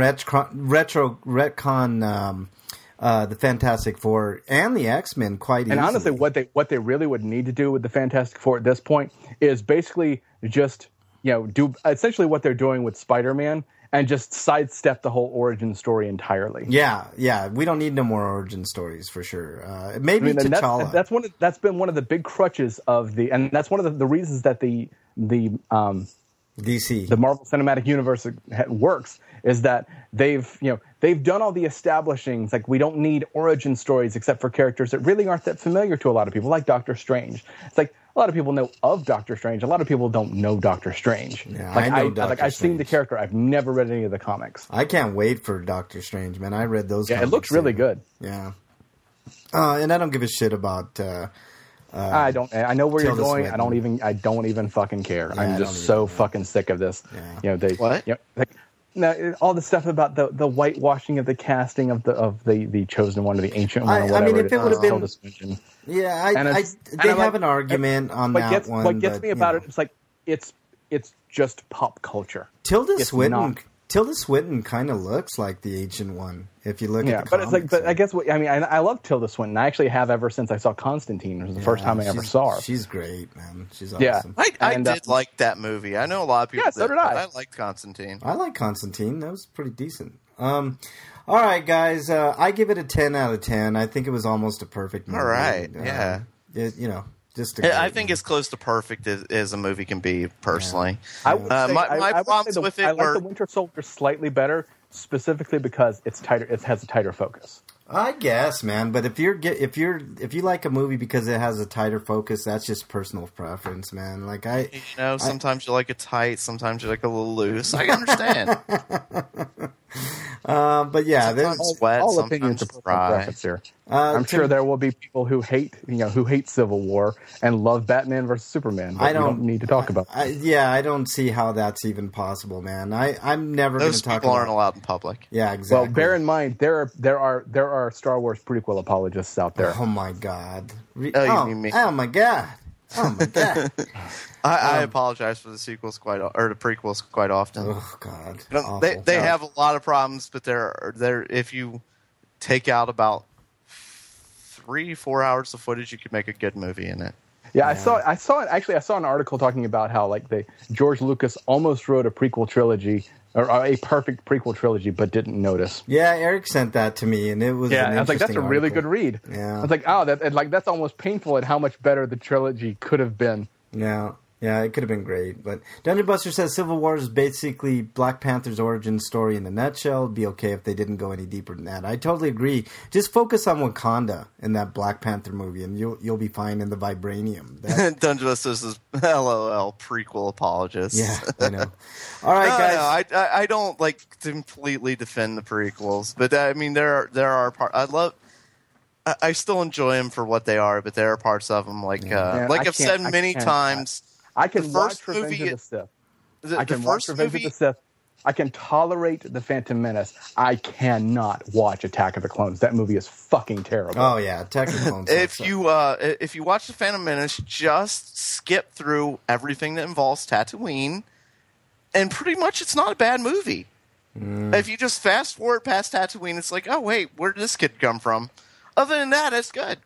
retcon the Fantastic Four and the X-Men quite easily. And honestly, what they really would need to do with the Fantastic Four at this point is basically just do essentially what they're doing with Spider-Man and just sidestep the whole origin story entirely. Yeah. We don't need no more origin stories for sure. Maybe T'Challa. That's been one of the big crutches of and that's one of the reasons that the DC, the Marvel Cinematic Universe works, is that they've done all the establishings. Like, we don't need origin stories except for characters that really aren't that familiar to a lot of people, like Doctor Strange. It's like a lot of people know of Doctor Strange. A lot of people don't know Doctor Strange. Yeah, like, I know Doctor Strange. I've seen the character. I've never read any of the comics. I can't wait for Doctor Strange, man. I read those. Yeah, it looks really good. Yeah, and I don't give a shit about. I don't. I know where you're going. Swinton. I don't even fucking care. Yeah, I'm just so fucking sick of this. Yeah. What? All the stuff about the whitewashing of the casting of the chosen one or the ancient one. Or whatever. I mean, if it would have been, Swinton. yeah, they have an argument on that one. What gets me about it is like it's just pop culture. Tilda Swinton kind of looks like the ancient one if you look at the comics. But I guess I love Tilda Swinton. I actually have ever since I saw Constantine. It was the first time I ever saw her. She's great, man. She's awesome. Yeah. I did like that movie. I know a lot of people. Yeah, so did I. I liked Constantine. I like Constantine. That was pretty decent. All right, guys. I give it a 10 out of 10. I think it was almost a perfect movie. All right. I think it's close to perfect as a movie can be, personally. I would say, my problems with it I were... like the Winter Soldier slightly better, specifically because it's tighter. It has a tighter focus. I guess, man. But if you like a movie because it has a tighter focus, that's just personal preference, man. Like sometimes you like it tight, sometimes you like it a little loose. I understand. But yeah, all opinions are personal preference here. I'm sure there will be people who hate Civil War and love Batman versus Superman. But we don't need to talk about that. I don't see how that's even possible, man. I'm never going to talk about. Those people aren't allowed in public. Yeah, exactly. Well, bear in mind there are Star Wars prequel apologists out there. Oh my god. You mean me? Oh my god. Oh my god. I apologize for the the prequels quite often. Oh god. They have a lot of problems, but they're if you take out about 3-4 hours of footage, you could make a good movie in it. Yeah, I saw it. Actually, I saw an article talking about how George Lucas almost wrote a prequel trilogy or a perfect prequel trilogy, but didn't notice. Yeah, Eric sent that to me, and it was I was like, that's a really good read. Yeah, I was like, that's almost painful at how much better the trilogy could have been. Yeah, it could have been great. But Dungeon Buster says Civil War is basically Black Panther's origin story in a nutshell. It'd be okay if they didn't go any deeper than that. I totally agree. Just focus on Wakanda in that Black Panther movie, and you'll be fine in the vibranium. Dungeon Buster says, LOL, prequel apologist. Yeah, I know. All right, guys. No, I don't completely defend the prequels, but I mean there are parts I still enjoy them for what they are, but there are parts of them I've said many times. I can watch Revenge of the Sith. I can watch Revenge of the Sith. I can tolerate The Phantom Menace. I cannot watch Attack of the Clones. That movie is fucking terrible. Oh yeah, Attack of the Clones. If you watch The Phantom Menace, just skip through everything that involves Tatooine, and pretty much it's not a bad movie. If you just fast forward past Tatooine, it's like, oh wait, where did this kid come from? Other than that, it's good.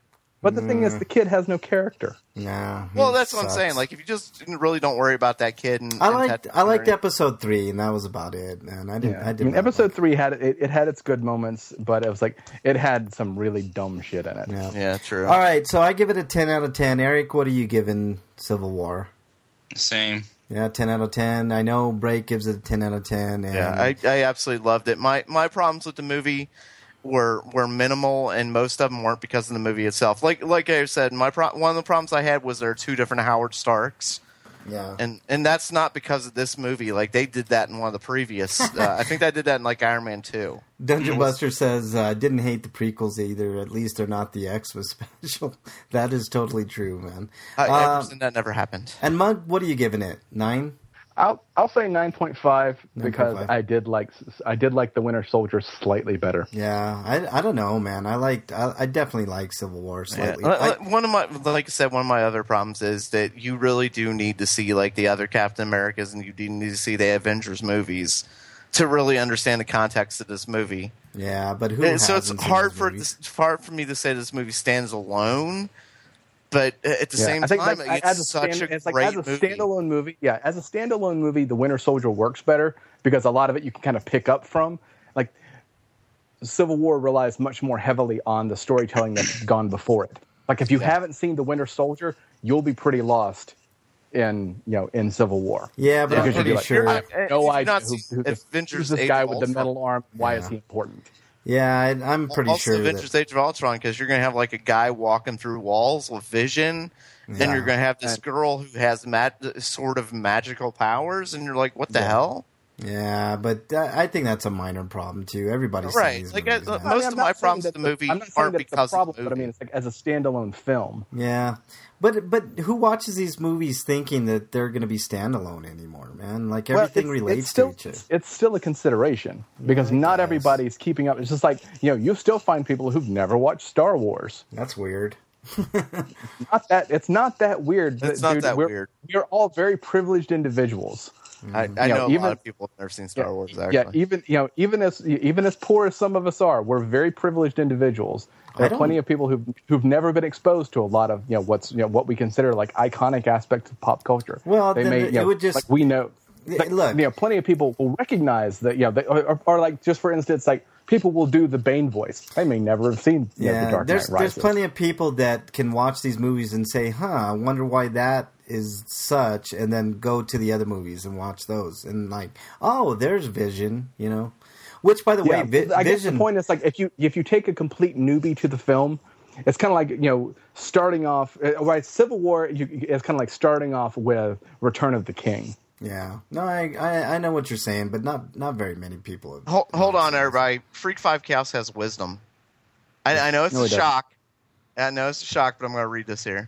But the thing is, the kid has no character. Yeah. Well, that's what I'm saying. Like, if you just really don't worry about that kid, I liked episode 3, and that was about it. And I didn't. Episode 3 had it had its good moments, but it was like it had some really dumb shit in it. Yeah, true. All right, so I give it a 10 out of 10. Eric, what are you giving Civil War? Same. Yeah, 10 out of 10. I know Break gives it a 10 out of 10. And yeah, I absolutely loved it. My problems with the movie were minimal, and most of them weren't because of the movie itself. Like I said, one of the problems I had was there are 2 different Howard Starks. Yeah, and that's not because of this movie. Like, they did that in one of the previous. I think they did that in like Iron Man 2. Dungeon Buster says, didn't hate the prequels either. At least they're not the Xmas special. That is totally true, man. That never happened. And Mug, what are you giving it? 9? I'll say 9.5 because I did like the Winter Soldier slightly better. Yeah, I don't know, man. I definitely like Civil War slightly. Yeah. Like I said, one of my other problems is that you really do need to see like the other Captain Americas, and you do need to see the Avengers movies to really understand the context of this movie. Yeah, but so it's hard for me to say this movie stands alone. But at the same time, it's such a great movie. Standalone movie. Yeah, as a standalone movie, The Winter Soldier works better because a lot of it you can kind of pick up from. Like, Civil War relies much more heavily on the storytelling that's gone before it. Like, if you haven't seen The Winter Soldier, you'll be pretty lost in Civil War. Yeah, but I'm pretty sure. I have no idea who's this guy with the metal arm. Why is he important? Yeah, I'm pretty sure. Also, Avengers Age of Ultron, because you're going to have like a guy walking through walls with vision, then you're going to have this girl who has sort of magical powers, and you're like, what the hell? Yeah, but I think that's a minor problem too. Everybody's right. Like most of my problems with the movie aren't because of the movie. But I mean, it's like as a standalone film. Yeah, but who watches these movies thinking that they're going to be standalone anymore, man? Like everything relates to each other. It's still a consideration because not everybody's keeping up. It's just like you still find people who've never watched Star Wars. That's weird. It's not that weird. It's not that weird. We're all very privileged individuals. I know a lot of people have never seen Star Wars. Actually, even as poor as some of us are, we're very privileged individuals. There are plenty of people who've never been exposed to a lot of what we consider like iconic aspects of pop culture. Well, we know. Look, plenty of people will recognize that. Or like, just for instance, like people will do the Bane voice. They may never have seen the Dark Knight Rises. There's plenty of people that can watch these movies and say, I wonder why that is such, and then go to the other movies and watch those. And like, oh, there's Vision, Which, by the way, I guess the point is, like, if you take a complete newbie to the film, it's kind of like, starting off, right, Civil War is kind of like starting off with Return of the King. Yeah. No, I know what you're saying, but not very many people. Hold on, everybody. Freak 5 Chaos has wisdom. I know it's a shock. I know it's a shock, but I'm going to read this here.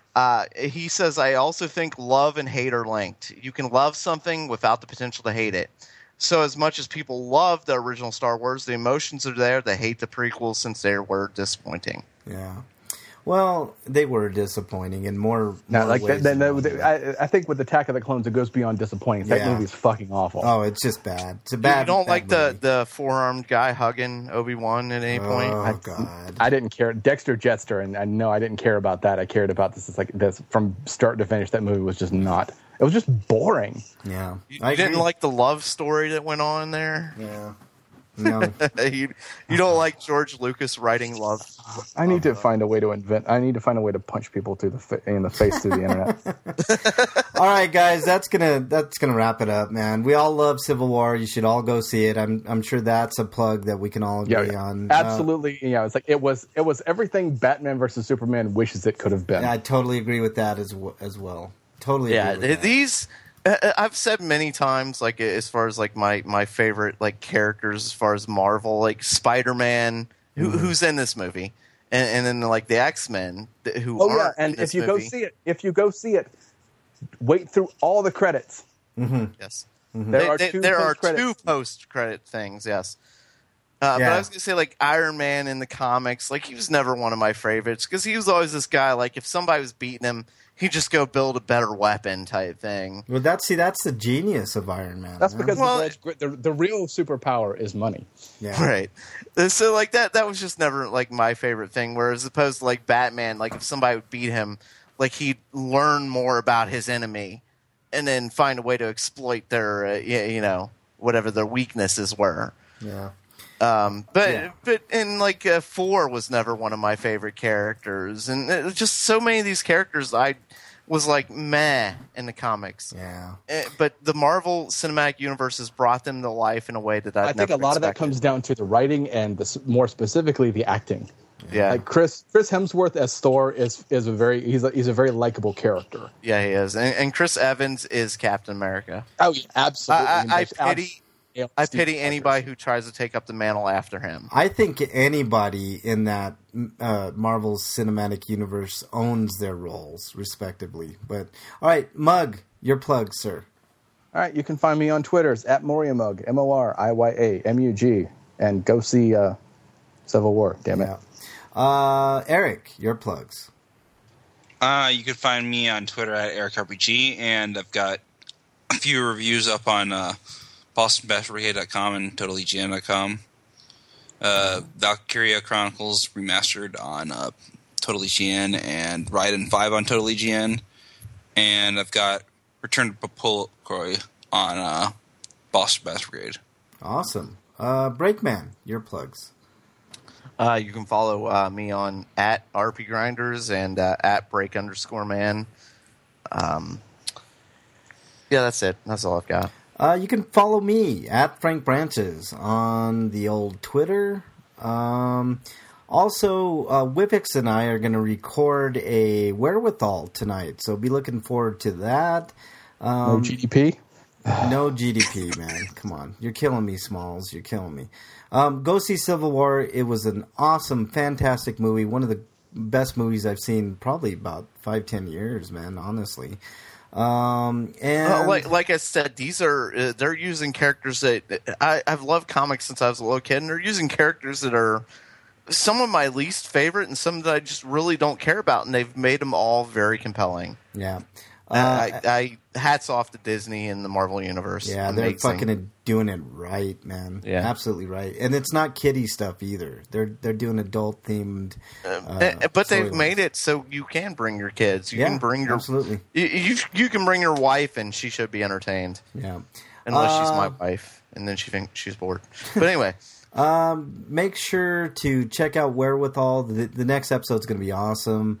He says, I also think love and hate are linked. You can love something without the potential to hate it. So as much as people love the original Star Wars, the emotions are there. They hate the prequels since they were disappointing. Yeah. Well, they were disappointing in more ways. I think with Attack of the Clones, it goes beyond disappointing. That movie's fucking awful. Oh, it's just bad. It's a bad. You don't bad like movie. the four-armed guy hugging Obi-Wan at any point? Oh, God. I didn't care. Dexter Jettster, and no, I didn't care about that. I cared about this. It's like this from start to finish. That movie was just not. It was just boring. Yeah. You didn't like the love story that went on there? Yeah. No. You don't like George Lucas writing love? I need to find a way to punch people in the face through the internet. All right, guys, that's gonna wrap it up, man. We all love Civil War. You should all go see it. I'm sure that's a plug that we can all agree on. Absolutely. It's like it was everything Batman versus Superman wishes it could have been. I totally agree with that as well. Totally. Yeah, agree with that. these. I've said many times, like as far as like my favorite like characters as far as Marvel, like Spider-Man, who's in this movie, and then like the X-Men who. Oh yeah, and if you go see it, wait through all the credits. Mm-hmm. Yes, mm-hmm. There are two post-credit things. Yes, But I was going to say, like, Iron Man in the comics, like, he was never one of my favorites because he was always this guy, like, if somebody was beating him, he'd just go build a better weapon type thing. Well, that's the genius of Iron Man. That's because the real superpower is money. Yeah. Right. So, like, that was just never, like, my favorite thing, whereas opposed to, like, Batman, like, if somebody would beat him, like, he'd learn more about his enemy and then find a way to exploit their, whatever their weaknesses were. Yeah. But like 4 was never one of my favorite characters, and it was just so many of these characters I was like meh in the comics. Yeah. But the Marvel Cinematic Universe has brought them to life in a way that I think a lot of that comes down to the writing and more specifically the acting. Yeah. Like Chris Hemsworth as Thor is a very likable character. Yeah, he is, and Chris Evans is Captain America. Oh, yeah, absolutely. I pity anybody who tries to take up the mantle after him. I think anybody in that Marvel's Cinematic Universe owns their roles, respectively. But all right, Mug, your plug, sir. All right, you can find me on Twitter. It's at Moriamug, MORIYAMUG, and go see Civil War. Damn it. Yeah. Eric, your plugs. You can find me on Twitter at EricRPG, and I've got a few reviews up on BostonBashRehab.com and TotalEGN.com. Valkyria Chronicles Remastered on TotalEGN and Raiden 5 on TotalEGN. And I've got Return to Popolkroy on Boston Bash Brigade. Awesome. Breakman, your plugs. You can follow me on at RP Grinders and at Break_man. Yeah, that's it. That's all I've got. You can follow me at Frank Branches on the old Twitter. Also, Whippix and I are going to record a Wherewithal tonight, so be looking forward to that. No GDP? No GDP, man. Come on. You're killing me, Smalls. You're killing me. Go see Civil War. It was an awesome, fantastic movie. One of the best movies I've seen probably about 5-10 years, man, honestly. And like I said, these are they're using characters that I've loved comics since I was a little kid, and they're using characters that are some of my least favorite and some that I just really don't care about, and they've made them all very compelling. Yeah. I hats off to Disney and the Marvel Universe. Yeah, Amazing. they're fucking doing it right, man. Yeah, absolutely right. And it's not kiddie stuff either. They're doing adult themed. But they've made it so you can bring your kids. You can bring your absolutely. You can bring your wife, and she should be entertained. Yeah, unless she's my wife, and then she thinks she's bored. But anyway. Make sure to check out Wherewithal. The next episode's going to be awesome.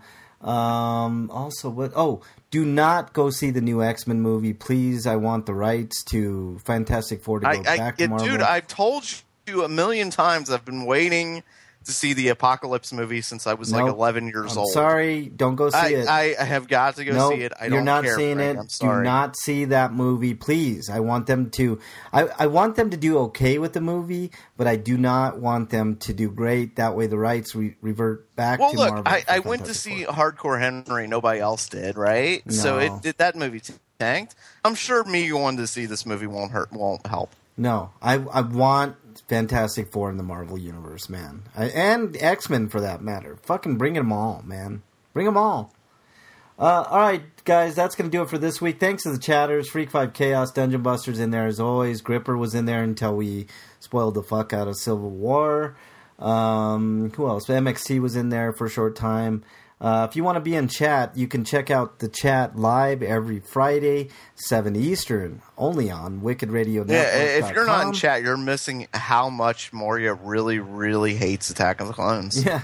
Do not go see the new X-Men movie, please. I want the rights to Fantastic Four to go back to Marvel. Dude, I've told you a million times I've been waiting to see the Apocalypse movie since I was like 11 years old. Sorry, don't go see it. I have got to go see it. You're not seeing Frank. it. I'm sorry. Do not see that movie, please. I want them to. I want them to do okay with the movie, but I do not want them to do great. That way, the rights revert back to Marvel. Well, look, I went to see Hardcore Henry. Nobody else did, right? No. So that movie tanked. I'm sure me going to see this movie won't help. No, I want Fantastic Four in the Marvel Universe, man. And X-Men, for that matter. Fucking bring them all, man. Bring them all. All right, guys, that's going to do it for this week. Thanks to the chatters, Freak 5 Chaos, Dungeon Busters in there as always. Gripper was in there until we spoiled the fuck out of Civil War. Who else? MXT was in there for a short time. If you want to be in chat, you can check out the chat live every Friday, 7 Eastern, only on Wicked Radio Network. Yeah, if you're not in chat, you're missing how much Moria really, really hates Attack of the Clones. Yeah.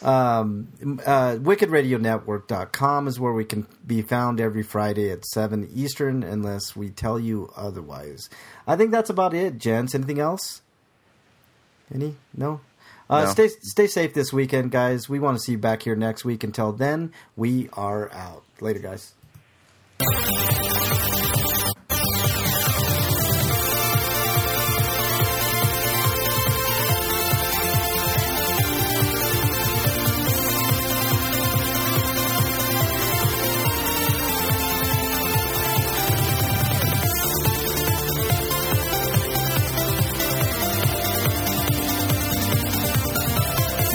WickedRadioNetwork.com is where we can be found every Friday at 7 Eastern, unless we tell you otherwise. I think that's about it, gents. Anything else? No? No. Stay safe this weekend, guys. We want to see you back here next week. Until then, we are out. Later, guys.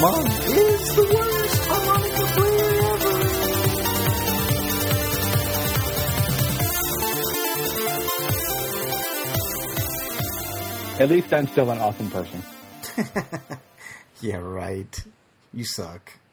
Mom is the worst harmonica player ever. At least I'm still an awesome person. Yeah, right. You suck.